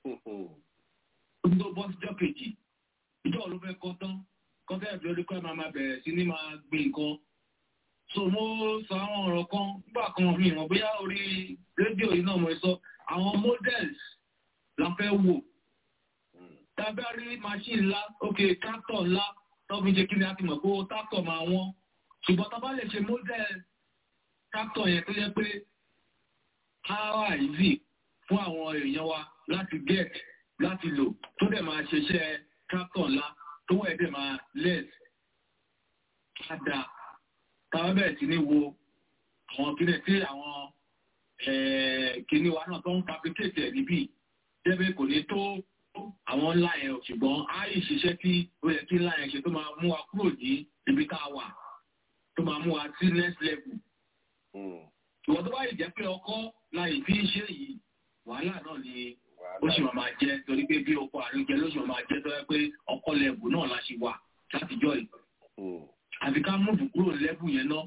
tó bọ́ síjọ́ kejì ìjọ́ ló fẹ́ kọ́ tán kọ́tẹ́ ẹ̀bí orí kọ́ máa bẹ̀rẹ̀ sí ní máa gbin nǹkan. So mo sọ àwọn ọ̀rọ̀ kan nígbà kan mi ìwọ̀n bóyá orí rédíò yìí náà mo sọ àwọn models la fẹ́ wò. Tàbí a rí machine ńlá tractor ńlá tó fi ṣe kí ni a ti mọ̀ pé tractor máa wọ́n. Ṣùgbọ́n tá a bá lè ṣe model tractor yẹn tó yẹ pé how easy fún àwọn èèyàn wa láti get láti lò tó dẹ̀ máa ṣiṣẹ́ tractor ńlá tó wẹ̀ dẹ̀ máa less dáadáa. Táwọn bẹ̀rẹ̀ sí ní wo àwọn kíni tí àwọn kíni wa náà tó ń fabricate ẹ̀ níbí jẹ́bẹ́ kò ní tó àwọn ńlá yẹn ṣùgbọ́n á yìí ṣiṣẹ́ tí ó yẹ kí ńlá yẹn ṣe tó máa mú wa kúrò ní ibi tá a wà tó máa mú wa sí next level. Ìwọ́n tó bá yìí jẹ́ pé ọkọ́ láì fi ṣe yìí wàhálà náà ni ó sì máa jẹ́ torí pé bí ọkọ̀ àríjẹ ló sì máa jẹ́ tó yẹ pé ọkọ̀ lẹ́bù náà la ṣe wà látijọ́ yìí. Àfi ká mú kúrò lẹ́bù yẹn náà.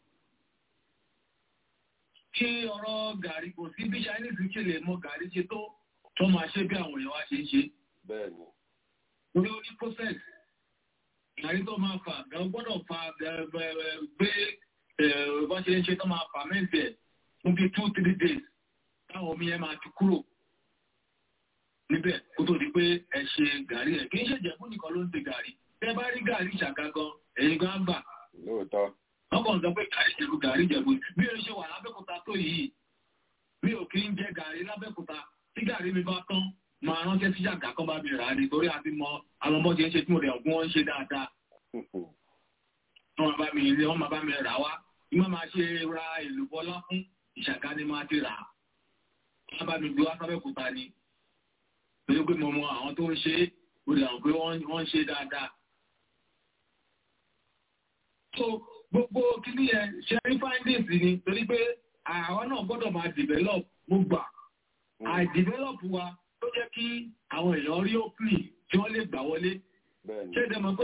Kí ọ̀rọ̀ gàrí kò sí bí Chinese ṣe lè mọ gàrí ṣe tó máa ṣe bí àwọn èèyàn wá ṣe ń ṣe. Bẹ́ẹ̀ni. Orí ó ní process. Gàrí tó máa fà gan gbọ́dọ̀ fa gbé bá ṣe ń ṣe tó máa fà mẹ́ǹtẹ̀ fún bí 2-3 days táwọn omi yẹn máa ti kúrò níbẹ̀ kó tó di pé ẹ ṣe gàrí ẹ̀. Kì í ṣe Ìjẹ̀bú nìkan ló ń ṣe gàrí. Tẹ́ bá rí gàrí Ìṣàgá gan ẹ̀yin gan gbà. Lóòótọ́. Wọ́n kàn sọ pé gàrí Ìjẹ̀bú bí o ṣe wà lábẹ́kúta tó yìí mi ò kí ń jẹ gàrí lábẹ́kúta tí gàrí mi bá tán máa ránṣẹ́ sí Ìṣàgá kan bá mi rà á nítorí àti mọ àwọn ọmọ ṣe ń ṣe tí mo rẹ̀ ọ̀gbọ́n wọn ń ṣe dáadáa. Wọ́n máa bá mi rà wá ìmọ̀ máa ṣe ra ìlú bọ́lá fún Ìṣàgá ni máa ti rà á. Wọ́n bá mi gbé wá sábẹ́kúta ni pẹ̀lú pé mo mọ àwọn tó ń ṣe é mo lè hàn pé wọ́n ń ṣe dáadáa. So gbogbo kìíní yẹn sharing findings ni torí pé àwọn náà gbọ́dọ̀ máa develop gbogbo develop wa tó jẹ́ kí àwọn èèyàn rí opening tí wọ́n lè gbà wọlé. Ṣé ẹ mọ̀ pé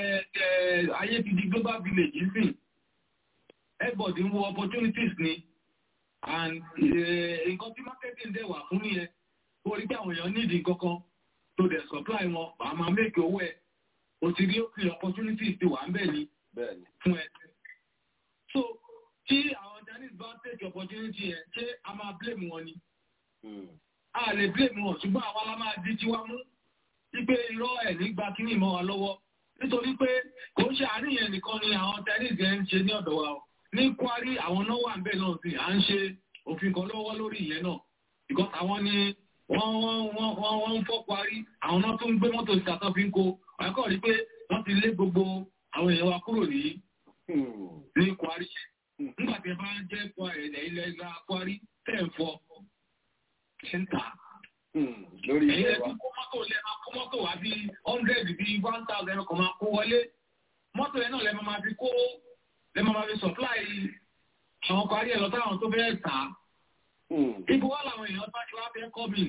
ayé ti di global village sìn everybody ń wo opportunities ni and nǹkan tí marketing dẹ̀ wà fún yẹn kó rí pé àwọn èèyàn nídìí kankan tó dẹ̀ supply wọn wàá máa make owó ẹ̀ o ti rí opening opportunities ti wà ń bẹ̀ ni fún ẹ. So tí àwọn Chinese bá take opportunity yẹn ṣé a máa blame wọn ni? A lè blame wọn ṣùgbọ́n àwa la máa di tiwa mú wípé irọ́ ẹ̀ nígbà kíní ìmọ̀ wa lọ́wọ́ nítorí pé kò ń ṣe àárín yẹn nìkan ni àwọn Chinese yẹn ń ṣe ní ọ̀dọ̀ wa ní Kwari àwọn náà wà ń bẹ̀ náà sí à ń ṣe òfin kan lọ́wọ́ lórí ìyẹn náà because àwọn ni wọ́n ń fọ́ Kwari àwọn náà tó ń gbé mọ́tò ìsàtọ́ fi ń kó àkọ́ rí pé wọ́n ti lé gbogbo àwọn èèyàn wa kúrò ní Kwari nígbà tí ẹ bá jẹ́ ilẹ̀ ìlà Kwari tẹ̀ ń fọ́ ṣẹ́ńtà lórí ilẹ̀ wa. Ẹ̀yẹ́ kó mọ́tò wá bí 100 bí 1000 ẹ̀rọ kan máa kó wọlé mọ́tò yẹn náà lẹ́ máa fi kó lẹ́ máa fi supply àwọn Kwari ẹ̀ lọ táwọn tó fẹ́ tà á. Ibo wá làwọn èèyàn bá ti wá fẹ́ kọ́ mi.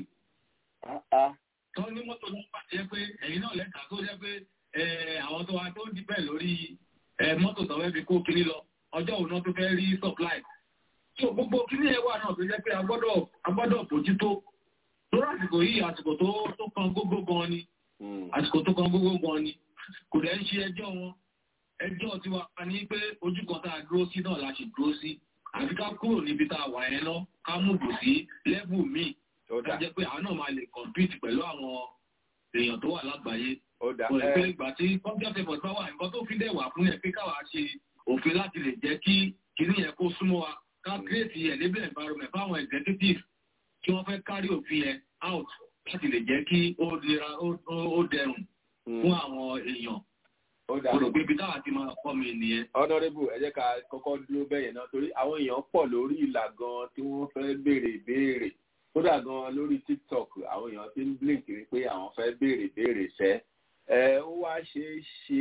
Tó ní mọ́tò náà pàṣẹ pé ẹ̀yin náà lẹ́tà tó jẹ́ pé àwọn tó wá tó ń dìbẹ̀ lórí mọ́tò tó fẹ́ fi kó kiri lọ ọjọ́ òun náà tó fẹ́ rí supply. So gbogbo kiri ẹ̀ wà náà tó jẹ́ pé a gbọ́dọ̀ bójútó. Lórí àsìkò yìí àsìkò tó kan gógó gan ni. Àsìkò tó kan gógó gan ni. Kò dẹ̀ ń ṣe ẹjọ́ wọn. Ẹjọ́ tiwa ní pé ojú kan tá a dúró sí náà la ṣì dúró sí. Àfi ká kúrò níbi tá a wà yẹn lọ ká múbù sí lẹ́bù míì. Ó jẹ́ pé àwọn náà máa lè compete pẹ̀lú àwọn èèyàn tó wà lágbàáyé. Kò lè pé ìgbà tí contract effort bá wà nǹkan tó fi dẹ̀ wà fún ẹ̀ pé káwa ṣe òfin láti lè jẹ́ kí kinní yẹn kó súnmọ́ wa ká create enable environment fáwọn executive tí wọ́n fẹ́ carry òfin yẹn out láti lè jẹ́ kí ó dẹrùn fún àwọn èèyàn. Olùgbé ibi táwa ti máa kọ́ mi nìyẹn. Honorable ẹ jẹ́ ká kọ́kọ́ dúró bẹ́yẹn náà torí àwọn èèyàn pọ̀ lórí ìlà gan tí wọ́n fẹ́ béèrè ìbéèrè kódà gan lórí TikTok àwọn èèyàn ti ń blink rí pé àwọn fẹ́ béèrè ìbéèrè sẹ́. Ó wá ṣeé ṣe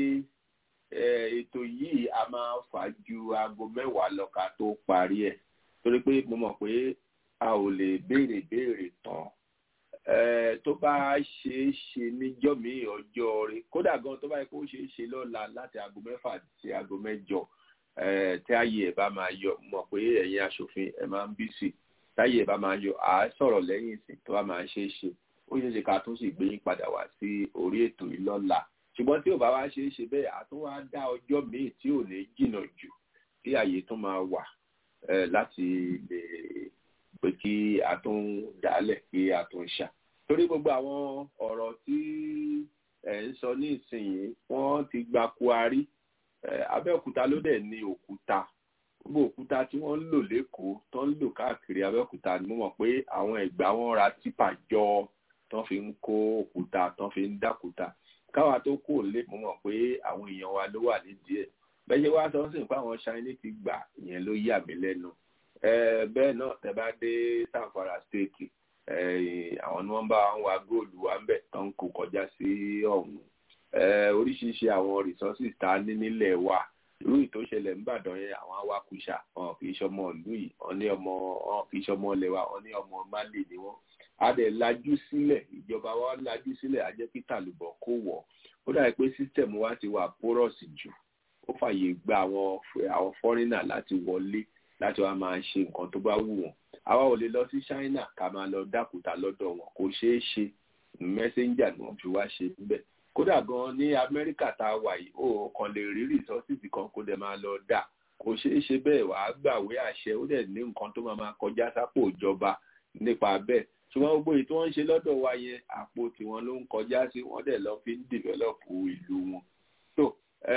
ètò yìí a máa fà ju aago 10 lọ ká tó parí ẹ̀ torí pé mo mọ̀ pé a ò lè béèrè ìbéèrè tán. Tó bá ṣeé ṣe níjọ́ mi ọjọ́ rí kódà gan tó bá yẹ kó ṣeé ṣe lọ́la láti aago 6 sí aago 8 tí ayé ẹ̀ bá máa yọ mọ̀ pé ẹ̀yin aṣòfin ẹ̀ máa ń bí sí táyé bá máa yọ à sọ̀rọ̀ lẹ́yìn ìsìn tó bá máa ṣe é ṣe ó ṣeé ṣe ká tún sì gbé yín padà wá sí orí ètò yìí lọ́la ṣùgbọ́n tí ò bá wá ṣe é ṣe bẹ́ẹ̀ àtún wá dá ọjọ́ míì tí ò ní jìnnà jù tí àyè tún máa wà láti lè pé kí a tún dálẹ̀ kí a tún ṣà torí gbogbo àwọn ọ̀rọ̀ tí ẹ̀ ń sọ ní ìsinyìí wọ́n ti gba Kwari Abẹ́òkúta ló dẹ̀ ní òkúta gbogbo òkúta tí wọ́n ń lò lẹ́kọ̀ọ́ tó ń lò káàkiri Abẹ́òkúta ni mo mọ̀ pé àwọn Ẹ̀gbá wọn ra tipa jọ tó fi ń kó òkúta tó fi ń dákúta káwa tó kó lé mo mọ̀ pé àwọn èèyàn wa ló wà nídìí ẹ̀ bẹ́ẹ̀ ṣe wá sọ sí pé àwọn Chinese ti gbà ìyẹn ló yà mí lẹ́nu bẹ́ẹ̀ náà tẹ́ bá dé Zamfara state àwọn ni wọ́n bá ń wa góòlù wa ń bẹ̀ tó ń kó kọjá sí ọ̀hún oríṣiríṣi àwọn resources tá a ní nílẹ̀ wa irú ìtò ṣẹlẹ̀ ńbàdàn yẹn àwọn awakùsà wọn kì í ṣọmọ ìlú yìí wọn kì í ṣọmọ ilẹ̀ wa wọn ní ọmọ Málì ni wọn a dẹ̀ lajú sílẹ̀ ìjọba wa lajú sílẹ̀ a jẹ́ kí tàlùbọ̀ kó wọ̀ ó dàbí pé system wa ti wà porous jù ó fàyè gba àwọn foreigner láti wọlé láti wá máa ṣe nǹkan tó bá wù wọ́n àwa ò lè lọ sí China ká máa lọ dákúta lọ́dọ̀ wọn kò ṣeé ṣe messenger ni wọ́n fi wá ṣe níbẹ̀ kódà gan ní Amẹ́ríkà tá a wà yìí ó kàn lè rí resources kan kó dẹ̀ máa lọ dà kò ṣeé ṣe bẹ́ẹ̀ wàá gbàwé àṣẹ ó dẹ̀ ní nǹkan tó máa kọjá sápò ìjọba nípa bẹ́ẹ̀ ṣùgbọ́n gbogbo èyí tí wọ́n ń ṣe lọ́dọ̀ wa yẹn àpò tiwọn ló ń kọjá sí wọ́n dẹ̀ lọ fi ń develop ìlú wọn so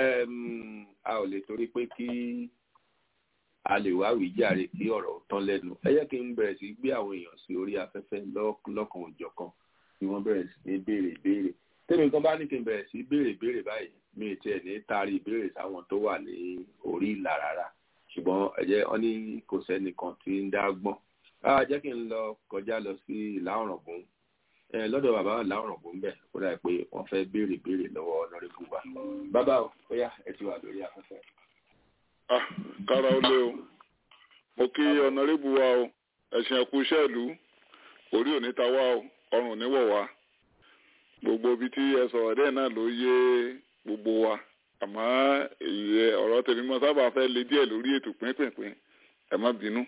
a ò lè torí pé kí a lè wá wíjàre kí ọ̀rọ̀ tán lẹ́nu ẹ jẹ́ kí n bẹ̀rẹ̀ sí gbé àwọn èèyàn sí orí afẹ́fẹ́ lọ́kàn òjọ̀kan kí wọ́n bẹ̀rẹ̀ sí ní béèrè ìbéèrè tẹ́mi kan bá ní kí n bẹ̀rẹ̀ sí béèrè ìbéèrè báyìí mi ì tiẹ̀ ní taari ìbéèrè sáwọn tó wà ní orí ìlà rárá ṣùgbọ́n ẹ jẹ́ wọ́n ní kò sẹ́nìkan tí ń dá gbọ́n jẹ́ kí n lọ kọjá lọ sí Ìlà Ọ̀ràngún lọ́dọ̀ bàbá Ìlà Ọ̀ràngún bẹ̀ kó dà pé wọ́n fẹ́ béèrè ìbéèrè lọ́wọ́ lórí fún wa bàbá o ó yá ẹ ti wà lórí afẹ́fẹ́. kára ó lé o mo kí ọ̀nàrẹ́bù wa o ẹ̀sìn ẹ̀kú iṣẹ́ ìlú orí òní ta wá o ọrùn níwọ̀ wá gbogbo ibi tí ẹ sọ̀rọ̀ dẹ́ náà ló yé gbogbo wa àmọ́ ọ̀rọ̀ tèmi mọ́ sábà fẹ́ lé díẹ̀ lórí ètò pínpín ẹ má bínú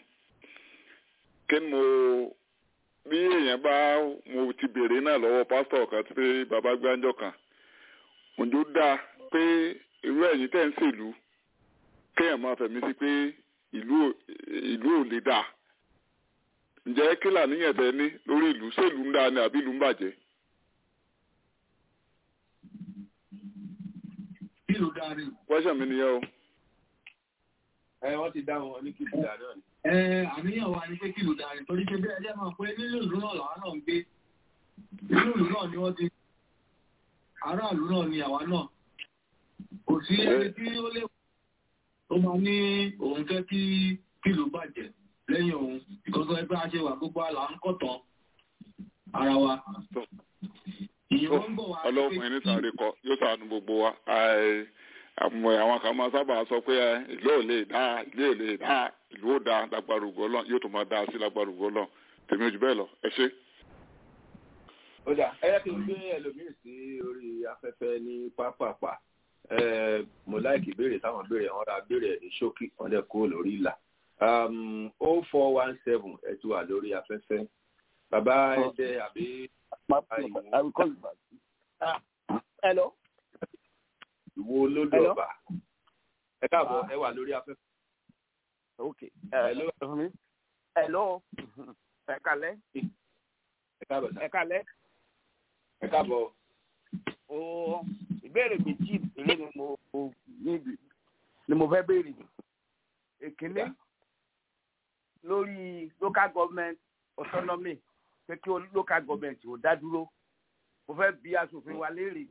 kí ni bí èèyàn bá mo ti béèrè náà lọ́wọ́ pásítọ̀ kan tí pé bàbá gbáńjọ kan òjò dáa pé irú ẹ̀yin tẹ́ ń ṣèlú kéèyàn máa fẹ̀mí sí pé ìlú ò lè dáa ǹjẹ́ kí làníyàn tẹ ní lórí ìlú ṣèlú ń dáa ni àbí ìlú ń bàjẹ́. ìlú dáa ni. wáṣà mi nìyẹn o. wọ́n ti dá wọn ní kìlú dáa náà ni. àníyàn wa ni pé kìlú dáa ni torí pé bí ẹjẹ́ máa pé nínú ìlú náà làwa náà ń gbé nínú ìlú náà ni wọ́n ti aráàlú náà ni àwa náà kò sí ẹni tí ó lè ó máa ní òun fẹ́ kí kìlú bàjẹ́ lẹ́yìn òun ìkọ́sọ́ ẹgbẹ́ àṣẹ wà gbogbo àlà ń kọ̀tàn ara wa. ọlọ́run ẹni sáré kọ yóò ṣàánú gbogbo wa àwọn kan máa sábà sọ pé ìlú ò lè dá ìlú ò lè dá ìlú ò dá lágbára ògo Ọlọ́run yóò tún máa dá sí lágbára ògo Ọlọ́run tèmi ò jù bẹ́ẹ̀ lọ ẹ ṣé. ó dà ẹ yẹ kí n gbé ẹlòmíì sí orí afẹ́fẹ́ ní pápápá mo láìkì béèrè táwọn béèrè wọn ra béèrè ní ṣókí wọn dẹ̀ kó lórí ìlà 0417 ẹ ti wà lórí afẹ́fẹ́ bàbá ẹdẹ àbí. Hello. Ìwọ olódò ọba ẹ káàbọ̀ ẹ wà lórí afẹ́fẹ́. Ok. Hello. Ẹ kálẹ́. Ẹ káàbọ̀ sá. Ẹ kálẹ́. Ẹ káàbọ̀. Ìbéèrè méjì péré ni mo fẹ́ béèrè. Èkínní lórí local government autonomy pé kí local government ò dá dúró. Mo fẹ́ bi aṣòfin wa léèrè.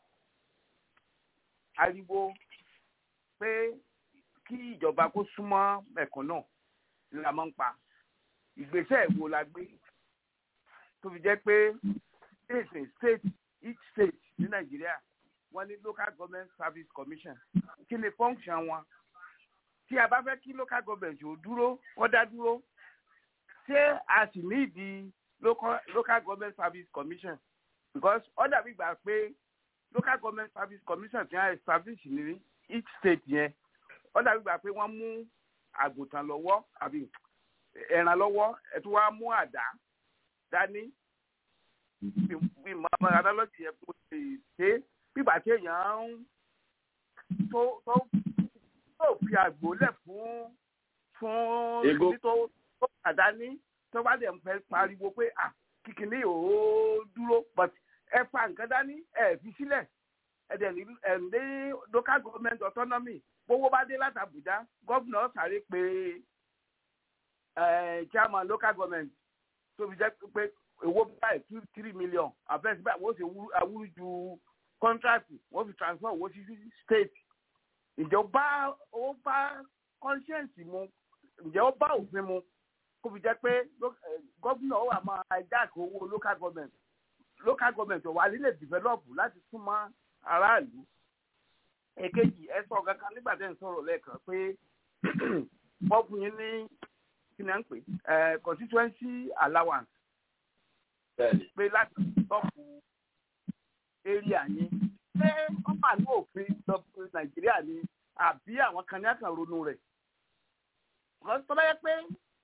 Ariwo pé kí ìjọba kó súnmọ́ mẹ̀kúnnù la máa ń pa. Ìgbésẹ̀ wo la gbé tó fi jẹ́ pé each state ní Nàìjíríà wọ́n ní local government service commission kí ni function wọn tí a bá fẹ́ kí local government ò dúró kó dá dúró ṣé a sì ní ìdí local government service commission because ó dàbí gbà pé local government service commission ti hàn establish ní each state yẹn ó dàbí gbà pé wọ́n mú àgùntàn lọ́wọ́ àbí ẹ̀ràn lọ́wọ́ ẹ tún wá mú àdá dání bí màmá adálọ́tì ẹ̀ kò lè ṣe bíbà tí èèyàn ń tó fi àgbò lẹ̀ fún ibi tó àdání tó bá dẹ̀ ń fẹ́ pariwo pé kìkìnní ò dúró but ẹ fa nǹkan dání ẹ fi sílẹ̀ ẹ dẹ̀ ní local government autonomy gbowó bá dé láti Àbújá gómìnà sáré pé chairman local government tó fi jẹ́ pé owó báyìí 2-3 million àfẹ́sí báyìí wọ́n ṣe awúrú ju contract wọ́n fi transfer owó sí state ìjọba ó bá conscience mu ǹjẹ́ ó bá òfin mu kó fi jẹ́ pé gómìnà ó wà máa hijack owó local government ó wà nílẹ̀ develop láti súnmọ́ aráàlú. Èkejì ẹ sọ kankan nígbà tẹ́ ń sọ̀rọ̀ lẹ́ẹ̀kan pé wọ́n fún yín ní kí ni à ń pè constituency allowance pé láti tọ́pù area yín ṣé wọ́n máa ní òfin Nàìjíríà ni àbí àwọn kan ní àkàn ronú rẹ̀ tó bá yẹ pé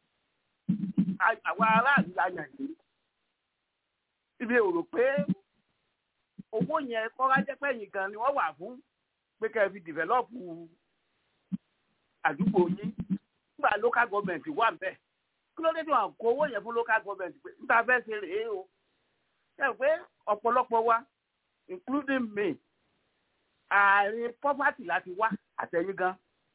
àwọn aráàlú la yàn yìí ibi ò rò pé owó yẹn kọ́ra jẹ́ pé ẹ̀yìn gan ni wọ́n wà fún pé kẹ́ ẹ fi dìvẹ́lọ́pù àdúgbò yín nígbà local government wà ńbẹ̀ kí ló dé tí wọ́n kó owó yẹn fún local government pé níta fẹ́ ṣe rèé o ṣe pé ọ̀pọ̀lọpọ̀ wa including me àárín poverty láti wá àtẹ̀yìn gan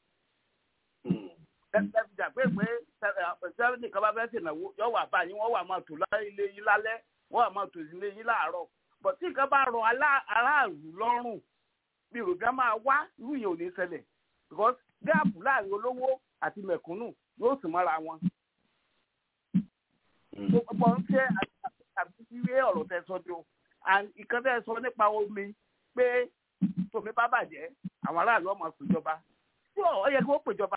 jà pé sẹ́wọ́n nìkan bá fẹ́ ṣènáwó yọ wà báyìí wọ́n wà máa tò ilé yín lálẹ́ wọ́n wà máa tò ilé yín láàárọ̀ but tí nǹkan bá rọ aráàlú lọ́rùn bí rògbà máa wá irú yẹn ò ní ṣẹlẹ̀ because gáàpù láàrin olówó àti mẹ̀kúnnù yóò sì mọ́ra wọn. gbogbo ń ṣe àbíwé ọ̀rọ̀ tẹ sọ jọ and ìkan tẹ sọ nípa omi pé tòmí bá bàjẹ́ àwọn aráàlú ọmọ pèjọba tí ó yẹ kí wọ́n pèjọba.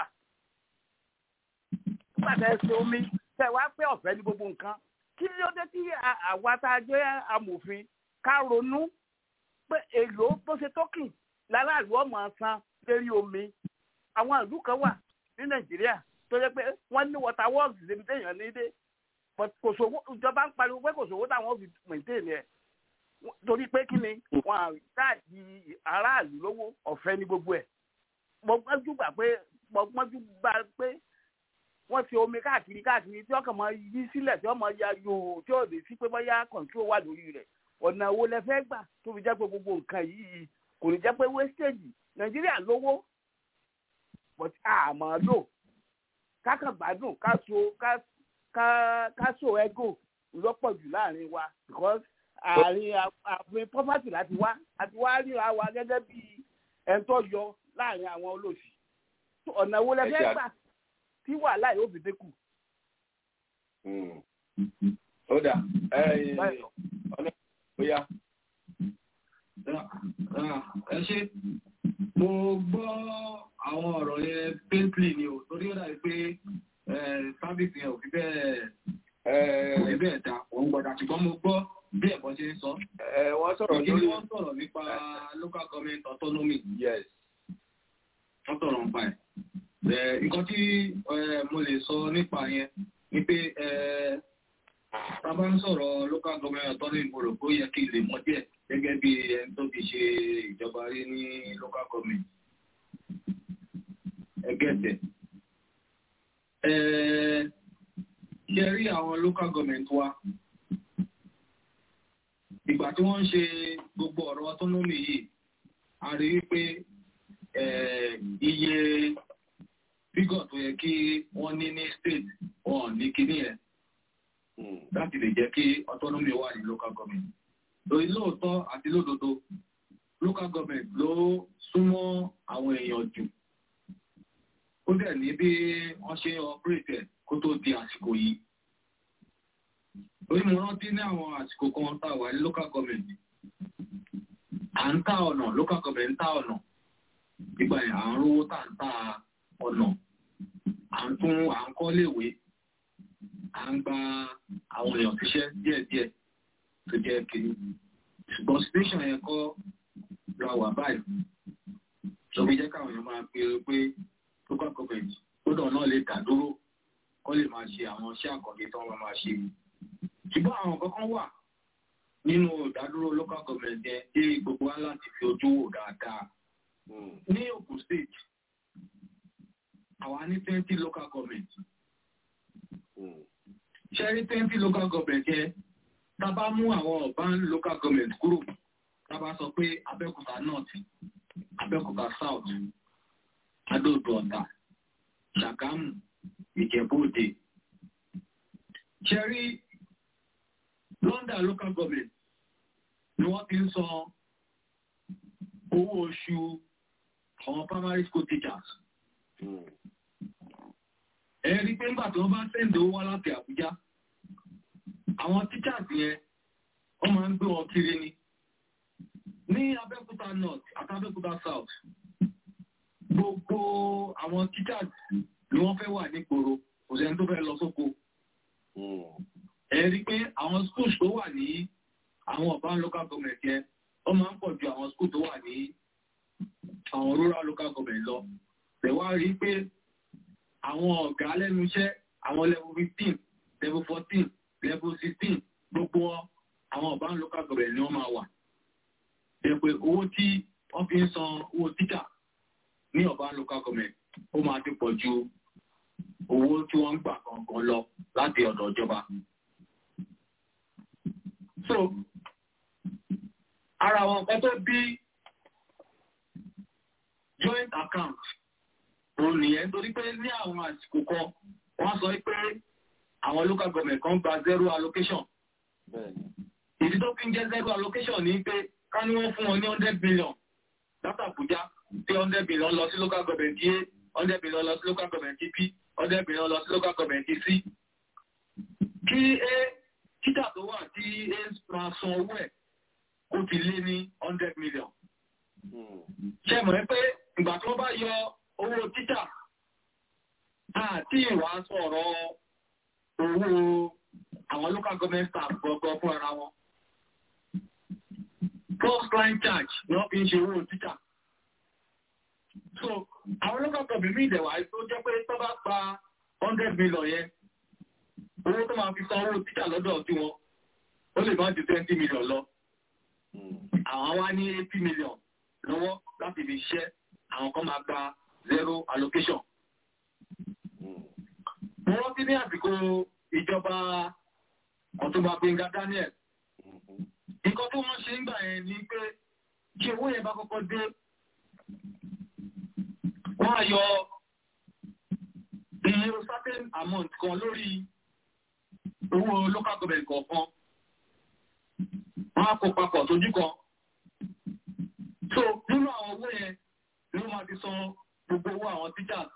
nígbà tẹ ṣe omi tẹ wá pé ọ̀fẹ́ ní gbogbo nǹkan kí ló dé tí àwa tá a jẹ́ amòfin ká ronú pé èlò tó ṣe tókì láràlú ọmọ san lérí omi àwọn ìlú kan wà ní Nàìjíríà tó jẹ́ pé wọ́n ní water works débi téèyàn ní dé but kò sówó ìjọba ń pariwo pé kò sówó táwọn fi maintain ẹ̀ torí pé kí ni wọ́n àdáàjì aráàlú lówó ọ̀fẹ́ ní gbogbo ẹ̀ gbọ́gbọ́jú gbà pé wọ́n ti omi káàkiri tí ọkàn máa yí sílẹ̀ tí wọ́n máa ya yòó tí ó lè sí pé bóyá control wà lórí rẹ̀ ọ̀nà wo lẹ fẹ́ gbà tó fi jẹ́ pé gbogbo nǹkan yìí kò ní jẹ́ pé wastage Nàìjíríà lówó but àmọ́ lò kákan gbádùn ká so ego lọ́pọ̀ jù láàrin wa because àárín àfin property láti wá ríra wa gẹ́gẹ́ bí ẹ̀ńtọ́ yọ láàrin àwọn olóṣì ọ̀nà wo lẹ fẹ́ gbà tí wàhálà yóò fi dínkù. ó dà ọ̀nà bóyá. ẹ ṣe mo gbọ́ àwọn ọ̀rọ̀ yẹn painfully ni o torí ó dàbí pé sábìsì yẹn ò fi bẹ́ẹ̀ dà òun gbọ́dọ̀ ṣùgbọ́n mo gbọ́ bí ẹ̀kọ́ ṣe ń sọ. wọ́n sọ̀rọ̀ nípa local government autonomy. Yes. wọ́n sọ̀rọ̀ nípa ẹ̀. Nǹkan tí mo lè sọ nípa yẹn ni pé tá a bá ń sọ̀rọ̀ local government autonomy mo rò pé ó yẹ kí n lè mọ̀ díẹ̀ gẹ́gẹ́ bí ẹni tó fi ṣe ìjọba rí ní local government. Ẹgẹ́tẹ̀. Ṣé rí àwọn local government wa? Ìgbà tí wọ́n ń ṣe gbogbo ọ̀rọ̀ autonomy yìí, a rí wípé iye fígọ̀ tó yẹ kí wọ́n ní state wọn ní kíní ẹ̀ láti lè jẹ́ kí autonomy wà ní local government. Lórí lóòótọ́ àti lódodo, local government ló súnmọ́ àwọn èèyàn jù. Ó dẹ̀ ní bí wọ́n ṣe operate kó tó di àsìkò yìí. Lórí mo rántí ní àwọn àsìkò kan tá a wà ní local government. À ń ta ọ̀nà, local government ń ta ọ̀nà. Nígbà yẹn à ń rówó tá ń ta ọ̀nà. À ń kọ́ léèwé. À ń gba àwọn èèyàn síṣẹ́ díẹ̀díẹ̀ tó jẹ́ kiri. Ṣùgbọ́n station yẹn kọ́ ra wà báyìí. Sọ fi jẹ́ káwọn èèyàn máa pe pé local government gbọ́dọ̀ náà lè dá dúró kó lè máa ṣe àwọn iṣẹ́ àkànṣe tí wọ́n máa ṣe. Ṣùgbọ́n àwọn kankan wà nínú ìdádúró local government yẹn tí gbogbo wa láti fi ojú wò dáadáa. Ní Ogun State, àwa ní 20 local government. Ṣé rí 20 local government yẹn? Tá bá mú àwọn urban local government kúrò, tá bá sọ pé Abẹ́òkúta North, Abẹ́òkúta South, Adó-Ọ̀tà, Ṣàgámù, Ìjẹ̀bú-Òde. Ṣé rí London local government ni wọ́n ti ń san owó oṣù àwọn primary school teachers. Ẹ̀rí pé nígbà tí wọ́n bá sẹ́ǹdì owó wá láti Àbújá, àwọn teachers yẹn wọ́n máa ń gbé wọn kiri ni. Ní Abẹ́òkúta North àti Abẹ́òkúta South, gbogbo àwọn teachers ni wọ́n fẹ́ wà nígboro, kò sẹ́ni tó fẹ́ lọ sóko. Ẹ̀rí pé àwọn schools tó wà ní àwọn urban local government yẹn wọ́n máa ń pọ̀ ju àwọn schools tó wà ní àwọn rural local government lọ. Tẹ̀wá rí pé àwọn ọ̀gá lẹ́nu iṣẹ́, àwọn level 15, level 14, level 16, gbogbo àwọn urban local government ni wọ́n máa wà. Ṣé pé owó tí wọ́n fi ń san owó teacher ní urban local government ó máa ti pọ̀ ju owó tí wọ́n ń gbà gangan lọ láti ọ̀dọ̀ ìjọba. So, ara àwọn nǹkan tó bí joint account òun nìyẹn torí pé ní àwọn àsìkò kan wọ́n sọ pé àwọn local government kan gba zero allocation. Ìdí tó fi ń jẹ́ zero allocation ní pé ká ní wọ́n fún wọn ní 100 million láti Àbújá tí 100 million lọ sí local government A, 100 million lọ sí local government B, 100 million lọ sí local government C. Kí títà tó wà tí máa san owó ẹ̀ ó ti lé ní 100 million. Ṣé mọ̀ pé ìgbà tí wọ́n bá yọ owó títà àti ìwà sọ̀rọ̀ owó àwọn local government staff gbọ́gbọ́ fún ara wọn. First line charge ni wọ́n fi ń ṣe owó títà. So, àwọn local government mi ìdẹ̀wà tó jẹ́ pé tó bá pa 100 million yẹn, owó tó máa fi san owó títà lọ́dọ̀ tí wọn, ó lè má ju 20 million lọ. Àwọn wá ní 80 million lọ́wọ́ láti fi ṣiṣẹ́, àwọn kan máa gba zero allocation. Mo rántí ní àsìkò ìjọba Ọ̀túnba Gbénga Daniel. Nǹkan tí wọ́n ṣe ń gbà yẹn ni pé kí owó yẹn bá kọ́kọ́ dé, wọ́n á yọ iye certain amount kan lórí owó local government kọ̀ọ̀kan. Wọ́n á kó papọ̀ sójú kan. So, nínú àwọn owó yẹn ni wọ́n máa ti san gbogbo owó àwọn teachers.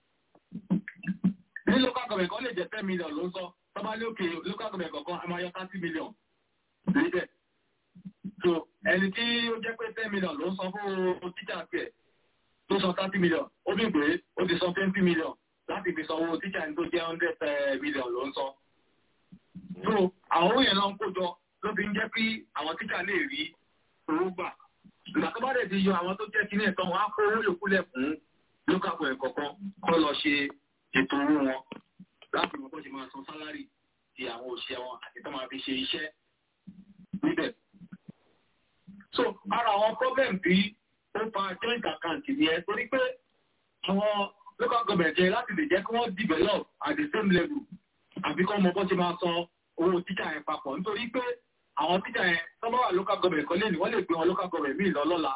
Ní local government kan lè jẹ́ 10 million ló ń sọ. Tọ́ba ní òkè local government kọ̀ọ̀kan a máa yọ 30 million. Níbẹ̀. So, ẹni tí ó jẹ́ pé 10 million ló ń san fún teachers tiẹ̀ tó san 30 million, ó bí pé ó ti san 20 million láti fi san owó teacher ní tó jẹ́ 100 million ló ń san. So, àwọn owó yẹn lọ ń kó jọ ló fi ń jẹ́ kí àwọn teacher lè rí owó gbà. Ìgbà tó bá dẹ̀ ti yọ àwọn tó jẹ́ kí ní ẹ̀tọ́ wọn á kó owó yòókù lẹ̀ fún local government kọ̀ọ̀kan kọ́ lọ ṣe ètò owó wọn láti mọ̀ bó ṣe máa san sálárì ti àwọn òṣìṣẹ́ wọn àti tó máa fi ṣe iṣẹ́ níbẹ̀. So, ara àwọn problem bí ó fa joint account ni ẹ torí pé àwọn local government jẹ láti lè jẹ́ kí wọ́n develop at the same level àbí kọ́ mọ̀ bó ṣe máa san owó teacher yẹn papọ̀ nítorí pé àwọn teacher yẹn tó bá wà local government kan lẹ́nu wọ́n lè gbé wọn local government míì lọ lọ́la.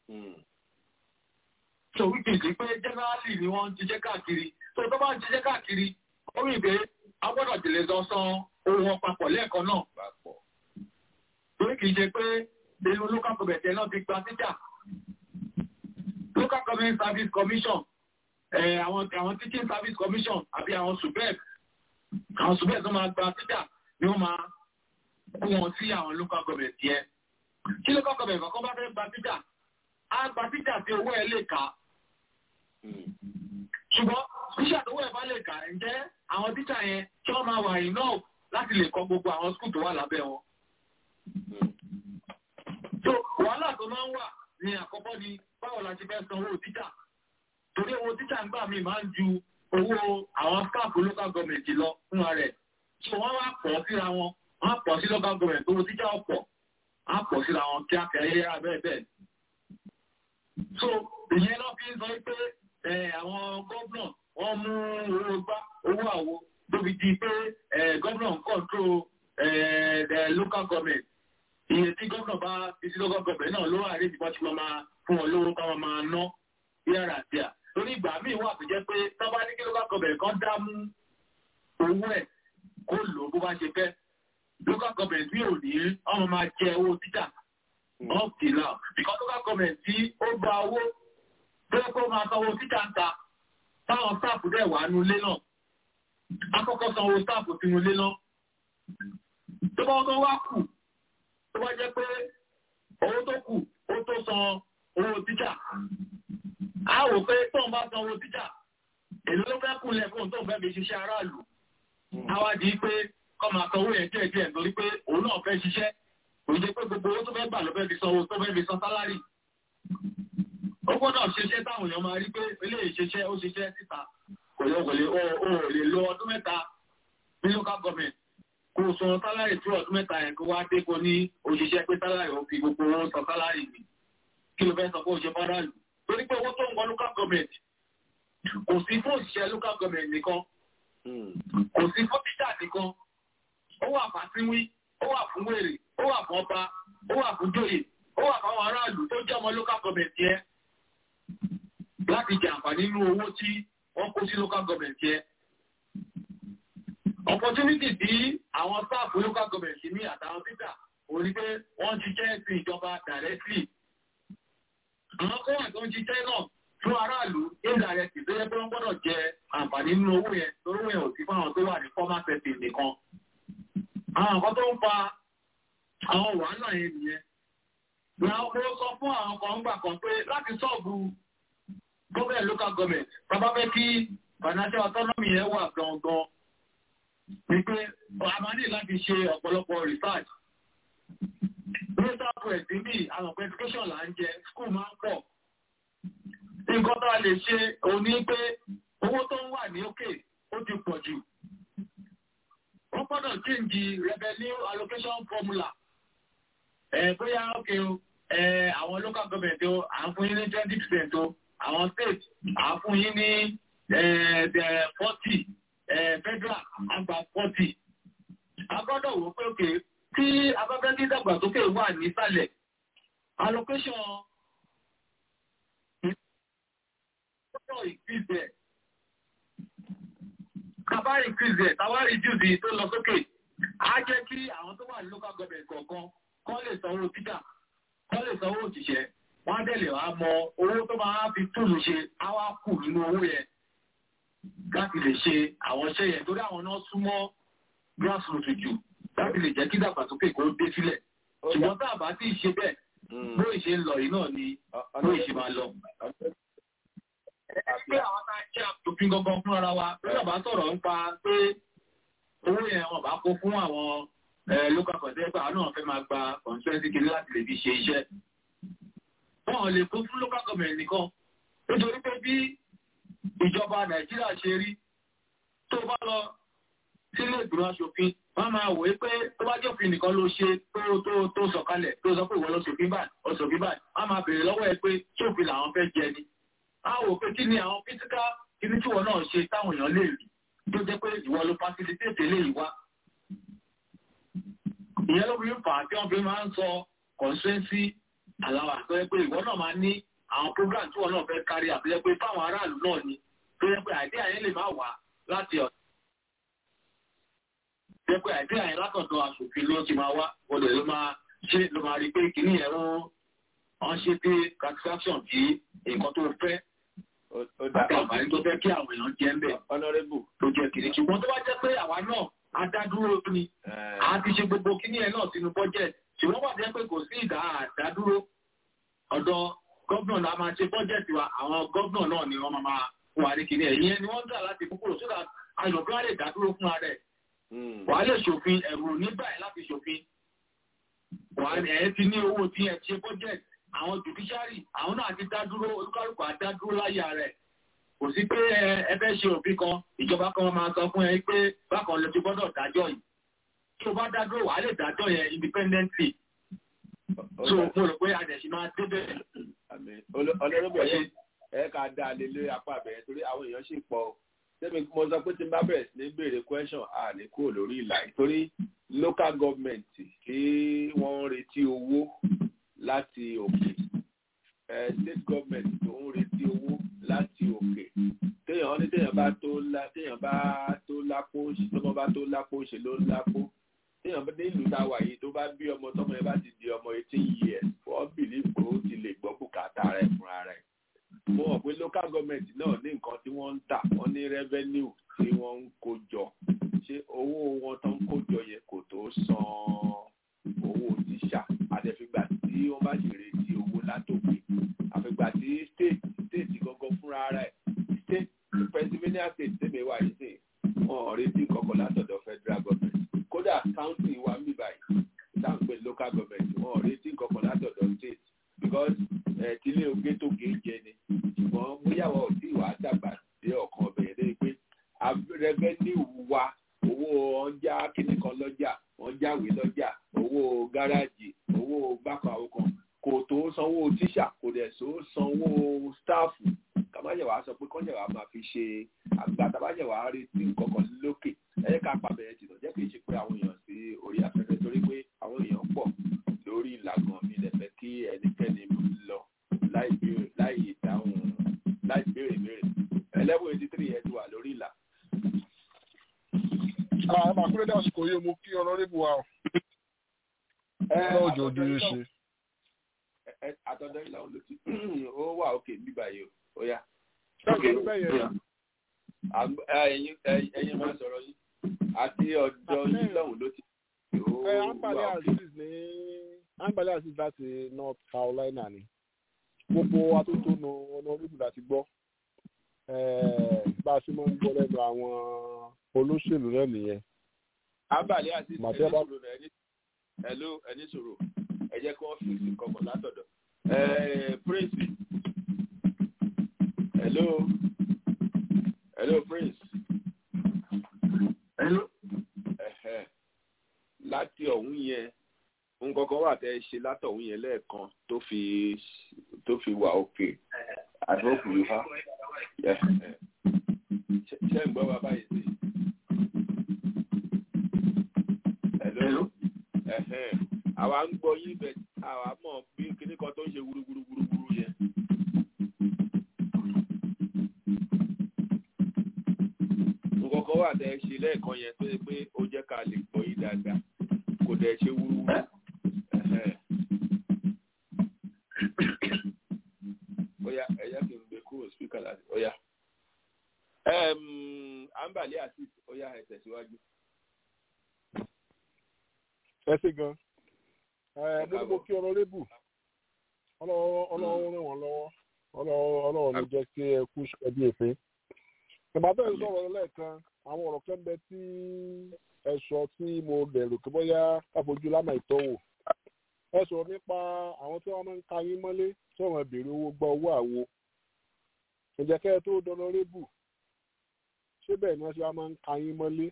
So which is pé generally ni wọ́n ń ṣiṣẹ́ káàkiri. So tó bá ń ṣiṣẹ́ káàkiri ó rí i pé a gbọ́dọ̀ tẹ̀lé san owó wọn papọ̀ lẹ́ẹ̀kan náà. Torí kì í ṣe pé inú local government yẹn náà ti gba teacher. Local government service commission àwọn teaching service commission àbí àwọn subeb tó máa gba teacher ni wọ́n máa kó wọn sí àwọn local government yẹn. Tí local government kankan bá fẹ́ gba teacher, á gba teacher tí owó ẹ̀ lè kà. Ṣùgbọ́n teacher tó owó ẹ̀ bá lè kà ǹjẹ́ àwọn teacher yẹn tí wọ́n máa wà enough láti lè kọ́ gbogbo àwọn school tó wà lábẹ́ wọn. So wàhálà tó máa ń wà ní àkọ́kọ́ ni báwo la ti fẹ́ san owó teacher. Torí owó teacher ń gbà mí máa ń ju owó àwọn staff local government lọ fún rẹ̀. So wọ́n wá pọ̀ síra wọn, wọ́n pọ̀ sí local government owó tíjà ọ̀pọ̀, wọ́n pọ̀ síra wọn kíákíá yẹ́ra bẹ́ẹ̀ bẹ́ẹ̀. So ìyẹn lọ fi ń sọ pé àwọn gómìnà wọ́n mú owó gbá owó àwo tóbi di pé gómìnà ń control local government. Iye tí gómìnà bá fi sí local government náà ló wà rí ìdìbò tí wọ́n máa fún wọn lówó káwọn máa ná yára àti à. Torí ìgbà míì wà tó jẹ́ pé tọ́ba ní kí local government kan dá mú owó ẹ̀ kó lò bó bá ṣe fẹ́. Local government mi ò ní ọmọ máa jẹ owó títà up till now because local government tí ó gba owó tó yẹ kó máa sanwó títà ń ta táwọn staff dẹ̀ wà nulẹ̀ náà. Akọ́kọ́ sanwó staff sínú ilé náà. Tó bá wọ́n wá kù tó bá jẹ́ pé owó tó kù ó tó san owó títà. A wò pé tóun bá san owó títà èlò ló fẹ́ kúnlẹ̀ fún tóun fẹ́ fi ṣiṣẹ́ aráàlú. Àwa di pé kọ́ máa san owó yẹn díẹ̀díẹ̀ torí pé òun náà fẹ́ ṣiṣẹ́. Kò jẹ́ pé gbogbo owó tó fẹ́ gbà ló fẹ́ fi san owó tó fẹ́ fi san sálárì. Ó gbọ́dọ̀ ṣiṣẹ́ táwọn èèyàn máa rí pé eléyìí ṣiṣẹ́ ó ṣiṣẹ́ síta. Kò lè lo ọdún mẹ́ta ní local government. Kò san sálárì tí ọdún mẹ́ta yẹn kó wá dé kó ní òṣìṣẹ́ pé sálárì ó fi gbogbo owó san sálárì ni. Kí ló fẹ́ sọ pé ó ṣe fọ́nrán? Torí pé owó tó ń gbọ́ local government kò sí fún òṣìṣẹ́ local government nìkan. Kò sí fún títà nìkan. Ó wà fàtíwí, ó wà fún wèrè, ó wà fún ọba, ó wà fún joyè, ó wà fáwọn aráàlú tó jẹ́ ọmọ local government yẹn láti jẹ àǹfààní nínú owó tí wọ́n kó sí local government yẹn. Opportunity tí àwọn staff local government ní àtàwọn títà òun ni pé wọ́n ṣiṣẹ́ sí ìjọba directly. Àwọn kó wà tó ń ṣiṣẹ́ náà fún aráàlú indirectly tó yẹ pé wọ́n gbọ́dọ̀ jẹ àǹfààní nínú owó yẹn torí owó yẹn ò sí fún àwọn tó wà ní formal setting nìkan. Àwọn nǹkan tó ń fa àwọn wàhálà yẹn nìyẹn. Mo sọ fún àwọn kan gbà kan pé láti sọ́ọ̀bù government local government bàbá fẹ́ kí financial autonomy yẹn wà gangan ni pé a máa ní láti ṣe ọ̀pọ̀lọpọ̀ research. Ní southwest níbí àwọn education là ń jẹ school máa ń pọ̀. Nǹkan tó a lè ṣe òní pé owó tó ń wà ní òkè ó ti pọ̀ jù. Wọ́n gbọ́dọ̀ change revenue allocation formula. Bóyá òkè o àwọn local government o à ń fún yín ní 20% o àwọn state à ń fún yín ní 40 federal àgbà 40. A gbọ́dọ̀ wò pé òkè tí afẹ́fẹ́ ní ìdàgbàsókè wà nísàlẹ̀ allocation gbọ́dọ̀ increase ẹ̀. Kábà increase ẹ̀ táwa reduce tó lọ sókè. Á jẹ́ kí àwọn tó wà ní local government kọ̀ọ̀kan kọ́ lè sanwó títà kọ́ lè sanwó òṣìṣẹ́. Wọ́n á dẹ̀lẹ̀ wá mọ owó tó máa fi túlù ṣe á wá kù nínú owó yẹn láti lè ṣe àwọn iṣẹ́ yẹn torí àwọn náà súnmọ́ grassroots jù láti lè jẹ́ kí ìdàgbàsókè kó dé sílẹ̀. Ṣùgbọ́n tá a bá tí ì ṣe bẹ́ẹ̀ bó ìṣe ń lọ yìí náà ni bó ìṣe máa lọ. Pé àwọn tá a jẹ́ àtòfin gangan fún ara wa lórí àbá sọ̀rọ̀ ń pa pé owó yẹn wọn bá kó fún àwọn local content àwọn náà fẹ́ máa gba constituency kiri láti lè fi ṣe iṣẹ́. Wọ́n lè kó fún local government nìkan nítorí pé bí ìjọba Nàìjíríà ṣe rí tó bá lọ sílé ìgbìmọ̀ aṣòfin wọ́n máa wò ó pé tó bá jẹ́ òfin nìkan ló ṣe tó sọ̀kalẹ̀ tó sọ pé ìwọ lọ ṣòfin báyìí wọ́n máa béèrè lọ́wọ́ ẹ pé ṣòfin làwọn fẹ́ jẹ ni. A wò pé kí ni àwọn physical kíní tí wọn náà ṣe táwọn èèyàn lè rí tó jẹ́ pé ìwọ ló facilitate eléyìí wá. Ìyẹn ló fi ń fà á tí wọ́n fi máa ń sọ constituency allowance tó yẹ pé ìwọ náà máa ní àwọn program tí wọn náà fẹ́ kárí àbílẹ̀ pé fáwọn aráàlú náà ni tó yẹ pé àìdí àyẹn lè má wà láti ọ̀dọ̀. Tó yẹ pé àìdí àyẹn látọ̀dọ̀ aṣòfin ló ti máa wá olè ló máa rí pé kìíní yẹn wọ́n ṣe pé satisfaction tí nǹkan tó fẹ́ àti àǹfààní tó fẹ́ kí àwọn èèyàn jẹ́ ń bẹ̀ tó jẹ́ kìíní. Ṣùgbọ́n tó bá jẹ́ pé àwa náà adádúró ni a ti ṣe gbogbo kìíní yẹn náà sínú budget ṣùgbọ́n wà jẹ́ pé kò sí àdádúró ọ̀dọ̀ gọ́vnà la máa ṣe bọ́jẹ̀tì wa àwọn gọ́vnà náà ni wọ́n máa fún wa ní kìíní ẹ̀ ìyẹn ni wọ́n ń gbà láti kúkúrò sódà ayọ̀kọ́ á lè dádúró fún ara ẹ̀ wà á lè ṣòfin ẹ̀rù nígbà ẹ̀ láti ṣòfin wà á ẹ̀ ti ní owó tí ẹ̀ ṣe bọ́jẹ̀tì àwọn judiciary àwọn náà ti dádúró olúkálùkù àdádúró láyé rẹ̀ kò sí pé ẹ fẹ́ ṣe òfin kan ìjọba kan máa sọ fún ẹ pé bákan ló ti gbọ́dọ̀ dájọ́ yìí tí o bá dájọ́ wà á lè dájọ́ yẹn independently so mo rò pé àdẹ̀sí máa débẹ̀. ọlọ́rọ̀bẹ̀ ẹ ká dá a lé lé apá bẹ̀rẹ̀ torí àwọn èèyàn sì pọ̀ sẹ́mi mo sọ pé tí n bá bẹ̀rẹ̀ sí ní béèrè question a ní kúrò lórí ìlà torí local government tí wọ́n ń retí owó láti òkè state government tó ń retí owó láti òkè téèyàn bá tó lápò tọ́mọ bá tó lápò ṣe ló ń lápò téèyàn bá nílùú tá a wà yìí tó bá bí ọmọ tọ́mọ yẹn bá ti di ọmọ 18 years wọ́n believe pé ó ti lè gbọ́ bùkátà rẹ̀ fúnra rẹ̀. mo mọ̀ pé local government náà ní nǹkan tí wọ́n ń tà wọ́n ní revenue tí wọ́n ń kó jọ ṣé owó wọn tó ń kó jọ yẹn kò tó san owó tíṣà àtẹ̀fìgbà tí wọ́n bá sì retí owó látòkè àfìgbà tí state gangan fúnra rẹ̀ state Pennsylvania state tẹ́lẹ̀ wà yìí sìn wọ́n retí kankan látọ̀dọ̀ federal government kódà county wa ń bì báyìí dáńpẹ́ local government wọ́n retí kankan látọ̀dọ̀ state because tílé oge tó gé jẹ ni ṣùgbọ́n bóyá wọ́n ò tí ì wá dàgbà dé ọ̀kan ọbẹ̀ yẹn lé pé revenue wa owó ọjà kíní kan lọ́jà wọ́n jáwé lọ́jà owó gáràjì owó gbákan àwọn kan kò tó sanwó tíṣà kò dẹ̀ tó sanwó stáàfù kàmájẹ̀wá sọ pé kọ́jẹ̀wá máa fi ṣe àgbà tàbájẹ̀wá retí nǹkan kan lókè ẹ̀yẹ́ ká pàbẹ̀rẹ̀ tìǹà jẹ́ kí n ṣe pé àwọn èèyàn sí orí afẹ́fẹ́ torí pé àwọn èèyàn pọ̀ lórí ìlànà mi lẹ́fẹ̀ẹ́ kí ẹnikẹ́ni lọ láì béèrè 1183 ẹ̀ ti wà lórí ìlà. àmàkúrẹ́dẹ́ àsìkò yìí mo kí ọlọ́rẹ́bù wa ọ̀ lọ́jọ́ ojú ṣe. àtọ̀dọ̀ ìlà ló ti ó wà òkè bíbá yìí ó yá. ẹ̀yin máa sọ̀rọ̀ yìí àti ọ̀dọ̀ yìí lọ́hùn ló ti Ambali Aziz láti North Carolina ni gbogbo atótónu ọlọ́rẹ́bù láti gbọ́ bá a ṣe máa ń gbọ́ lẹ́nu àwọn olóṣèlú náà nìyẹn. Ambali Aziz ẹni sọ̀rọ̀ ẹ jẹ́ kí wọ́n fi ìsìn kọ̀ọ̀kan látọ̀dọ̀. Prince hello Prince. Hello. Láti ọ̀hún yẹn nǹkan kan wà tẹ́ ẹ ṣe látọ̀hún yẹn lẹ́ẹ̀kan tó fi wà òkè àdókù yìí wá ṣe ń gbọ́ bàbá yìí sí. Hello. Àwa ń gbọ́ yín bẹ̀ àwa mọ̀ bí kíní kan tó ń ṣe wúrúwúrúwúrú yẹn. Nǹkan kan wà tẹ́ ẹ ṣe lẹ́ẹ̀kan yẹn tó yẹ pé ó jẹ́ ká lè gbọ́ yín dáadáa kò dẹ̀ ṣe wúrúwúrú. Oya ẹ̀yà kì í gbé kúrò spíkà láti oya. Ambali Aziz oya ẹ̀ tẹ̀síwájú. Ẹ ṣé gan. Mo ní mo kí ọlọ́rẹ́bù ọlọ́run ràn wọ́n lọ́wọ́ ọlọ́run ló jẹ́ kí ẹ kú ṣẹ́bí èfé. Ìbátan ẹ̀ sọ̀rọ̀ lẹ́ẹ̀kan àwọn ọ̀rọ̀ kan bẹ tí ẹ̀ṣọ́ tí mo bẹ̀rù kí bóyá káfojú lámà ìtọ́wò. Ẹ sọ̀rọ̀ nípa àwọn tí wọ́n máa ń ka yín mọ́lé tí wọ́n béèrè owó gba owó àwo. Ǹjẹ́ kẹ́ ẹ tó dọ́lọ́rẹ́bù ṣé bẹ́ẹ̀ ni wọ́n ṣe máa ń ka yín mọ́lé?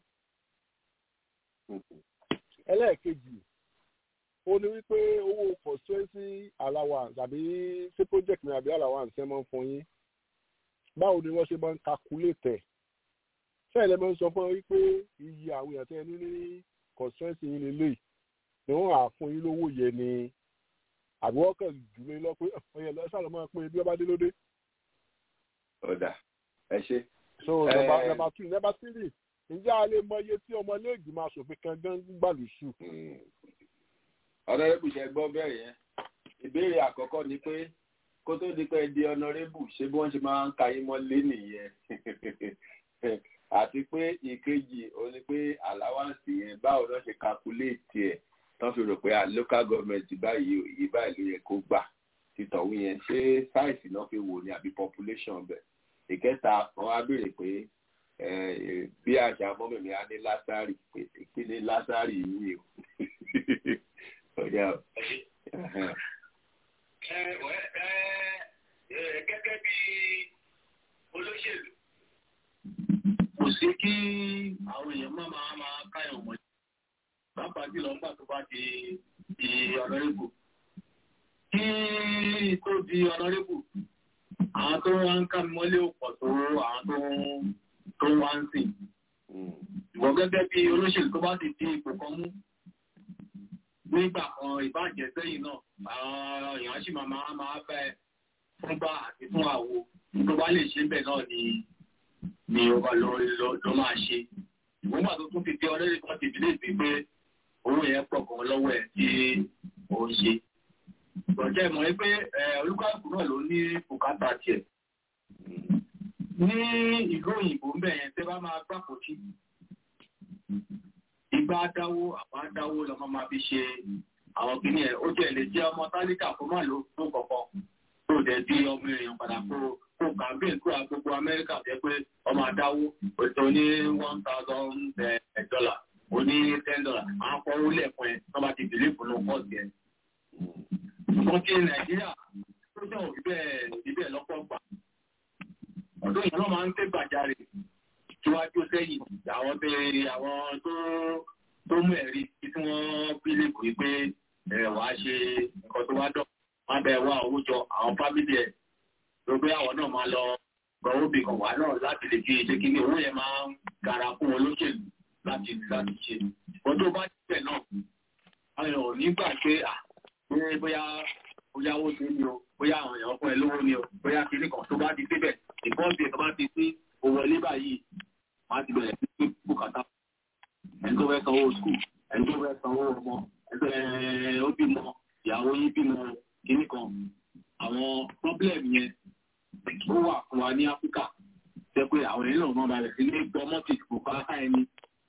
Ẹlẹ́ẹ̀kejì ó ní wípé owó constituency allowance àbí ṣé project ní àbí allowance ẹ máa ń fún yín báwo ni wọ́n ṣe máa ń calculate ẹ̀ ṣé ẹ̀lẹ́ máa ń sọ fún wọn wípé iye àwọn èèyàn tẹ́ ẹ ní constituency yín lélẹ̀ ni wọ́n á fún yín lówó yẹn ni àbí wọ́n kàn jù mí lọ pé ọyẹ lọ sálọ máa pín in bí wọ́n bá dé lóde. ọ̀dà ẹ ṣe. so number 2 number 3 ǹjẹ́ a lè mọ iye tí ọmọlẹ́gbìmọ̀ máa ṣòfin kan gan gbàlùsù. ọ̀nàrẹ́bù ṣe gbọ́ bẹ́ẹ̀ yẹn ìbéèrè àkọ́kọ́ ni pé kó tó di pé di ọ̀nàrẹ́bù ṣé bí wọ́n ṣe máa ń ka yín mọ́lé nìyẹn àti pé ìkejì ó ní pé àláwáǹsì yẹn báwo ló ṣe calculate ẹ̀ tán fi rò pé local government báyìí ló yẹ kó gbà títọ̀wé yẹn ṣé size náà fi wò ní àbí population bẹ̀. ìkẹta wọn á béèrè pé bí àṣà mọ́mìmí á ní lásàrì pé kí ni lásàrì yìí o. ọ̀yà o. Gẹ́gẹ́ bí olóṣèlú kò sí kí àwọn èèyàn máa káyọ̀ mọ́ pàápàá jùlọ nígbà tó bá di ọ̀nàrẹ́bù kí tó di ọ̀nàrẹ́bù àwọn tó wá ń ká mi mọ́lé òpọ̀ tó àwọn tó wá ń sìn ìwọ̀n gẹ́gẹ́ bí olóṣèlú tó bá ti di ipò kan mú nígbà kan ìbàjẹ́ sẹ́yìn náà àwọn èèyàn sì máa fẹ́ fúngbà àti fún àwo tó bá lè ṣe bẹ́ẹ̀ náà ni ọba ló máa ṣe ìwọ̀n gbà tó tún fi dé ọ̀rẹ́rẹ́ kan ti fi lè fi pé owó yẹn pọ̀ kan lọ́wọ́ ẹ̀ tí ó ń ṣe. Ìgbọ̀njẹ́ ìmọ̀ pé olúkàlùkù náà ló ní bùkátà tiẹ̀. Ní ìlú òyìnbó ń bẹ̀ yẹn tẹ́ bá máa gbàpò tí ìgbà dáwó àbá dáwó lọ́mọ máa fi ṣe àwọn kìíní ẹ̀ ó jẹ́ lè jẹ́ ọmọ tálíkà kó má ló tó kọ̀ọ̀kan tó dẹ̀ di ọmọ èèyàn padà kó kàmpéǹ kúrò gbogbo Amẹ́ríkà jẹ́ pé ọmọ àdáwó ètò ní $1,000 ó ní $10 àwọn afọwó lẹ́ẹ̀kan ẹ̀ tó bá ti dìlé fún un pọ́ọ̀sì ẹ̀. Wọ́n ti Nàìjíríà tó jẹ́ òbí bẹ́ẹ̀ lọ́pọ̀ gbà. Ọ̀dọ́ ìyẹn náà máa ń tẹ́ gbàjarè síwájú sẹ́yìn àwọn tó mú ẹ̀rí tí wọ́n bí lẹ́kọ̀ọ́ pé wàá ṣe nǹkan tó wá dọ̀ wọ́n bẹ̀ wá owó jọ àwọn fámìlì ẹ̀ tó gbé àwọn náà máa lọ gbọ́wọ́ bì kan wà náà láti lè fi ṣe kí ni owó yẹn máa ń gara fún wọn lóṣèlú láti ṣe. Wọ́n tó bá jẹ́ náà àwọn ò ní gbà pé bóyá owó sí ni o bóyá àwọn èèyàn fún ẹ lówó ni o bóyá kí nìkan tó bá ti débẹ̀ ìfọ́nsì tó bá ti sí owó ilé báyìí wọ́n á ti bẹ̀rẹ̀ sí bùkátà ẹni tó fẹ́ sanwó skul ẹni tó fẹ́ sanwó ọmọ ẹgbẹ́ ó bímọ ìyàwó yín bímọ kìíní kan àwọn problem yẹn ó wà fún wa ní Áfíríkà jẹ́ pé àwọn èèyàn náà máa bẹ̀rẹ̀ sí ní gbọmọ́tì kò ká ẹni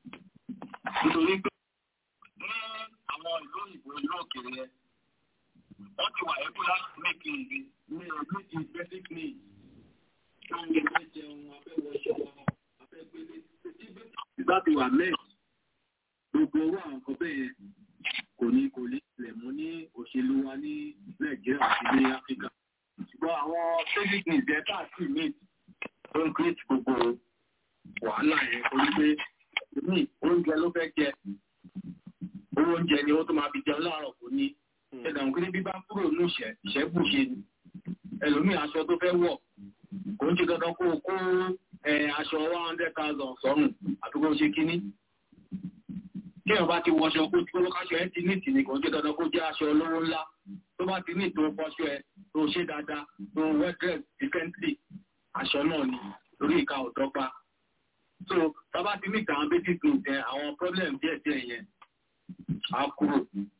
nítorí pé ní àwọn ìlú òyìnbó ìlú òkèèrè yẹn wọ́n ti wà ẹ́kú láti méjì ní ọdún basic needs oúnjẹ fẹ́ jẹun afẹ́wọṣọ afẹ́gbélé ìgbà tí wà mẹ́rin gbogbo owó àwọn nǹkan bẹ́ẹ̀ kò ní ilẹ̀ mú ní òṣèlú wa ní Nàìjíríà àti ní Áfíríkà ṣùgbọ́n àwọn basic needs ẹ̀ tá àti meet tó ń create gbogbo wàhálà yẹn torí pé oúnjẹ ló fẹ́ jẹ owó oúnjẹ ni ó tó máa fi jẹun láàárọ̀ kò ní ẹ̀dàmù kí ní bí bá kúrò ní ìṣẹ́bùṣe ni ẹlòmíì aṣọ tó fẹ́ wọ̀ kò ń ṣe dandan kó aṣọ 100,000 sọ́rùn àtúkò ṣe kíní kí èèyàn bá ti wọṣọ kó tí olókàṣọ ẹ ti ní ìtìní kò ń ṣe dandan kó jẹ́ aṣọ olówó ńlá tó bá ti ní ìtò fọṣọ ẹ tó ṣe dáadáa tó well dressed decently aṣọ náà ni lórí ìka ọ̀dọ́gba so tábà ti ní ìtàn basic needs ẹ àwọn problem díẹ̀díẹ̀ yẹn á kúrò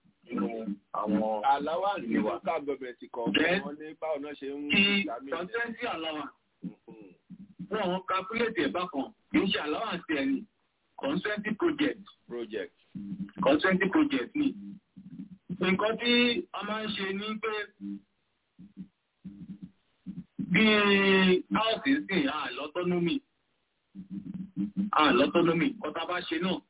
àwọn aláwà ní local government kọ̀ọ̀kan wọn ní báwo náà ṣe ń gbàmí consensus aláwà wọn calculate ẹ̀ bákan kì í ṣe aláwà sí ẹni consensus project ni nǹkan tí a máa ń ṣe ní pé bí house sí àlọ́tọ́nómì kọ́ta bá ṣe náà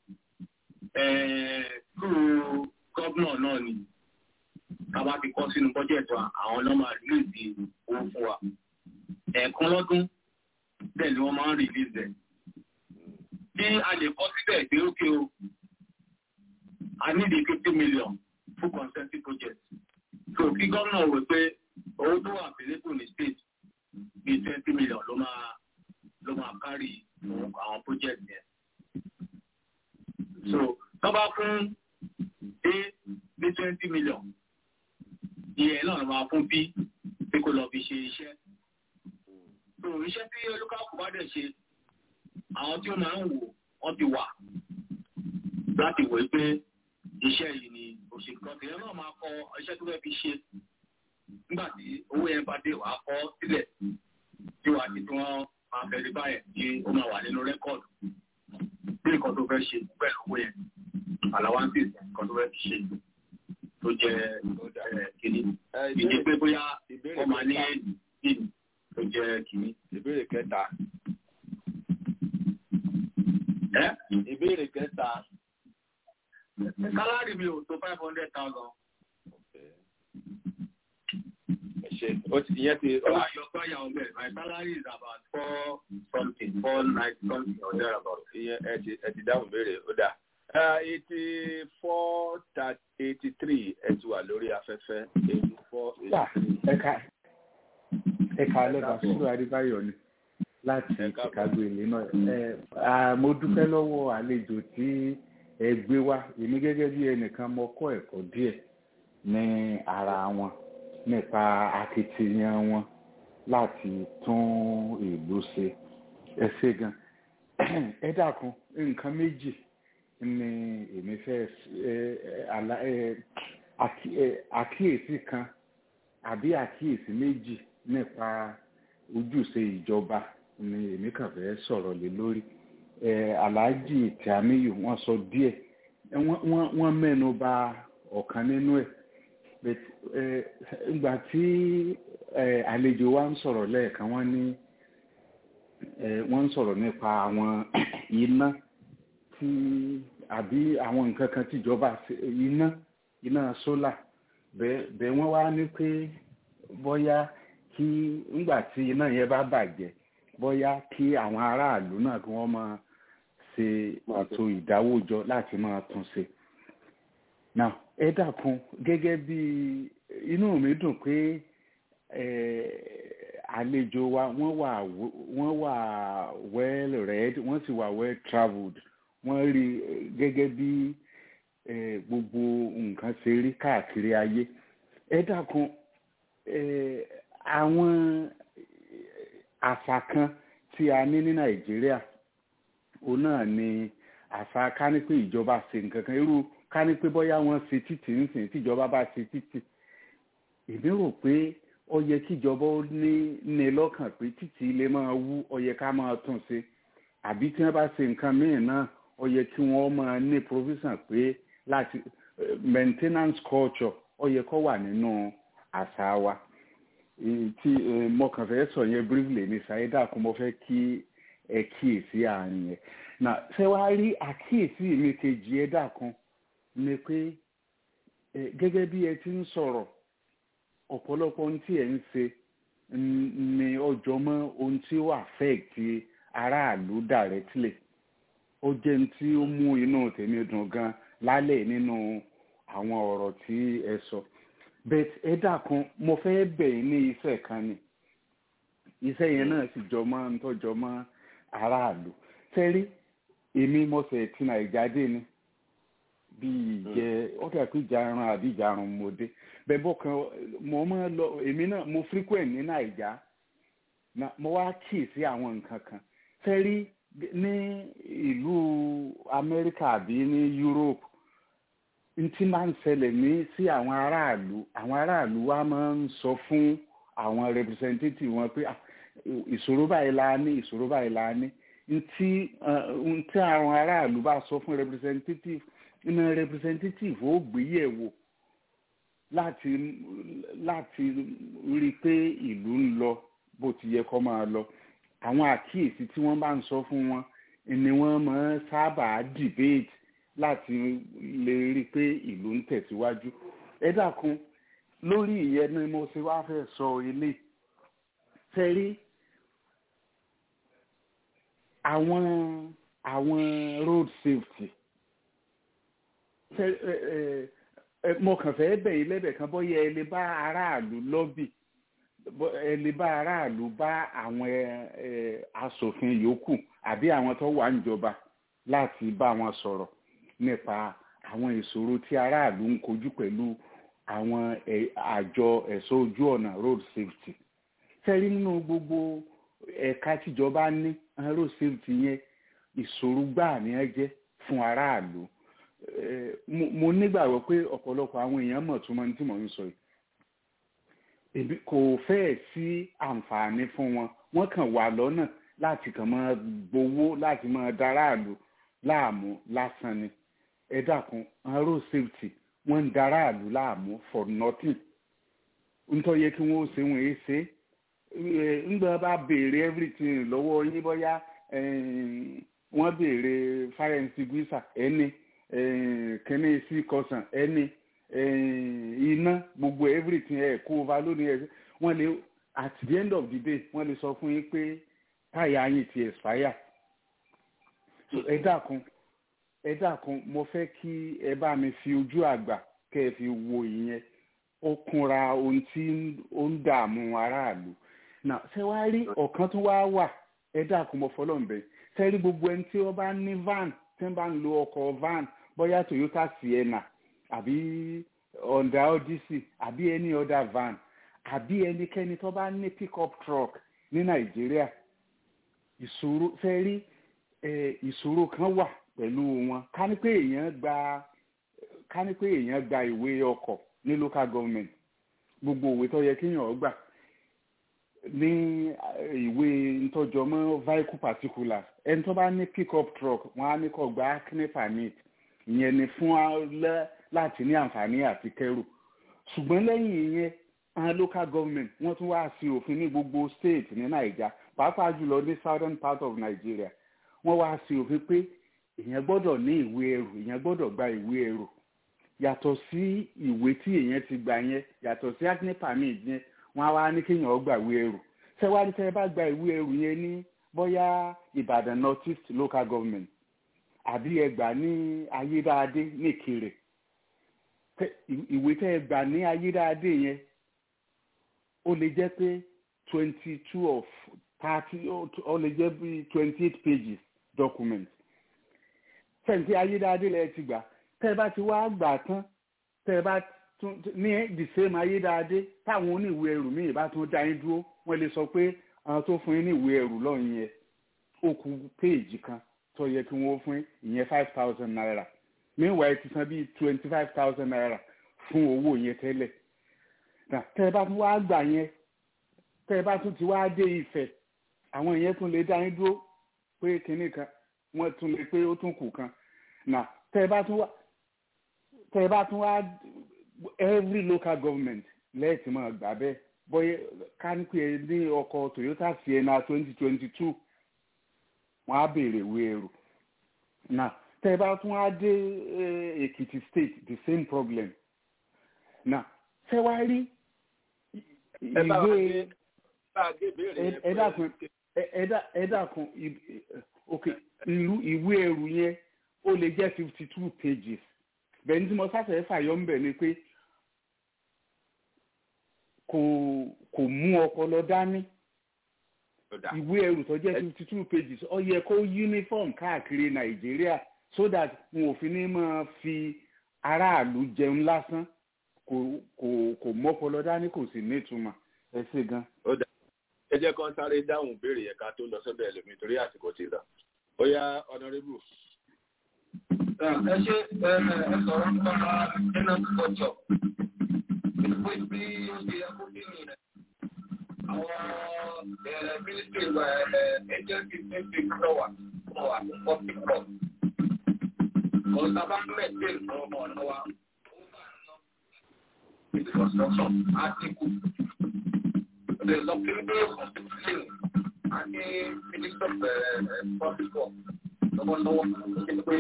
through gọ́vnọ̀ náà ni tàbá ti kọ́ sínú bọ́jẹ̀tì àwọn náà máa rìlíìsì owó fún wa ẹ̀ẹ̀kan lọ́dún bẹ́ẹ̀ ni wọ́n máa ń rìlíìsì ẹ̀ bí a lè kọ́ síbẹ̀ pé ókè o a need 50 million fún consensus project so kí gọ́vnọ̀ wò pé owó tó wà available ní state bí 20 million ló máa kárí àwọn project yẹn so tọ́ba fún A ní 20 million ìyẹn náà máa fún B pé kó lọ fi ṣe iṣẹ́ so iṣẹ́ tí olúkàkú bá dẹ̀ ṣe àwọn tí ó máa ń wò wọ́n ti wà láti wò pé iṣẹ́ yìí ni òṣèlú kan tẹ̀lé náà máa kọ iṣẹ́ tó fẹ́ fi ṣe nígbà tí owó yẹn bá dé wàá kọ sílẹ̀ tí wàá ti tí wọ́n máa fẹ́ rí báyẹn tí ó máa wà nínú rẹ́kọ̀dù bí nǹkan tó fẹ́ ṣe pẹ̀lú owó yẹn alawansis nǹkan tó fẹ́ fi ṣe tó jẹ́ kìíní ìdí pé bóyá wọ́n máa ní ìdí tó jẹ́ kìíní. Ìbéèrè kẹta. Ìbéèrè kẹta. Sálárì mi ò tó 500,000. Ẹ ṣe ìyẹn ti. Your fire on bed. My salary is about 490 or thereabout. Ìyẹn ẹ ti dáhùn béèrè ó dáa. 8483 ẹ ti wà lórí afẹ́fẹ́ 8483. Ẹ̀ka lẹ́bàá Sùúrù Adébáyọ̀ ni láti Chicago Illinois. Mo dúpẹ́ lọ́wọ́ àlejò tí ẹ gbé wá. Èmi gẹ́gẹ́ bí ẹnìkan mo kọ́ ẹ̀kọ́ díẹ̀ ní ara wọn nípa akitiyan wọn láti tún ìlú ṣe. Ẹ ṣé gan. Ẹ dákun nǹkan méjì ni èmi fẹ́ àkíyèsí kan àbí àkíyèsí méjì nípa ojúṣe ìjọba ni èmi kàn fẹ́ sọ̀rọ̀ lé lórí. Alhaji Tìámíyù wọ́n sọ díẹ̀ wọ́n mẹ́nu bà ọ̀kan nínú ẹ̀ ìgbà tí àlejò wa ń sọ̀rọ̀ lẹ́ẹ̀kan wọ́n ń sọ̀rọ̀ nípa àwọn iná tí àbí àwọn nǹkan kan tíjọba iná sólà bẹ́ẹ̀ wọ́n wá ní pé bóyá kí ńgbà tí iná yẹn bá bàjẹ́ bóyá kí àwọn aráàlú náà kí wọ́n máa ṣe ètò ìdáwójọ láti máa tún ṣe. Now ẹ dákun gẹ́gẹ́ bí inú mi dùn pé àlejò wa wọ́n wà well read wọ́n sì wà well travelled wọ́n rí gẹ́gẹ́ bí gbogbo nǹkan ṣe rí káàkiri ayé. Ẹ dákun àwọn àṣà kan tí a ní ní Nàìjíríà òun náà ni àṣà ká ní pé ìjọba ṣe nǹkan kan irú ká ní pé bóyá wọ́n ṣe títì nísìnyí tíjọba bá ṣe títì èmi rò pé ó yẹ kíjọba ó ní lọ́kàn pé títì ilé máa wú ó yẹ ká máa tún ṣe àbí tí wọ́n bá ṣe nǹkan míì náà ó yẹ kí wọ́n máa ní provision pé láti maintenance culture ó yẹ kó wà nínú àṣà wa. Tí mo kàn fẹ́ sọ yẹn briefly ní ṣáídà kó mo fẹ́ kí ẹ kíyèsí àárín yẹn. Ṣé wàá rí àkíyèsí mi kejì ẹ dákun ni pé gẹ́gẹ́ bí ẹ ti ń sọ̀rọ̀ ọ̀pọ̀lọpọ̀ ohun tí ẹ ń ṣe ni ọjọ́ mọ́ ohun tí ó affect aráàlú directly. Ó jẹ́ ohun tí ó mú inú tèmi dùn gan lálẹ́ nínú àwọn ọ̀rọ̀ tí ẹ sọ. Bẹ́ẹ̀ ẹ dákun mo fẹ́ bẹ̀ yín ní iṣẹ́ kan ni iṣẹ́ yẹn náà sì jọ mọ́ ń tọ́jọ́ mọ́ aráàlú. Tẹ́rí èmi mọ̀sẹ̀ tí Nàìjíríà dé ni bí ìjẹ́ ọ̀dà pé ìjàrún àbí ìjàrún mo dé bẹ́ẹ̀ bọ́ kan mo máa lọ èmi náà mo frequent ní Nàìjíríà mo wá kíyèsí àwọn nǹkan kan. Tẹ́rí ní ìlú Amẹ́ríkà àbí ní Europe ntí máa ń ṣẹlẹ̀ sí àwọn aráàlú wa máa ń sọ fún àwọn representative wọn pé ìṣòro báyìí la ní ntí àwọn aráàlú bá sọ fún representative iná representative ó gbé yẹ̀wò láti rí i pé ìlú ń lọ bó ti yẹ kó máa lọ. Àwọn àkíyèsí tí wọ́n bá ń sọ fún wọn ni wọ́n máa ń sábà debate láti lè rí i pé ìlú ń tẹ̀síwájú. Ẹ dákun lórí ìyẹn ni mo ṣe wá fẹ́ sọ ilé tẹ́rí àwọn road safety mo kàn fẹ́ bẹ̀ yín lẹ́bẹ̀ kan bóyá ẹ lè bá aráàlú lọ́bì ẹ lè bá aráàlú bá àwọn aṣòfin yòókù àbí àwọn tó wà níjọba láti bá wọn sọ̀rọ̀ nípa àwọn ìṣòro tí aráàlú ń kojú pẹ̀lú àwọn àjọ ẹ̀ṣọ́ ojú ọ̀nà road safety. Tẹ́rí nínú gbogbo ẹ̀ka tíjọba ní road safety yẹn ìṣòro gbáà ní ẹ jẹ́ fún aráàlú. Mo nígbàgbọ́ pé ọ̀pọ̀lọpọ̀ àwọn èèyàn mọ̀ tó mọ̀ tí mò ń sọ yìí. Kò fẹ́ẹ̀ sí àǹfààní fún wọn wọ́n kàn wà lọ́nà láti kàn máa gbowó láti máa daráàlú láàmú lásán ni. Ẹ dákun road safety wọ́n ń daráàlú láàmú for nothing. Nítorí yẹ kí wọ́n ṣe wọ́n èé ṣe ńgbà bá béèrè everything lọ́wọ́ yín bóyá wọ́n béèrè fire extinguisher ẹni kẹ́ni sí kọsàn ẹni iná gbogbo everything ẹ̀ kó va lónìí ẹ̀ wọ́n lè at the end of the day wọ́n lè sọ fún yín pé táyà yín ti expire. So ẹ dákun mo fẹ́ kí ẹ bá mi fi ojú àgbà kẹ́ ẹ fi wo ìyẹn ó kúnra ohun tí ó ń dààmú aráàlú. Now ṣé wàá rí ọ̀kan tó wá wà ẹ dákun mo fọlọ́n bẹ́ẹ̀ ṣé rí gbogbo ẹni tí wọ́n bá ní van tí wọ́n bá ń lo ọkọ̀ van bóyá Toyota Sienna àbí Honda Odyssey àbí any other van àbí ẹnikẹ́ni tó bá ní pick-up truck ní Nàìjíríà ìṣòro ṣé rí ìṣòro kan wà pẹ̀lú wọn ká ní pé èèyàn gba ìwé ọkọ̀ ní local government gbogbo òwe tó yẹ kéèyàn gbà ní ìwé ntọ́jọmọ́ vehicle particulars ẹni tó bá ní pick-up truck wọn á ní kó gba acne permit ìyẹn ni fún láti ní àǹfààní àti kẹrù ṣùgbọ́n lẹ́yìn ìyẹn àwọn local government wọ́n tún wá sí òfin ní gbogbo state ní Naija pàápàá jùlọ ní southern part of Nigeria wọ́n wá sí òfin pé èèyàn gbọ́dọ̀ ní ìwé ẹrù èèyàn gbọ́dọ̀ gba ìwé ẹrù yàtọ̀ sí ìwé tí èèyàn ti gbà yẹn yàtọ̀ sí acne permit yẹn wọ́n á wá ní kéèyàn gba ìwé ẹrù ṣẹ́wárí tẹ́ ẹ bá gba ìwé ẹrù yẹn ní bóyá Ìbàdàn North East local government àbí ẹ gbà ní Ayédáadé ní Ìkirè ìwé tẹ́ ẹ gbà ní Ayédáadé yẹn ó lè jẹ́ pé 22 of 30 ó lè jẹ́ bí 28 pages document fẹ́ǹtì Ayédáadé lẹ́ẹ̀ ti gbà tẹ́ ẹ bá ti wá gbà tán tẹ́ ẹ bá tún ní the same Ayédáadé táwọn oníwèé ẹrù míì bá tún dá yín dúró wọ́n lè sọ pé àwọn tó fún yín ní ìwé ẹrù lọ́yìn yẹn ó kù péèjì kan tó yẹ kí wọ́n fún ìyẹn 5,000 naira meanwhile ti san bíi 25,000 naira fún owó yẹn tẹ́lẹ̀ tẹ́ ẹ bá tún wá gbà yẹn tẹ́ ẹ bá tún ti wá dé Ifẹ̀ àwọn ìyẹn tún lè dá yín dúró pé kinní kan wọ́n tún lè pé ó tún kù kan tẹ́ ẹ bá tún wá every local government lẹ́ẹ̀tì máa gbà bẹ́ẹ̀ bóyá kánípé ní ọkọ̀ Toyota Sienna 2022 wọ́n á béèrè ìwé ẹrù tẹ́ ẹ bá tún wá dé Èkìtì state the same problem ṣé wá rí ìwé ẹ dákun ìwé ẹrù yẹn ó lè jẹ́ 52 pages bẹ́ẹ̀ ní tí mo sáfẹ́ fàyọ́ ń bẹ̀ ni pé kò mú ọpọlọ dání ìwé ẹrù tó jẹ́ 52 pages ó yẹ kó uniform káàkiri Nàìjíríà so that wọn ò fi ní máa fi aráàlú jẹun lásán kò mọ́pọlọ dání kò sì nítumọ̀ ẹ ṣé gan. ẹ jẹ́ kán sáré dáhùn béèrè yẹn ká tó lọ sọ́dọ̀ ẹlòmíì torí àsìkò ti lọ ó yá honorable. ẹ ṣe ẹ sọ̀rọ̀ nípa tenant culture pé bí ó ṣe yẹ kó bí nìyẹn àwọn ministry wa agency ministry lọ́wọ́ fún public work ọ̀sán bá maintain fún ọmọ ọ̀nà wa with construction article the located construction àti minister of public work lọ́wọ́lọ́wọ́ ṣe pé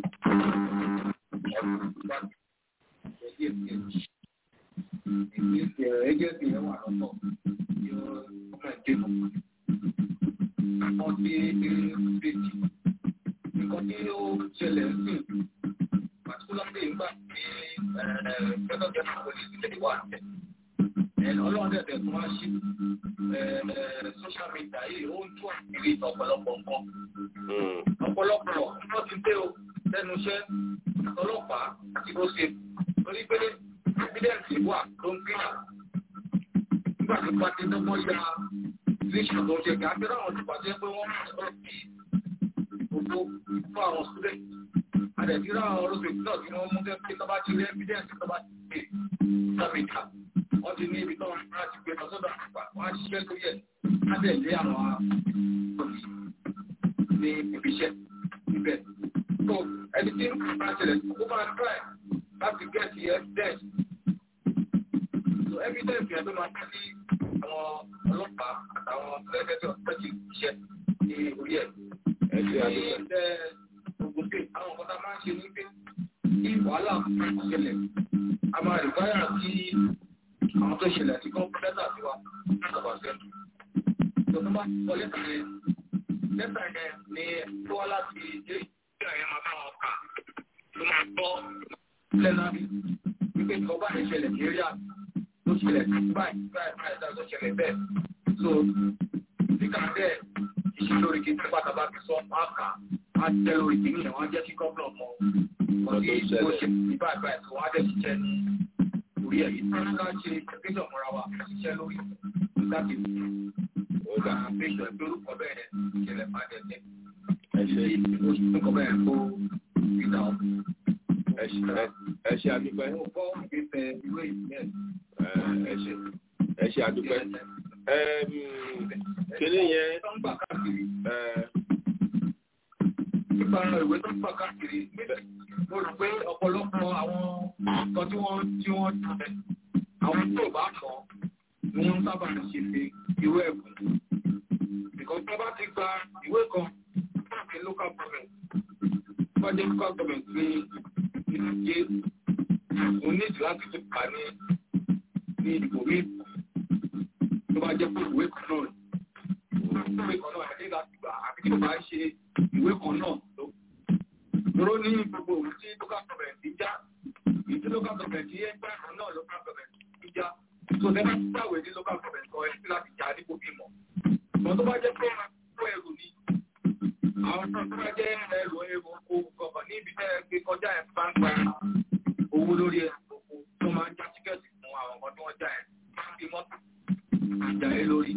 agency yẹn wà lọ́tọ̀ yóò maintain àwọn tí bèjì nǹkan tí ó ṣẹlẹ̀ sí particularly nígbà tí federal government police ti wà ní ọlọ́run tẹ̀tẹ̀ tó máa ṣe social media yìí ó ń tún àkírí ọ̀pọ̀lọpọ̀ nǹkan ọ̀pọ̀lọpọ̀ wọ́n ti dé o lẹ́nu iṣẹ́ ọlọ́pàá àti bó ṣe torí pé evidence wà tó ń gbìyà nígbà tí pàtẹ dọ́gbọ́n ya iléeṣẹ́ tó ń ṣe kí á fẹ́ràn àwọn olùpàdé pé wọ́n máa sọ̀rọ̀ sí gbogbo fún àwọn student àdẹ̀tírà àwọn olóṣèlú náà tí wọ́n mú tẹ́lẹ̀ tó bá ti rí evidence tó bá ti gbé sàmìkà wọ́n ti ní ibi tó wọn láti gbé lọ́sọ́dọ̀ àpapà wọ́n á ṣiṣẹ́ lórí ẹ̀ ládẹ̀lé àwọn ní ibi iṣẹ́ níbẹ̀. so ẹni tí ń bá ṣẹlẹ̀ ó máa try láti get the evidence. so evidence yẹn tó máa tẹ́ sí àwọn ọlọ́pàá àtàwọn ẹgbẹ́ ọ̀pẹ́jì iṣẹ́ ní orí ẹ̀. ẹ̀sìn ogun pé àwọn ọ̀pọ̀ta máa ń ṣe ní pé kí wàhálà ṣẹlẹ̀ a máa rí báyà kí àwọn tó ṣẹlẹ̀ tí kọ́ lẹ́tà sí wa látọ̀bà sẹ́ńtù. tó tó bá kọ lẹ́tà yẹn ní tó wá láti ilé ìgbà yẹn máa bá wọn kà tó máa gbọ́ lẹ́nà wípé ìjọba ìṣẹ̀lẹ̀ nàìjíríà ló ṣẹlẹ̀ báyìí tó ṣẹlẹ̀ bẹ́ẹ̀. so nígbà bẹ́ẹ̀ iṣẹ́ lórí kí pátápátá bá fi sọ máa kà á jẹ́ lórí kí nìyẹn wọ́n á jẹ́ kí gómìnà mọ ọdí ó ṣe ní báyìí tó wọ́n á dẹ̀ ṣiṣẹ́ ní orí ẹ̀ yìí. wọ́n á ṣe ìpínlẹ̀ mọ́ra wa ṣiṣẹ́ lórí láti ọ̀gá àpéjọ ẹgbẹ́ orúkọ bẹ́ẹ̀ ìṣẹ̀lẹ̀ máa dẹ̀ tẹ̀. orúkọ bẹ́ẹ̀ kó ìdá ọ̀. ẹ ṣe àdúpẹ́. mo gbọ́ ìgbésẹ̀ ìwé ìpínlẹ̀. ẹ ṣe àdúpẹ́. kíní yẹn. tó ń gbà káàkiri. nípa ìwé tó ń gbà káàkiri mo rò pé ọ̀pọ̀lọpọ̀ àwọn nǹkan tí wọ́n jẹ́ àwọn tó bá kọ́ ni wọ́n sábà ń ṣe fi ìwé ẹ̀kọ́. ìkọ́ tó bá ti gba ìwé kan láti local government bá jẹ́ local government ní ìlú jẹ́ mo ní ìdí láti tó kà ní ìbò mi tó bá jẹ́ pé ìwé kan náà àti láti gbà àbí tí mo bá ń ṣe ìwé kan náà lóró ní gbogbo òun tí local government ti já ìdí local government yẹn gbà kan náà local government ti já so tẹ́ bá ti gbàwé ní local government kan ẹ̀ sí láti já ní gbogbo ìmọ̀ ìmọ̀ tó bá jẹ́ pé ó ẹrù ni àwọn tó bá jẹ́ ẹrù oko kọ̀ọ̀kan ní ibi tẹ́ gbé kọjá ẹ̀ bá ń gba owó lórí ẹ̀ tó máa ń já tíkẹ́ẹ̀tì fún àwọn ọmọ tí wọ́n já ẹ̀ máa ń fi mọ́tò àjà ẹ̀ lórí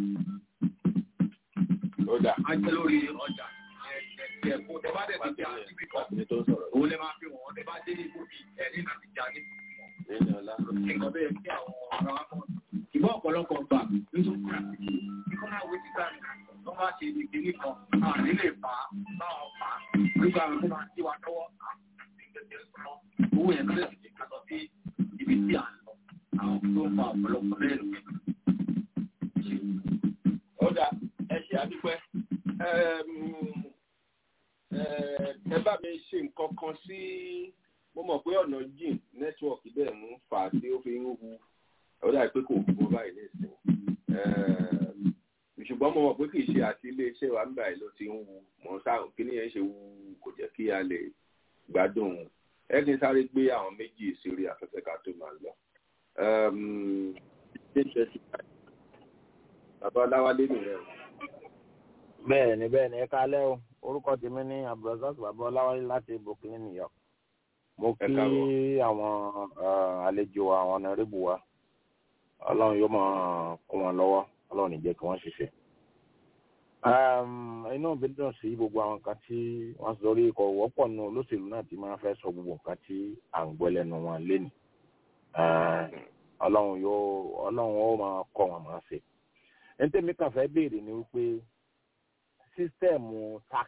àjà lórí ọjà ẹ̀kọ́ tẹ́ bá dẹ̀ ti já síbi kan òun lè máa fi wọ́n tẹ́ bá dé ibò bí ẹ̀ ní láti já ní nǹkan bẹ́ẹ̀ kí àwọn ará wọn mọ̀ ìbọn ọ̀pọ̀lọpọ̀ gbà nítorí àti kíkọ́ máa wé títà tó máa ṣe ìdíkìní kan àní lè fà á báwọn fà á nígbà tó máa ti wà lọ́wọ́ àti ìgbẹ̀jẹ̀ sọ́nà owó yẹn kọ́lẹ̀ sì kà lọ sí ibi tí à ń lọ àwọn tó ń fa ọ̀pọ̀lọpọ̀ lẹ́nu. ọ̀dà ẹ ṣe àdúpẹ́ ẹ bá mi ṣe nǹkan kan sí mo mọ̀ pé ọ̀nà jìn nẹ́tíwọ̀kì bẹ́ẹ̀ ń fà á tí ó fi ń hu ọ̀dà pé kò gbọ́ báyìí nísìnyí ṣùgbọ́n mo mọ̀ pé kì í ṣe àti iléeṣẹ́ wa ń báyìí ló ti ń wu mọ̀ sáà kí ni yẹn ṣe wu kò jẹ́ kí a lè gbádùn ẹ kí n sáré gbé àwọn méjì sórí afẹ́fẹ́ ká tó máa lọ. bàbá ọláwálé nìyẹn. bẹ́ẹ̀ni ẹ kálẹ́ o orúkọ tèmi ní abdulrasaq bàbá ọláwálé láti brooklyn new york. mo kí àwọn àlejò àwọn ọ̀nàrẹ́bù wa ọlọ́run yóò máa kó wọn lọ́wọ́ ọlọ́run ìjẹ́ kí wọ́n ṣiṣẹ́. inú mi dùn sí gbogbo àwọn nǹkan tí wọ́n sọ lórí ikọ̀ wọ́pọ̀ nù olóṣèlú náà ti máa fẹ́ sọ gbogbo nǹkan tí à ń gbọ́ lẹ́nu wọn lénìí. ọlọ́run ó máa kọ́ wọn máa ṣe. ẹni tẹ́mi kàn fẹ́ béèrè ni wípé sísítẹ́ẹ̀mù tax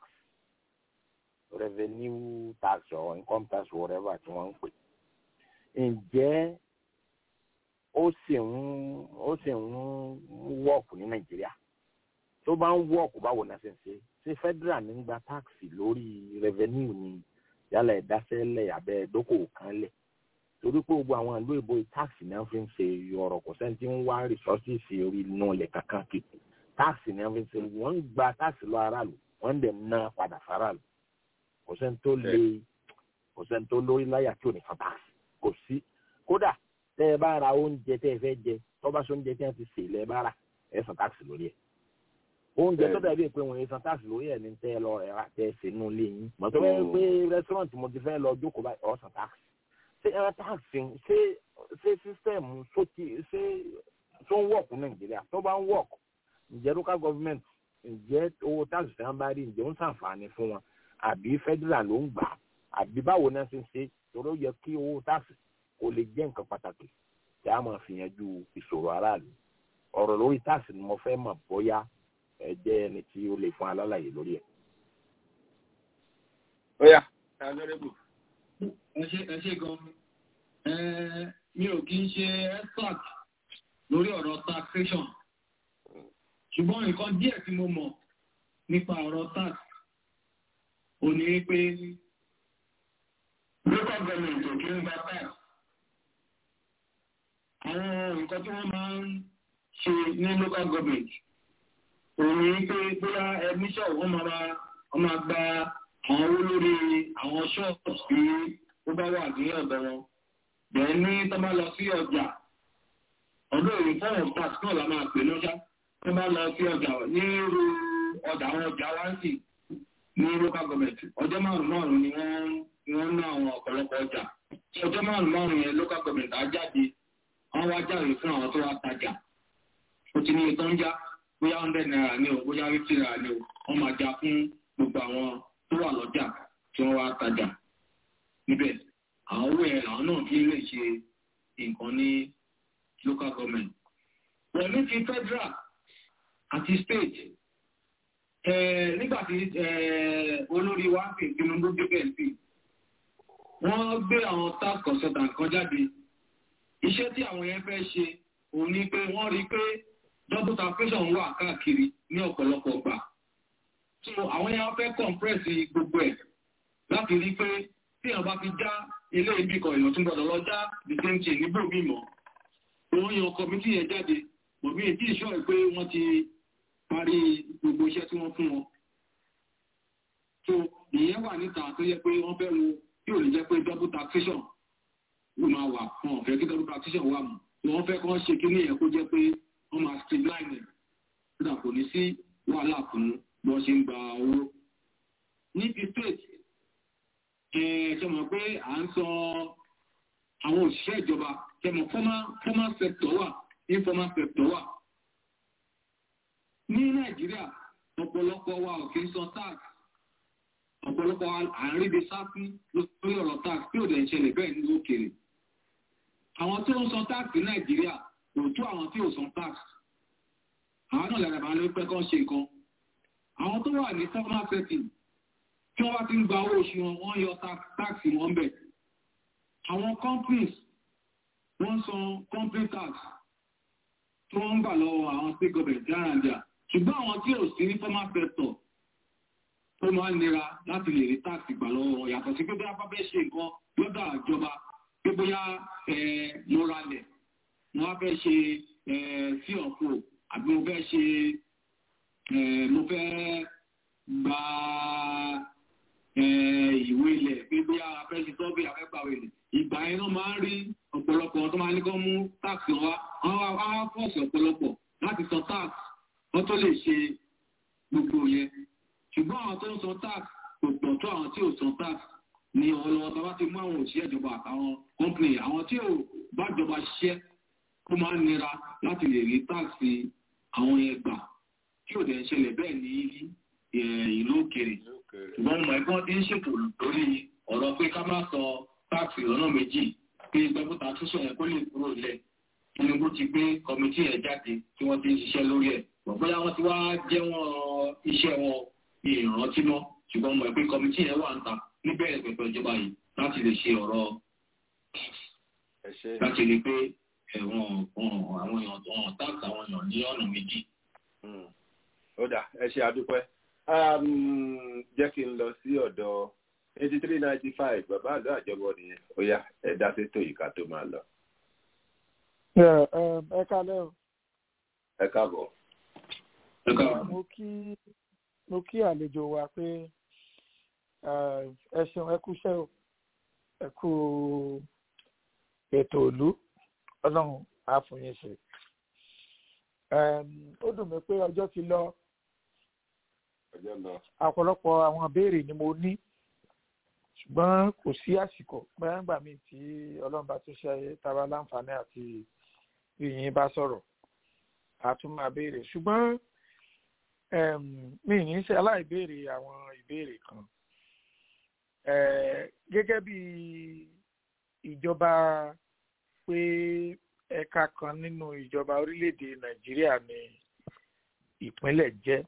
revenue tax or income tax whatever tí wọ́n ń pè ǹjẹ́ ó sì ń wọ́ọ̀kù ní nàìjíríà tó bá ń wọ́ọ̀kù báwo náà ṣe ń ṣe federal ní gba táàkì lórí revenue ni yálà ìdásẹ́lẹ̀ abẹ́ ìdókòwò kan lẹ̀ torí pé gbogbo àwọn ìlú ìbò táàkì náà fi ń ṣe ọ̀rọ̀ kò sẹ́ni tí ń wá resources orí inú ilẹ̀ kankan kì táàkì náà fi ń ṣe wọ́n ń gba táàkì lọ aráàlú wọ́n ń dẹ̀ ná padà faraàlú kò sẹ́ni tó lórí láyà tí ò ní fa táàkì kò sí kódà tẹ́ ẹ bá ra oúnjẹ tẹ́ ẹ fẹ́ jẹ tó bá ṣe oúnjẹ tí wọ́n ti sè lẹ́ bá rà ẹ san táàkì lórí ẹ̀ oúnjẹ tó dàbí pé wọ́n yẹ san táàkì lórí ẹ̀ ní tẹ́ ẹ lọ ẹ̀rà tẹ́ ẹ sè nù lé yín mọ̀ tó bẹ́ẹ̀ pé rẹ́sítọ́rọ̀ǹtì mo ti fẹ́ lọ jókòó báyìí ọ̀ san táàkì ṣé ẹ̀rọ táàkì ṣé sísítẹ́ẹ̀mù tó ń wọ̀kù nàìjíríà tó bá ń wọ̀kù ǹjẹ́ local government ǹjẹ́ owó táàkì tí wọ́n bá rí ǹjẹ́ ó ń ṣàǹfààní fún wọn àbí federal ló ń gbà àbí báwo náà ṣe ń ṣe torí ó yẹ kí owó táàkì kó lè jẹ́ nǹkan pàtàkì tí a máa fi yanjú ìṣòro aráàlú ọ̀rọ̀ lórí táàsì ni mo fẹ́ mọ̀ bóyá ẹ jẹ́ ẹni tí ó lè fún alálàyé lórí ẹ̀. ó yá honorable. ẹ ṣe gan mi ò kí ń ṣe expert lórí ọ̀rọ̀ taxation ṣùgbọ́n nǹkan díẹ̀ tí mo mọ̀ nípa ọ̀rọ̀ tax ò ní pé local government ò kí ń gba tax àwọn nǹkan tí wọ́n máa ń ṣe ní local government òun ni pé bóyá admission wọ́n máa gba àwọn owó lórí àwọn shops tí ó bá wà ní ọ̀dọ̀ wọn. bẹ́ẹ̀ ní tó bá lọ sí ọjà ọdún òní fọ́ọ̀mù tax náà la máa pè lọ́jà tó bá lọ sí ọjà ní irú ọjà àwọn ọjà wáńsì ní local government ọjọ́ márùn-ún ni wọ́n ná àwọn ọ̀pọ̀lọpọ̀ ọjà ọjọ́ márùn-ún yẹn local government á jáde wọ́n wá jáde fún àwọn tó wá tajà ó ti ní ìtọ́ ń já bóyá 100 naira ni o bóyá 50 naira ni o wọ́n máa já fún gbogbo àwọn tó wà lọ́jà tí wọ́n wá tajà níbẹ̀ àwọn owó yẹn làwọn náà fi lè ṣe nǹkan ní local government. pẹ̀lú ti federal àti state nígbà tí olórí wa fi Tinubu débẹ̀ sí wọ́n gbé àwọn tax consultant kan jáde iṣẹ́ tí àwọn yẹn fẹ́ ṣe òun ni pé wọ́n rí pé double taxation wà káàkiri ní ọ̀pọ̀lọpọ̀ gbà so àwọn yẹn fẹ́ compress gbogbo ẹ̀ láti rí pé tí èèyàn bá fi já ilé ibi kan èèyàn tún gbọdọ̀ lọ já the same thing nígbò mí mọ́ òun yan kọmitì yẹn jáde bòmí èdè ìṣọ́ pé wọ́n ti parí gbogbo iṣẹ́ tí wọ́n fún wọn so ìyẹn wà níta tó yẹ pé wọ́n fẹ́ wo tí ò ní jẹ́ pé double taxation ló máa wà fún ọ̀fẹ́ kí double taxation wà mọ́ wọ́n fẹ́ kọ́ ṣe kíní yẹn kó jẹ́ pé wọ́n máa streamline ẹ̀ nígbà kò ní sí wàhálà fún bọ́ ṣe ń gba owó. ní ti state ṣe mọ̀ pé à ń sọ àwọn òṣìṣẹ́ ìjọba ṣe mọ̀ formal sector wà informal sector wà. ní Nàìjíríà ọ̀pọ̀lọpọ̀ wa ò kí ń san tax ọ̀pọ̀lọpọ̀ àárín de sáfún lórí ọ̀rọ̀ tax tí ò dẹ̀ ń ṣẹlẹ̀ bẹ́ẹ̀ ní òkèèrè. àwọn tó ń san tax ní Nàìjíríà kò tó àwọn tí ò san tax àwọn náà lára máa ló pẹ́ kán ṣe nǹkan àwọn tó wà ní formal setting tí wọ́n bá ti ń gba owó oṣù wọn wọ́n yọ tax wọn bẹ̀ àwọn companies wọ́n san company tax tí wọ́n ń gbà lọ́wọ́ àwọn state government dáradà ṣùgbọ́n àwọn tí ò sí ní formal sector ó máa ń nira láti lè rí tax gbà lọ́wọ́ wọn yàtọ̀ sí pé bí wọ́n bá fẹ́ ṣe nǹkan lọ́dọ̀ ìjọba pé bóyá mo ralẹ̀ mo wá fẹ́ ṣe sí ọ̀pọ̀ àbí mo fẹ́ ṣe mo fẹ́ gba ìwé ilẹ̀ pé bóyá a fẹ́ ṣe sọ́ọ̀bì afẹ́gbàwé ilẹ̀ ìgbà yẹn náà máa ń rí ọ̀pọ̀lọpọ̀ tó máa ní kó mú táàkì wá wọ́n á fọ́ọ̀sì ọ̀pọ̀lọpọ̀ láti san táàkì wọ́n tó lè ṣe gbogbo yẹn ṣùgbọ́n àwọn tó ń san táàkì kò pọ̀ tó àwọn tí ò san táàkì ní ọlọ́wọ́ tá a bá ti mú àwọn òṣìṣẹ́ ìjọba àtàwọn kọ́ńpìnì àwọn tí ò bá jọba ṣiṣẹ́ ó máa ń nira láti lè rí táàkì àwọn yẹn gbà tí ò dẹ̀ ń ṣẹlẹ̀ bẹ́ẹ̀ ní ìlú òkèèrè ṣùgbọ́n ọmọ ẹ̀gbọ́n ti ń ṣètò lórí ọ̀rọ̀ pé ká má sọ táàkì lọ́nà méjì pé gbẹ́bùtà túnṣe yẹn kó lè kúrò lẹ̀ Tinubu ti gbé kọmitì yẹn jáde tí wọ́n ti ń ṣiṣẹ́ lórí ẹ̀ bóyá wọ́n ti wá jẹ́wọ́n iṣẹ́ wọn ìrántí mọ́ ṣùgbọ́n ọmọ ẹ̀gbẹ́ kọmitì yẹn wà ń ta níbẹ̀rẹ̀ pẹ̀pẹ̀ ìjọba yìí láti lè ṣe ọ̀rọ̀ láti rí pé àwọn èèyàn táàkì àwọn èèyàn ní ọ̀nà méjì. ó dà ẹ ṣe àdúpẹ́ jẹ́ kí n lọ sí ọ̀dọ̀ 8395 bàbá àlọ́ àjọbọ nìyẹn ó yá ẹ dá sí ètò yìí ká tó máa lọ. ẹ kálẹ́ o. ẹ káàbọ̀. mo kí àlejò wa pé ẹ ṣeun ẹ kúṣẹ́ o ẹ kú ètò ìlú ọlọ́run á fún yín ṣe. ó dùn mí pé ọjọ́ ti lọ ọ̀pọ̀lọpọ̀ àwọn ìbéèrè ni mo ní ṣùgbọ́n kò sí àsìkò gbàgbà mi tí ọlọ́run bá tún ṣe tara láǹfààní àti yìnyín bá sọ̀rọ̀ a tún máa béèrè ṣùgbọ́n mi ní ṣe aláìbéèrè àwọn ìbéèrè kan gẹ́gẹ́ bí ìjọba pé ẹ̀ka kan nínú ìjọba orílẹ̀-èdè Nàìjíríà ní ìpínlẹ̀ jẹ́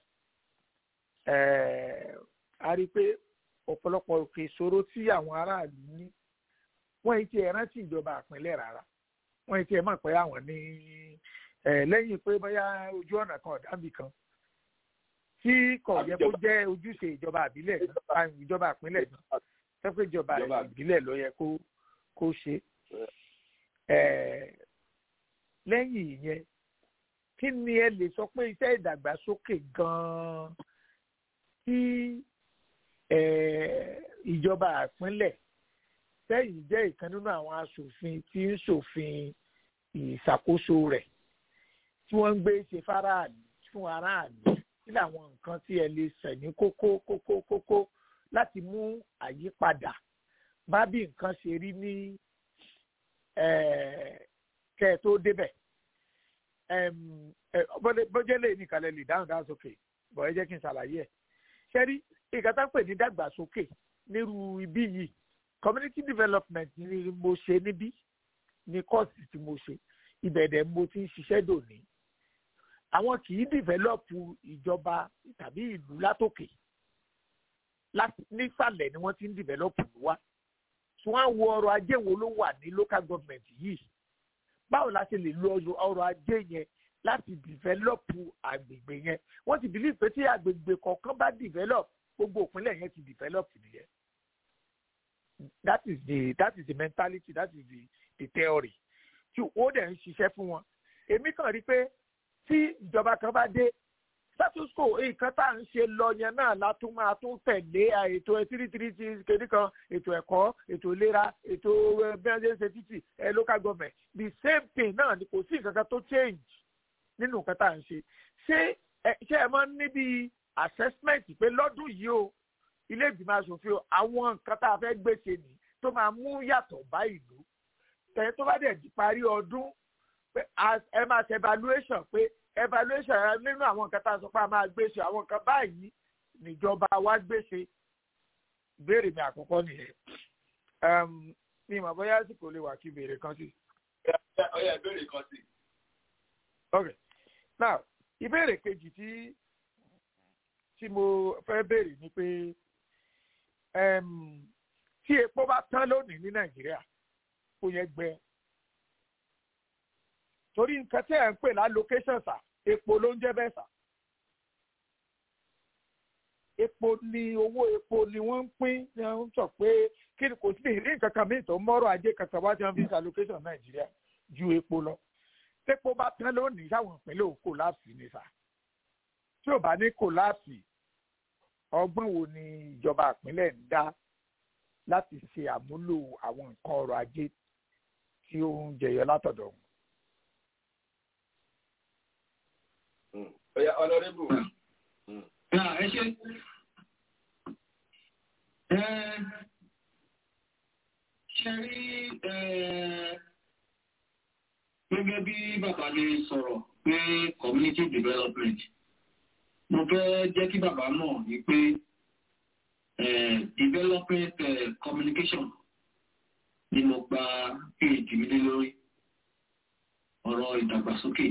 a rí i pé ọ̀pọ̀lọpọ̀ òkè ìṣòro tí àwọn aráàlú ní wọ́n ti ẹ̀ rántí ìjọba ìpínlẹ̀ rárá wọ́n ti ẹ̀ mọ̀ pé àwọn ní lẹ́yìn pé bóyá ojú ọ̀nà kan ọ̀dàbí kan tí kò yẹ kó jẹ́ ojúṣe ìjọba ìbílẹ̀ ìjọba ìpínlẹ̀ náà pé ìjọba ìbílẹ̀ ló yẹ kó ṣe lẹ́yìn ìyẹn kí ni ẹ lè sọ pé iṣẹ́ ìdàgbàsókè gan-an tí ìjọba ìpínlẹ̀ sẹ́yìn jẹ́ ìkan nínú àwọn aṣòfin tí ń ṣòfin ìṣàkóso rẹ̀ tí wọ́n ń gbé ṣe fáráàlú fún aráàlú kí làwọn nǹkan tí ẹ lè sẹ̀ ní kókó láti mú àyípadà bá bí nǹkan ṣe rí ní kẹ́ ẹ tó débẹ̀. Bọ́jẹ́ lè nìkan lè dáhùn sókè bọ̀ ẹ jẹ́ kí n ṣàlàyé ẹ̀. Ṣé rí nǹkan tá ń pè ní dàgbàsókè nírú ibí yìí community development ni mo ṣe níbí ní kọ́ọ̀sì tí mo ṣe ìbẹ̀dẹ̀ mo ti ń ṣiṣẹ́ dòní. Àwọn kì í dìvẹ́lọ́pù ìjọba tàbí ìlú látòkè nísàlẹ̀ ni wọ́n ti ń dìvẹ́lọ́pù wá. Tí wọ́n á wo ọrọ̀ ajé wo ló wà ní local government yìí. Báwo la ṣe lè lo ọrọ̀ ajé yẹn láti dìvẹ́lọ́pù àgbègbè yẹn? Wọ́n ti bìlí pé tí àgbègbè kọ̀ọ̀kan bá dìvẹ́lọ́pù gbogbo ìpínlẹ̀ yẹn ti dìvẹ́lọ́pù nìyẹn. That is the mentality, that is the theory. Tí ó dẹ̀ ń ṣiṣẹ́ fún wọn. Èmi kàn rí pé tí ìjọba kan bá dé status quo nǹkan tá à ń ṣe lọ yẹn náà látún máa tún tẹ̀lé ètò 333 kéde kan ètò ẹ̀kọ́ ètò ìlera ètò bẹ́ẹ̀ títì local government the same thing náà ni kò sí nǹkan kan tó change nínú nǹkan tá à ń ṣe. Ṣé ẹ máa ń níbi assessment pé lọ́dún yìí o ilé ìgbìmọ̀ aṣòfin o àwọn nǹkan tá a fẹ́ gbé ṣe nì tó máa mú yàtọ̀ bá ìlú tó bá dẹ̀ di parí ọdún ẹ máa ṣe evaluation pé evaluation nínú àwọn nǹkan tá a sọ pé a máa gbé ṣe àwọn nǹkan báyìí níjọba wa gbé ṣe. Ìbéèrè mi àkọ́kọ́ nìyẹn. Mi mọ̀ bóyá sì kò lè wà kí ìbéèrè kan sí. Ọ̀yá ìbéèrè kan sí. Okay. Now ìbéèrè kejì tí mo fẹ́ béèrè ni pé tí epo bá tán lónìí ní Nàìjíríà kò yẹ gbẹ. Torí nǹkan tí ẹ̀ ń pè l'allocation sà epo ló ń jẹ́ bẹ́ẹ̀ sà. Epo ni owó epo ni wọ́n ń pín ni wọ́n ń sọ pé kí ni kò sí ìrí nǹkan kan míì tó mọ́rọ̀ ajé kankan wá tí wọ́n fi ń allocation Nàìjíríà ju epo lọ. Tépo bá tán lónìí sáwọn ìpínlẹ̀ òkò láàfin ni sà. Tí ò bá ní kòláàsì ọgbọ́n wo ni ìjọba ìpínlẹ̀ ń dá láti ṣe àmúlò àwọn nǹkan ọrọ̀ ajé tí ó ń jẹyọ látọ̀dọ̀ wọn. Ọlọ́rẹ́bù. Ẹ ṣe ṣe rí gẹ́gẹ́ bí bàbá lè sọ̀rọ̀ pé community development mo fẹ́ jẹ́ kí bàbá mọ̀ ní pé development communication ni mo gba PhD mi lé lórí ọ̀rọ̀ ìdàgbàsókè.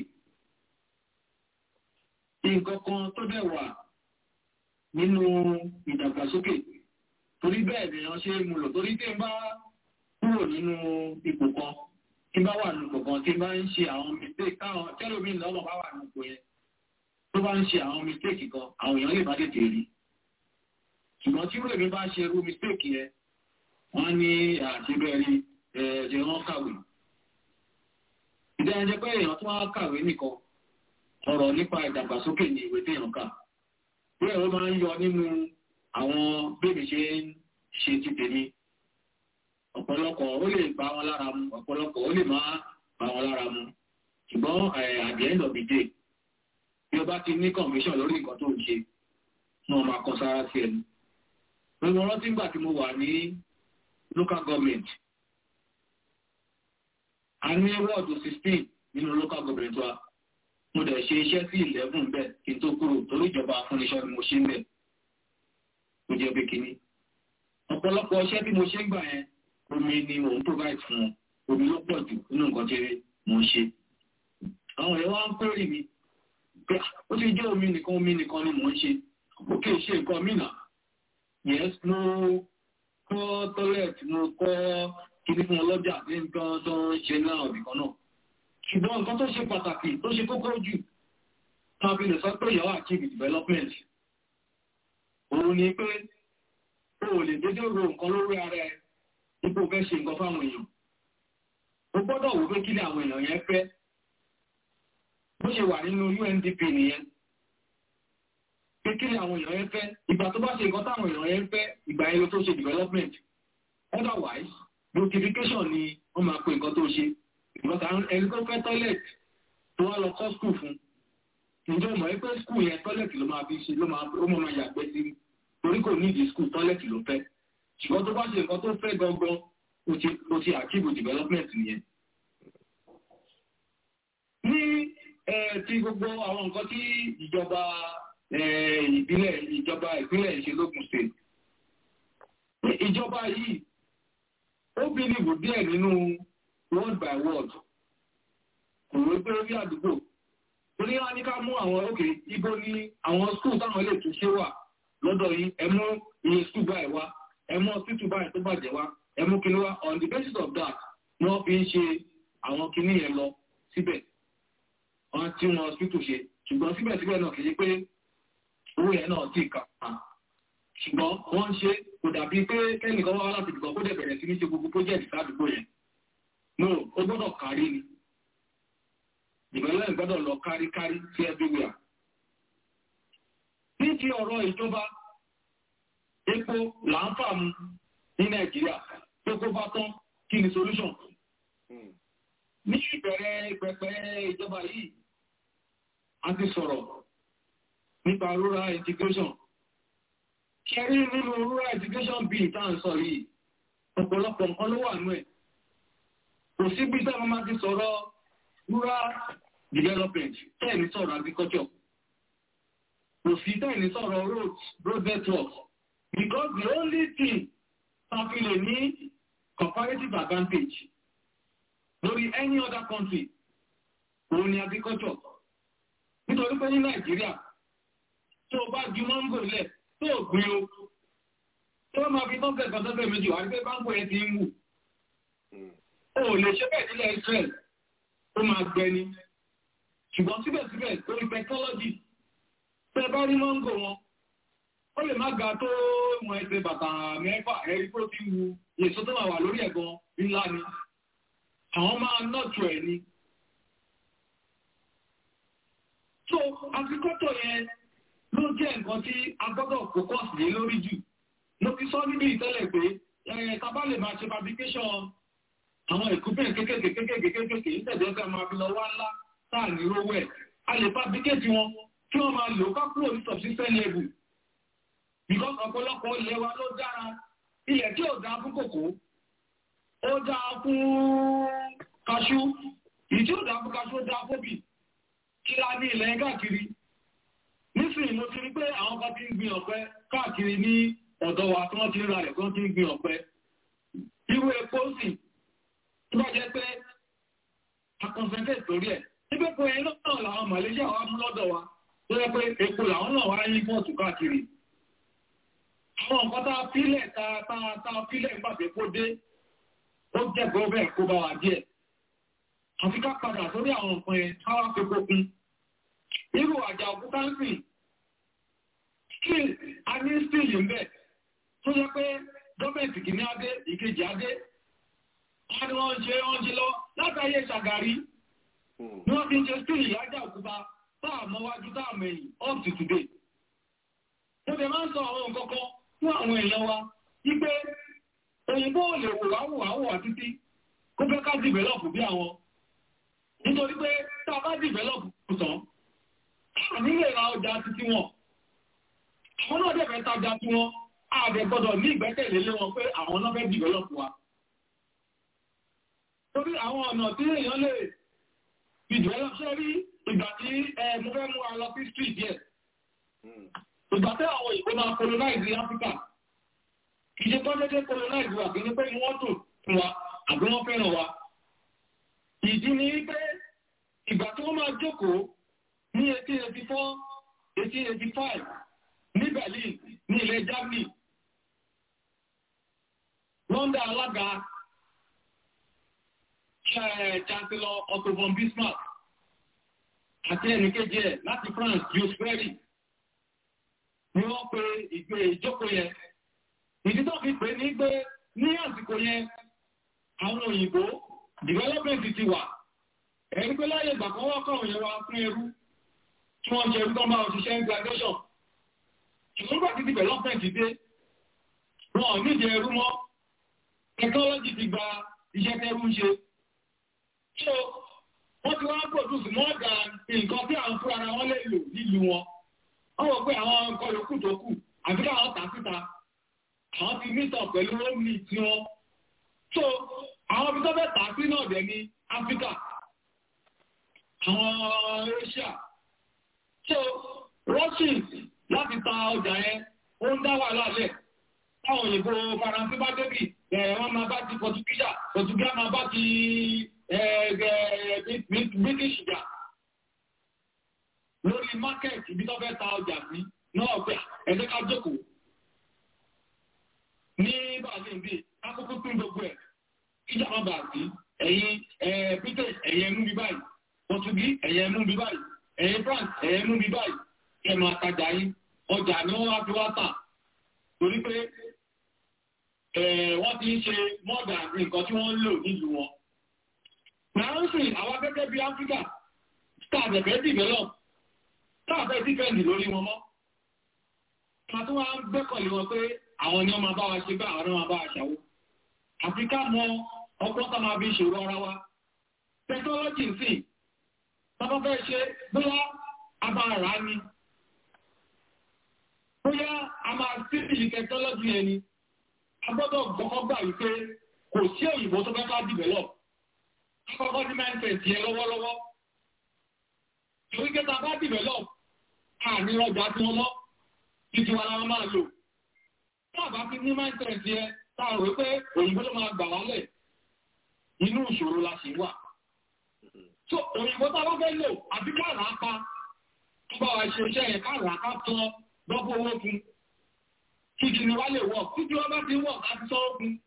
Nǹkan kan tó dẹ̀ wà nínú ìdàgbàsókè torí bẹ́ẹ̀ ni wọ́n ṣe é mú lò torí tí n bá kúrò nínú ipò kan tí n bá wà nínú ipò kan tí n bá ń ṣe àwọn mistake táwọn tẹ́lómìn lọ́wọ́ bá wà nínú ipò yẹn tó bá ń ṣe àwọn mistake kan àwọn èèyàn lè bá tètè rí ṣùgbọ́n tí wọ́n bá ṣe irú mistake yẹn wọ́n ní àṣebẹ̀rí ẹ̀jẹ̀ wọn kàwé ìdájẹ́ pé èèyàn tó wá kàwé nìkan ọ̀rọ̀ nípa ìdàgbàsókè ní ìwé téèyàn kà bí ẹ̀rọ máa ń yọ nínú àwọn bébì ṣe ń ṣe ti tèmi ọ̀pọ̀lọpọ̀ ó lè bá wọn lára mu ọ̀pọ̀lọpọ̀ ó lè má bá wọn lára mu ṣùgbọ́n at the end of the day bí o bá ti ní conviction lórí nǹkan tó ń ṣe wọn máa kọ sára sí ẹnu. Mo rántí nígbà tí mo wà ní local government a ní wọ́ọ̀dù 16 nínú local government wa mo dẹ̀ ṣe iṣẹ́ sí 11 bẹ́ẹ̀ kí n tó kúrò torí ìjọba afúniṣẹ́ ni mo ṣe ń bẹ̀ mo jẹ́ pé kínní. Ọ̀pọ̀lọpọ̀ iṣẹ́ tí mo ṣe ń gbà yẹn omi ni mò ń provide fún wọn omi ló pọ̀ jù nínú nǹkan tí mo ń ṣe. Àwọn èèyàn wá ń pèrè mi pé ó ti jẹ́ omi nìkan ni mò ń ṣe ó kì í ṣe nǹkan mìíràn. Yes, mo kọ́ toilet mo kọ́ kíní fún ọlọ́jà ní nǹkan tó ń ṣe náà nìkan náà. Ṣùgbọ́n nǹkan tó ṣe pàtàkì tó ṣe kókó jù máa fi lè sọ pé ìyàwó achieve development òun ni pé o lè dédé ro nǹkan lórí ara ẹ ipò fẹ́ ṣe nǹkan fáwọn èèyàn o gbọ́dọ̀ wò pé kí ni àwọn èèyàn yẹn fẹ́ bó ṣe wà nínú UNDP nìyẹn pé kí ni àwọn èèyàn yẹn fẹ́ ìgbà tó bá ṣe nǹkan táwọn èèyàn yẹn fẹ́ ìgbà yẹn ló tó ṣe development otherwise notification ni wọ́n máa pe nǹkan tó ṣe because ẹni tó fẹ́ toilet tó wá lọ kọ́ school fún ǹjẹ́ o mọ̀ pé school yẹn toilet ló máa fi ṣe ó máa yàgbẹ́ sí torí kò ní ìdí school toilet ló fẹ́ ṣùgbọ́n tó bá ṣe nǹkan tó fẹ́ gangan o ti achieve development nìyẹn. ní ti gbogbo àwọn nǹkan tí ìjọba ìpínlẹ̀ ṣe lókun state ìjọba yìí ó bílíìbù díẹ̀ nínú word by word kò wé pé orí àdúgbò torí wá ní ká mú àwọn òkè ibo ní àwọn school táwọn ilé ìtúnṣe wà lọ́dọ̀ yìí ẹ mú iye school báyìí wá ẹ mú hospital báyìí tó bàjẹ́ wá ẹ mú kinní wá on the basis of that ni wọ́n fi ń ṣe àwọn kinní yẹn lọ síbẹ̀ wọ́n tí wọ́n hospital ṣe ṣùgbọ́n síbẹ̀síbẹ̀ náà kì í pé owó yẹn náà ti kà á ṣùgbọ́n wọ́n ń ṣe kò dàbí pé kẹ́nìkan wá láti dìbò kó dẹ̀ bẹ̀rẹ̀ sí ní ṣe gbogbo project sádùúgbò yẹn no ó gbọ́dọ̀ kárí ni ìgbẹ́lẹ́ gbọ́dọ̀ lọ kárí sí everywhere. ní ti ọ̀rọ̀ ìjọba epo là ń fà mu ní Nàìjíríà tó kó bá tán kí ni solution. ní ìbẹ̀rẹ̀ pẹ̀pẹ̀ ìjọba yìí a ti sọ̀rọ̀ nípa rural integration. Ṣẹ́rí nínú rural education bill tá à ń sọ yìí, ọ̀pọ̀lọpọ̀ nǹkan ló wà nú ẹ̀. Kò sí bí táwọn máa ti sọ̀rọ̀ rural development, tẹ́ẹ̀ni sọ̀rọ̀ agriculture. Kò sí tẹ́ẹ̀ni sọ̀rọ̀ road network. Because the only thing tá fi lè ní comparative advantage lórí any other country òun ni agriculture. Nítorí pé ní Nàìjíríà, tó o bá ju mango lẹ̀, tó gbìn o tí wọ́n máa fi tọ́kẹ̀ tọ́tẹ́ méjì wà nígbẹ́ báńkò ẹ̀ ti ń wù o lè ṣe bẹ́ẹ̀ nílẹ̀ Israel ó máa gbẹni ṣùgbọ́n síbẹ̀síbẹ̀ lórí technology tẹ́ bá rí mọ́ngò wọn ó lè má ga tó wọn ẹsẹ̀ bàtà mẹ́fà ẹ̀rí tó ti wù èso tó máa wà lórí ẹ̀gbọ́n ńlá ni àwọn máa nọ́ọ̀tù ẹ̀ ni. so agriculture yẹn ló jẹ́ nǹkan tí a gbọ́dọ̀ focus lé lórí jù. Mo ti sọ níbi ìtẹ́lẹ̀ pé tàbá lè máa ṣe fabrication àwọn equipment kékèké ìtẹ̀jọ́ ká máa fi lọ wá ńlá táà ní rówó ẹ̀. A lè fabricate wọn kí wọ́n máa lò ká kúrò ní subsistence level. Because ọ̀pọ̀lọpọ̀ ilẹ̀ wa ló dára. Ilẹ̀ tí ò dáa fún kòkó, ó dáa fún kaṣú. Ìdí ò dáa fún kaṣú ó dáa fóbì. Kí la ní ilẹ̀ káàkiri? Nísìnyí mo ti rí pé àwọn kan ti ń gbin ọ̀pẹ káàkiri ní ọ̀dọ̀ wa tí wọ́n ti ń ra rẹ̀ tí wọ́n ti ń gbin ọ̀pẹ. Irú epo sì tó bá jẹ́ pé a concentrate lórí ẹ̀. Nígbà pé ẹ̀yìn náà làwọn Malaysia wá mú lọ́dọ̀ wa tó yẹ pé epo làwọn náà wá yí pọ̀tù káàkiri. Àwọn nǹkan tá a fílẹ̀ tá a fílẹ̀ nígbà pé kó dé ó jẹ́ gọ́ọ̀bẹ̀ kó bá wa díẹ̀. Àfi ká padà sórí àwọn nǹkan yẹn ká wá fi kókun. Irú àjà òkúta ń sìn, a ní stíìlì ń bẹ̀ tó yẹ pé gọ́ọ̀mẹ̀ntì kìíní adé, ìkejì adé, wọ́n ni wọ́n ṣe lọ látàyè Ṣàgàrí, ní wọ́n ti ń ṣe stíìlì àjà òkúta táà mọ́wájú táà mẹ́yìn up to today. Mo bẹ̀ máa ń sọ àwọn nǹkan kan fún àwọn èèyàn wa, wípé òyìnbó lè wò wá títí kó fẹ́ ká dìbẹ̀lọ́pù bí àwọn. Nítorí pé tá a bá dìbẹ̀lọ́pù tán, àmì lè ra ọjà títí wọn. Àwọn náà dẹ̀ fẹ́ tajà tí wọn, ààbẹ̀ gbọ́dọ̀ ní ìgbẹ́kẹ̀lé lé wọn pé àwọn náà fẹ́ develop wa. Torí àwọn ọ̀nà tí èèyàn lè fi develop ṣe rí ìgbà tí mo fẹ́ mú wa lọ sí street yẹn. Ìgbà tí àwọn òyìnbó máa colonize Africa, kì í ṣe tọ́jọ́jẹ́ colonize wa kì í ní pé wọ́n tò fún wa àbí wọ́n fẹ́ràn wa. Ìdí ni pé ìgbà tí wọ́n máa jókòó ní 1884, 1885 ní Berlin ní ilẹ̀ Germany, London alága Chancellor Otto von Bismarck àti ẹnìkejì ẹ̀ láti France Jules Ferry ni wọ́n pe ìgbé ìjókòó yẹn. Ìdí tó fi pè ní pé ní àsìkò yẹn àwọn òyìnbó development ti wà ẹni pé láyé ìgbà kan wọ́n kọ̀ yẹn wá fún ẹrú tí wọ́n ṣe ẹrú tó máa ṣiṣẹ́ ní graduation ṣùgbọ́n gbà títí development dé wọn ò nídìí ẹrú mọ́ technology ti gba iṣẹ́ tẹ́rú ń ṣe so wọ́n ti wá produce more than nǹkan tí àwọn fúnra ara wọn lè lò nílùú wọn wọ́n wọ pé àwọn nǹkan yòókù tó kù àbí káwọn tà síta àwọn ti meet up pẹ̀lú omi tí wọ́n so àwọn ibi tó fẹ́ tà sí náà dẹ̀ ní Áfíríkà àwọn Asia so Russian láti ta ọjà yẹn ó ń dá wàhálà lẹ̀ táwọn òyìnbó Faransé bá débì wọ́n máa bá ti Portugal máa bá ti British jà lórí market ibi tó fẹ́ ta ọjà sí náà pé ẹ̀jẹ̀ ká jókòó ní Berlin bíi akókó pín gbogbo ẹ̀ kíjà má bàa sí ẹ̀yin British ẹ̀yin ẹ̀mú bí báyìí Portugal ẹ̀yin ẹ̀mú bí báyìí ẹ̀yin France ẹ̀yin ẹ̀mú bí báyìí ẹ̀ máa tajà yín ọjà ni wọ́n wá fi wá tà torí pé wọ́n ti ń ṣe mọ́ọ̀dà nǹkan tí wọ́n ń lò nílùú wọn. Nàánsìn àwọn gẹ́gẹ́ bí Áfíríkà tàbẹ̀fẹ́ develop tàbẹ̀ dífẹ́ǹdì lórí wọn mọ́. Wọ́n tún wá ń gbẹ́kọ̀lé wọn pé àwọn ni wọ́n máa bá wa ṣe bá àwọn máa bá wa ṣàwó. Áfíríkà mọ ọgbọ́n tá máa fi ṣòro ara wa. Tẹkinọ́lọ́jì sì tábà fẹ́ ṣe bóyá a máa rà á ni. Bóyá a máa sí ìyí tẹkinọ́lọ́jì yẹn ni. A gbọ́dọ̀ gbọ́kọ́ gbà wípé kò sí òyìnbó tó fẹ́ ká develop. Akọ́kọ́ ní mindset yẹn lọ́wọ́lọ́wọ́. Torí pé ta bá develop, àní ọjà tí wọ́n mọ́, títí wa la máa lò. Tá a bá ti ní mindset yẹn, tá a rò pé òyìnbó ló máa gbà wálẹ̀. Inú ìṣòro la ṣì wà. So òyìnbó tá a bá fẹ́ lò, àbí ká rà á pa. Tó bá wa ṣe iṣẹ́ yẹn ká rà á ká tán lọ́pọ̀ owó fún. Títí ni wá lè wọ̀, títí wọ́n bá ti wọ̀ ká ti sọ́wọ́ fún.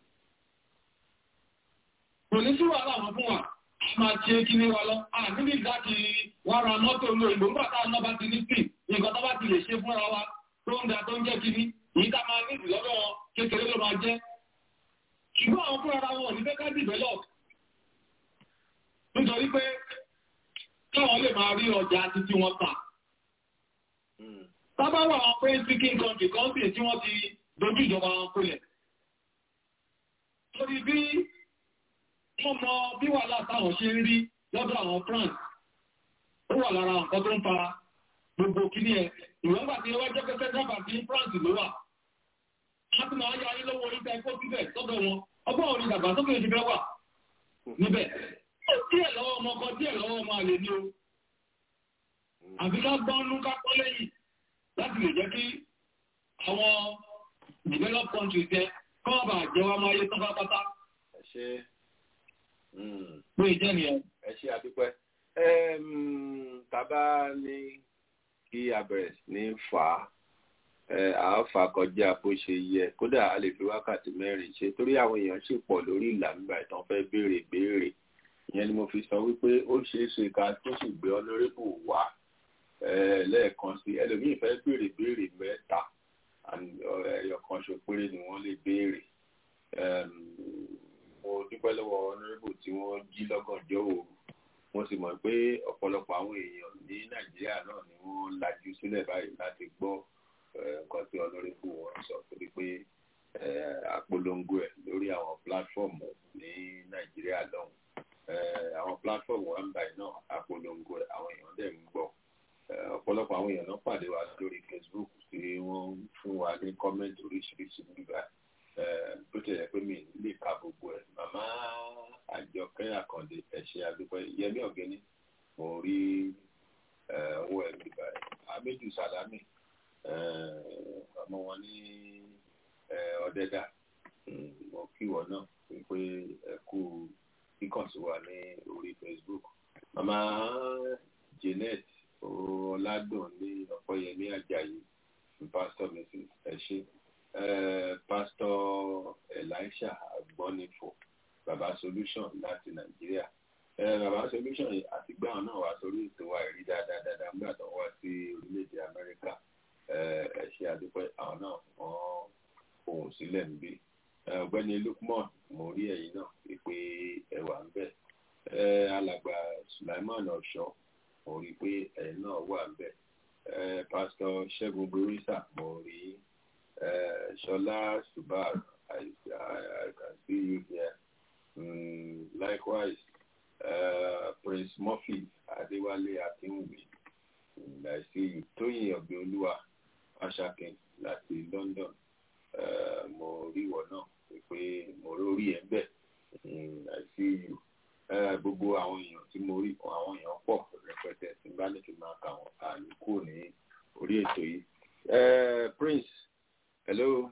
Kò ní sí wàhálà wọn fún wa, a máa ṣe kí ní wa lọ. A níbi láti wá ra mọ́tò ní òyìnbó nígbà tá a náà bá ti ní sí, nǹkan tó bá ti lè ṣe fúnra wa tó ń da tó ń jẹ́ kíní, èyí tá máa nídìí lọ́dọ̀ kékeré ló máa jẹ́. Ṣùgbọ́n àwọn fúnra wọn ò ní fẹ́ ká develop. Nítorí pé káwọn lè máa rí ọjà títí wọn tà. Tábà wà wọn pé speaking country tí wọ́n ti dojú ìjọba wọn kólẹ̀. Torí bí wọ́n mọ bí wàhálà táwọn ṣe ń rí lọ́dọ̀ àwọn France, ó wà lára nǹkan tó ń fa gbogbo kíní ẹ̀. Ìwọ́ngbà tí wọ́n jẹ́ pé Central Bank ní France ló wà. Wọ́n ti máa ń yarí lọ́wọ́ orí tẹ́kọ́ síbẹ̀ sọ́dọ̀ wọn. Ọgbọ́n òní ìdàgbàsókè ti fẹ́ wà níbẹ̀. Díẹ̀ lọ́wọ́ ọmọ kan, díẹ̀ lọ́wọ́ ọmọ àlè ni o. Àfi ká gbọ́nú ká pọ́ lẹ́yìn láti lè jẹ́ kí àwọn developed countries jẹ́ kọ́ bá jẹ́ wá máa yé tán pátápátá. Ẹ ṣe pé ìjẹ́ nìyẹn. Ẹ ṣe àdúpẹ́. Tàbá ní kí a bẹ̀rẹ̀ ní fà á, a fà kọjá bó ṣe yẹ. Kódà a lè fi wákàtí 4 ṣe torí àwọn èèyàn sì pọ̀ lórí ìlànà ìtàn fẹ́ béèrè. Ìyẹn ni mo fi sọ wípé ó ṣeé ṣe ká tó sì gbé honorable wá lẹ́ẹ̀kan sí ẹlòmíì fẹ́ béèrè 3 ẹyọ kan ṣo péré ni wọ́n lè béèrè. Mo dúpẹ́ lọ́wọ́ honorable tí wọ́n jí lọ́gànjọ́ òru. Mo sì mọ̀ pé ọ̀pọ̀lọpọ̀ àwọn èèyàn ní Nàìjíríà náà ni wọ́n lajú sílẹ̀ báyìí láti gbọ́ nǹkan tí honorable wọn sọ torí pé àpolongo ẹ̀ lórí àwọn pílátífọ̀mù ní Nàìjíríà lọ́hùn. Àwọn pílátífọ̀mù wa ń báyìí náà àpolongo ẹ̀ àwọn èèyàn dẹ̀ ń gbọ́. Ọ̀pọ̀lọpọ̀ àwọn èèyàn náà pàdé wa lórí Facebook tí wọ́n fún wa ní kọ́mẹ́ǹtì oríṣiríṣi nígbà bó ti yẹ pé mi lè ka gbogbo ẹ̀. Màmá Àjọkẹ́ Àkàndé ẹ̀ṣẹ̀ àdúpẹ́ Yẹmí Ọ̀gẹ́ni mo rí owó ẹ̀ nígbà ẹ̀. Àmẹ́jù Sàlámì ọmọ wọn ní Ọ̀dẹ́dà mo kí wọ́n náà pé ẹ kú kíkàn sí wa ní orí Facebook. Màmá Janet Ọládùn ní Ọ̀pọ̀yẹmí Àjàyí Pastor Mrs. Ẹ̀ṣẹ́ Pastor Elisha Agbọ́nifò Baba Solution láti Nàìjíríà. Baba Solution àtìgbà náà wá sórí ètò wa ìrí dáadáa nígbà tó wá sí orílẹ̀-èdè Amẹ́ríkà. Ẹ̀ṣẹ́ àdúpẹ́ àwọn náà wọ́n ohùn sílẹ̀ níbí. Ọ̀gbẹ́ni Lukman mo rí ẹ̀yin náà pé ẹwà ń bẹ̀. Alàgbà mo rí pé ẹ̀yin náà wà ńbẹ̀. Pastor Ṣẹ́gun Borisa, mo rí Ṣọlá Subar, I can see you here. Likewise, Prince Murphy Adéwálé Akínwùmí, I see you. Tóyìn Ọ̀gbẹ́olúwa Aṣakin láti London, mo rí ìwọ náà pé mo rórí ẹ̀ ńbẹ̀. I see you. Gbogbo àwọn èèyàn tí mo rí, àwọn èèyàn pọ̀ rẹpẹtẹ tí bá ní kí n máa kà wọ́n àlùkò ní orí ètò yìí. Prince, hello.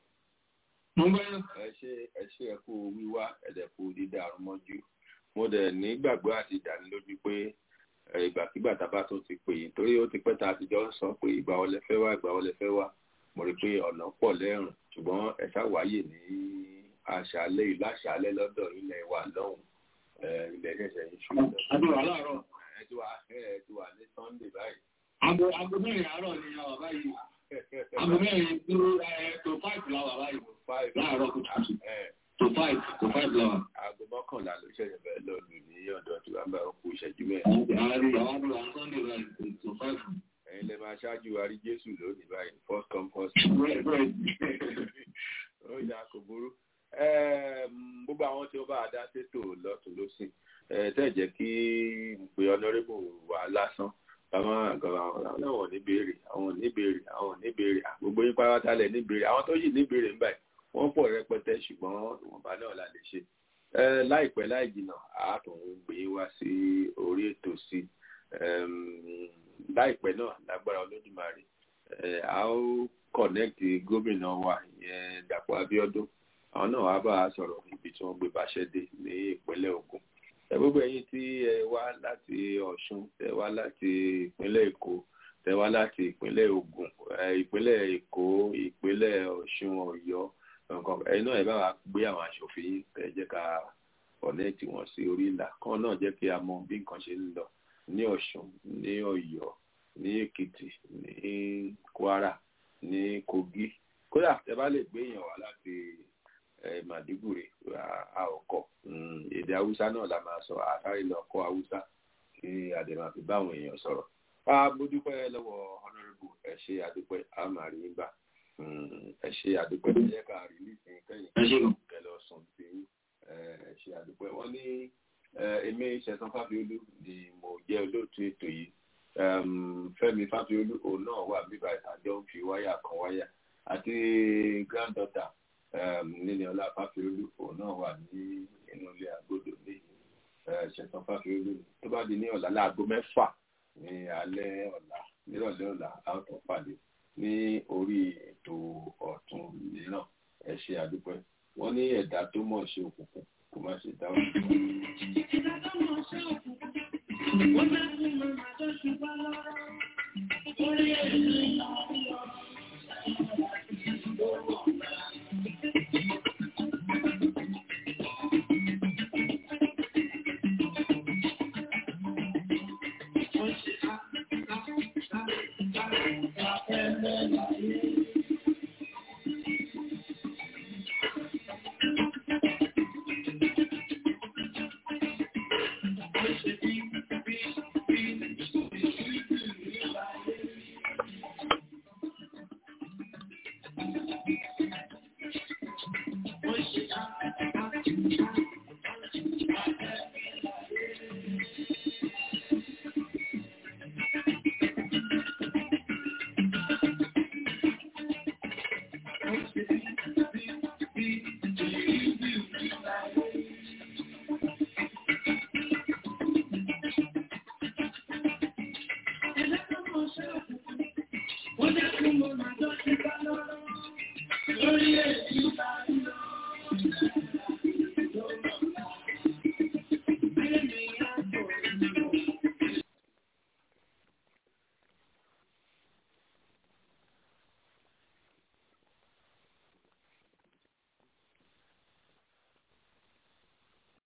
Ẹ ṣé ẹ kú wíwá, ẹ̀dẹ̀ kú dídá àrùmọ́jú. Mo dẹ̀ nígbàgbọ́ àti ìdánilójú pé ìgbàkigbà tá a bá tún ti pè yín, torí ó ti pẹ́ tá a ti jọ ń sọ pé ìgbà wo lẹ fẹ́ wá, ìgbà wo lẹ fẹ́ wá. Mo rí i pé ọ̀nà pọ̀ lẹ́rùn, ṣùgbọ́n ẹ ṣàwáyè ní àṣálẹ́ ìlú àṣálẹ́ lọ́dọ̀ ilẹ̀ wa lọ́hùn. Ilẹ̀ ṣẹ̀ṣẹ̀ ń ṣú. Àdúrà láàárọ̀. Ẹ ti wà ní Sunday báyìí. Aago mẹ́rin àárọ̀ ni a wà báyìí. Aago mẹ́rin tó 5 la wà báyìí. Láàárọ̀ kùtùkùtù. To 5 la wà. Aago mọ́kànlá ló ṣẹ̀ṣẹ̀ bẹ̀rẹ̀ lọ́dún ní ọ̀dọ̀ tí wàá bá ọkọ̀ ìṣẹ́jú mẹ́rin. Àwọn àdúrà Sunday báyìí to 5. Ẹ̀yin lè máa ṣáájú arí Jésù lónìí báyìí, first come first. Ó yà kò burú. Gbogbo àwọn tí ó bá dá sétò lọ́tún lọ́sìn tẹ́ jẹ́ kí n pe ọ̀nàrẹ́bù wà lásán. Àwọn náà wọ̀n ní béèrè, àwọn ní béèrè, gbogbo yín pátálẹ̀ ní béèrè. Àwọn tó yìí ní béèrè ń báyìí, wọ́n pọ̀ rẹpẹtẹ ṣùgbọ́n ìwọ̀nba náà la lè ṣe. Láìpẹ́ láì jìnnà, a tún gbé wá sí orí ètò sí. Láìpẹ́ náà lágbára Olódùmarè, a ó kọ̀nẹ́kìtì gómìnà wa ìyẹn Dàpọ̀ Abíọ́dún. Àwọn náà wá bá a sọ̀rọ̀ ibi tí wọ́n gbé báṣẹ́ dé ní ìpínlẹ̀ Ògùn. Gbogbo ẹ̀yin tí ẹ wá láti Ọ̀ṣun, ẹ wá láti ìpínlẹ̀ Èkó, ẹ wá láti ìpínlẹ̀ Ògùn, ìpínlẹ̀ Èkó, ìpínlẹ̀ Ọ̀ṣun, Ọ̀yọ́, ẹ̀yin náà ẹ bá wa gbé àwọn aṣòfin yìí kẹ́ jẹ́ ká kọ̀nẹ́kìtì wọn sí orí ìlà kan náà, jẹ́ kí a mọ bí nǹkan ṣe ń lọ ní Ọ̀ṣun, ní Ọ̀yọ́, ní Èkìtì, ní Kwara, ní Kogi. Kódà tẹ́ bá lè gbé èèyàn wá láti Màdúgùrì, a ò kọ̀. Èdè Haúsá náà la máa sọ, àtàrí lọ kọ́ Haúsá kí àdèmà fi bá àwọn èèyàn sọ̀rọ̀. Mo dúpẹ́ lọ́wọ́ Honorable, ẹ ṣé àdúpẹ́, a máa rí yín gbà. Ẹ ṣé àdúpẹ́, ẹ jẹ́ ká rí nísìnyí kẹ́yìn kẹ́ lọ sùn sí ẹ ṣé àdúpẹ́. Wọ́n ní èmi Ṣẹ̀san Fáfiolú ni mo jẹ́ olóòtú ètò yìí. Fẹ́mi Fáfiolú òun náà wà bíbá ìtàjọ́ ń fi wáyà kan wáyà, àti granddaughter Níníọlá Fáfiolú òun náà wà ní inú ilé agbódò ní Ṣẹ̀san Fáfiolú. Tó bá di ní ọ̀la láago 6 ní alẹ́ ọ̀la, nírọ̀lẹ́ ọ̀la, a ó tún pàdé ní orí ètò ọ̀tún mìíràn. Ẹ ṣé àdúpẹ́. Wọ́n ní ẹ̀dá tó mọ̀ ṣe òkùnkùn kò má ṣe dáhùn. Ẹ̀dá tó mọ̀ ṣe òkùnkùn, wọ́n dá sí màmá tó ṣùgbọ́n lọ́rọ́. Orí èdè ìlànà Orí èdè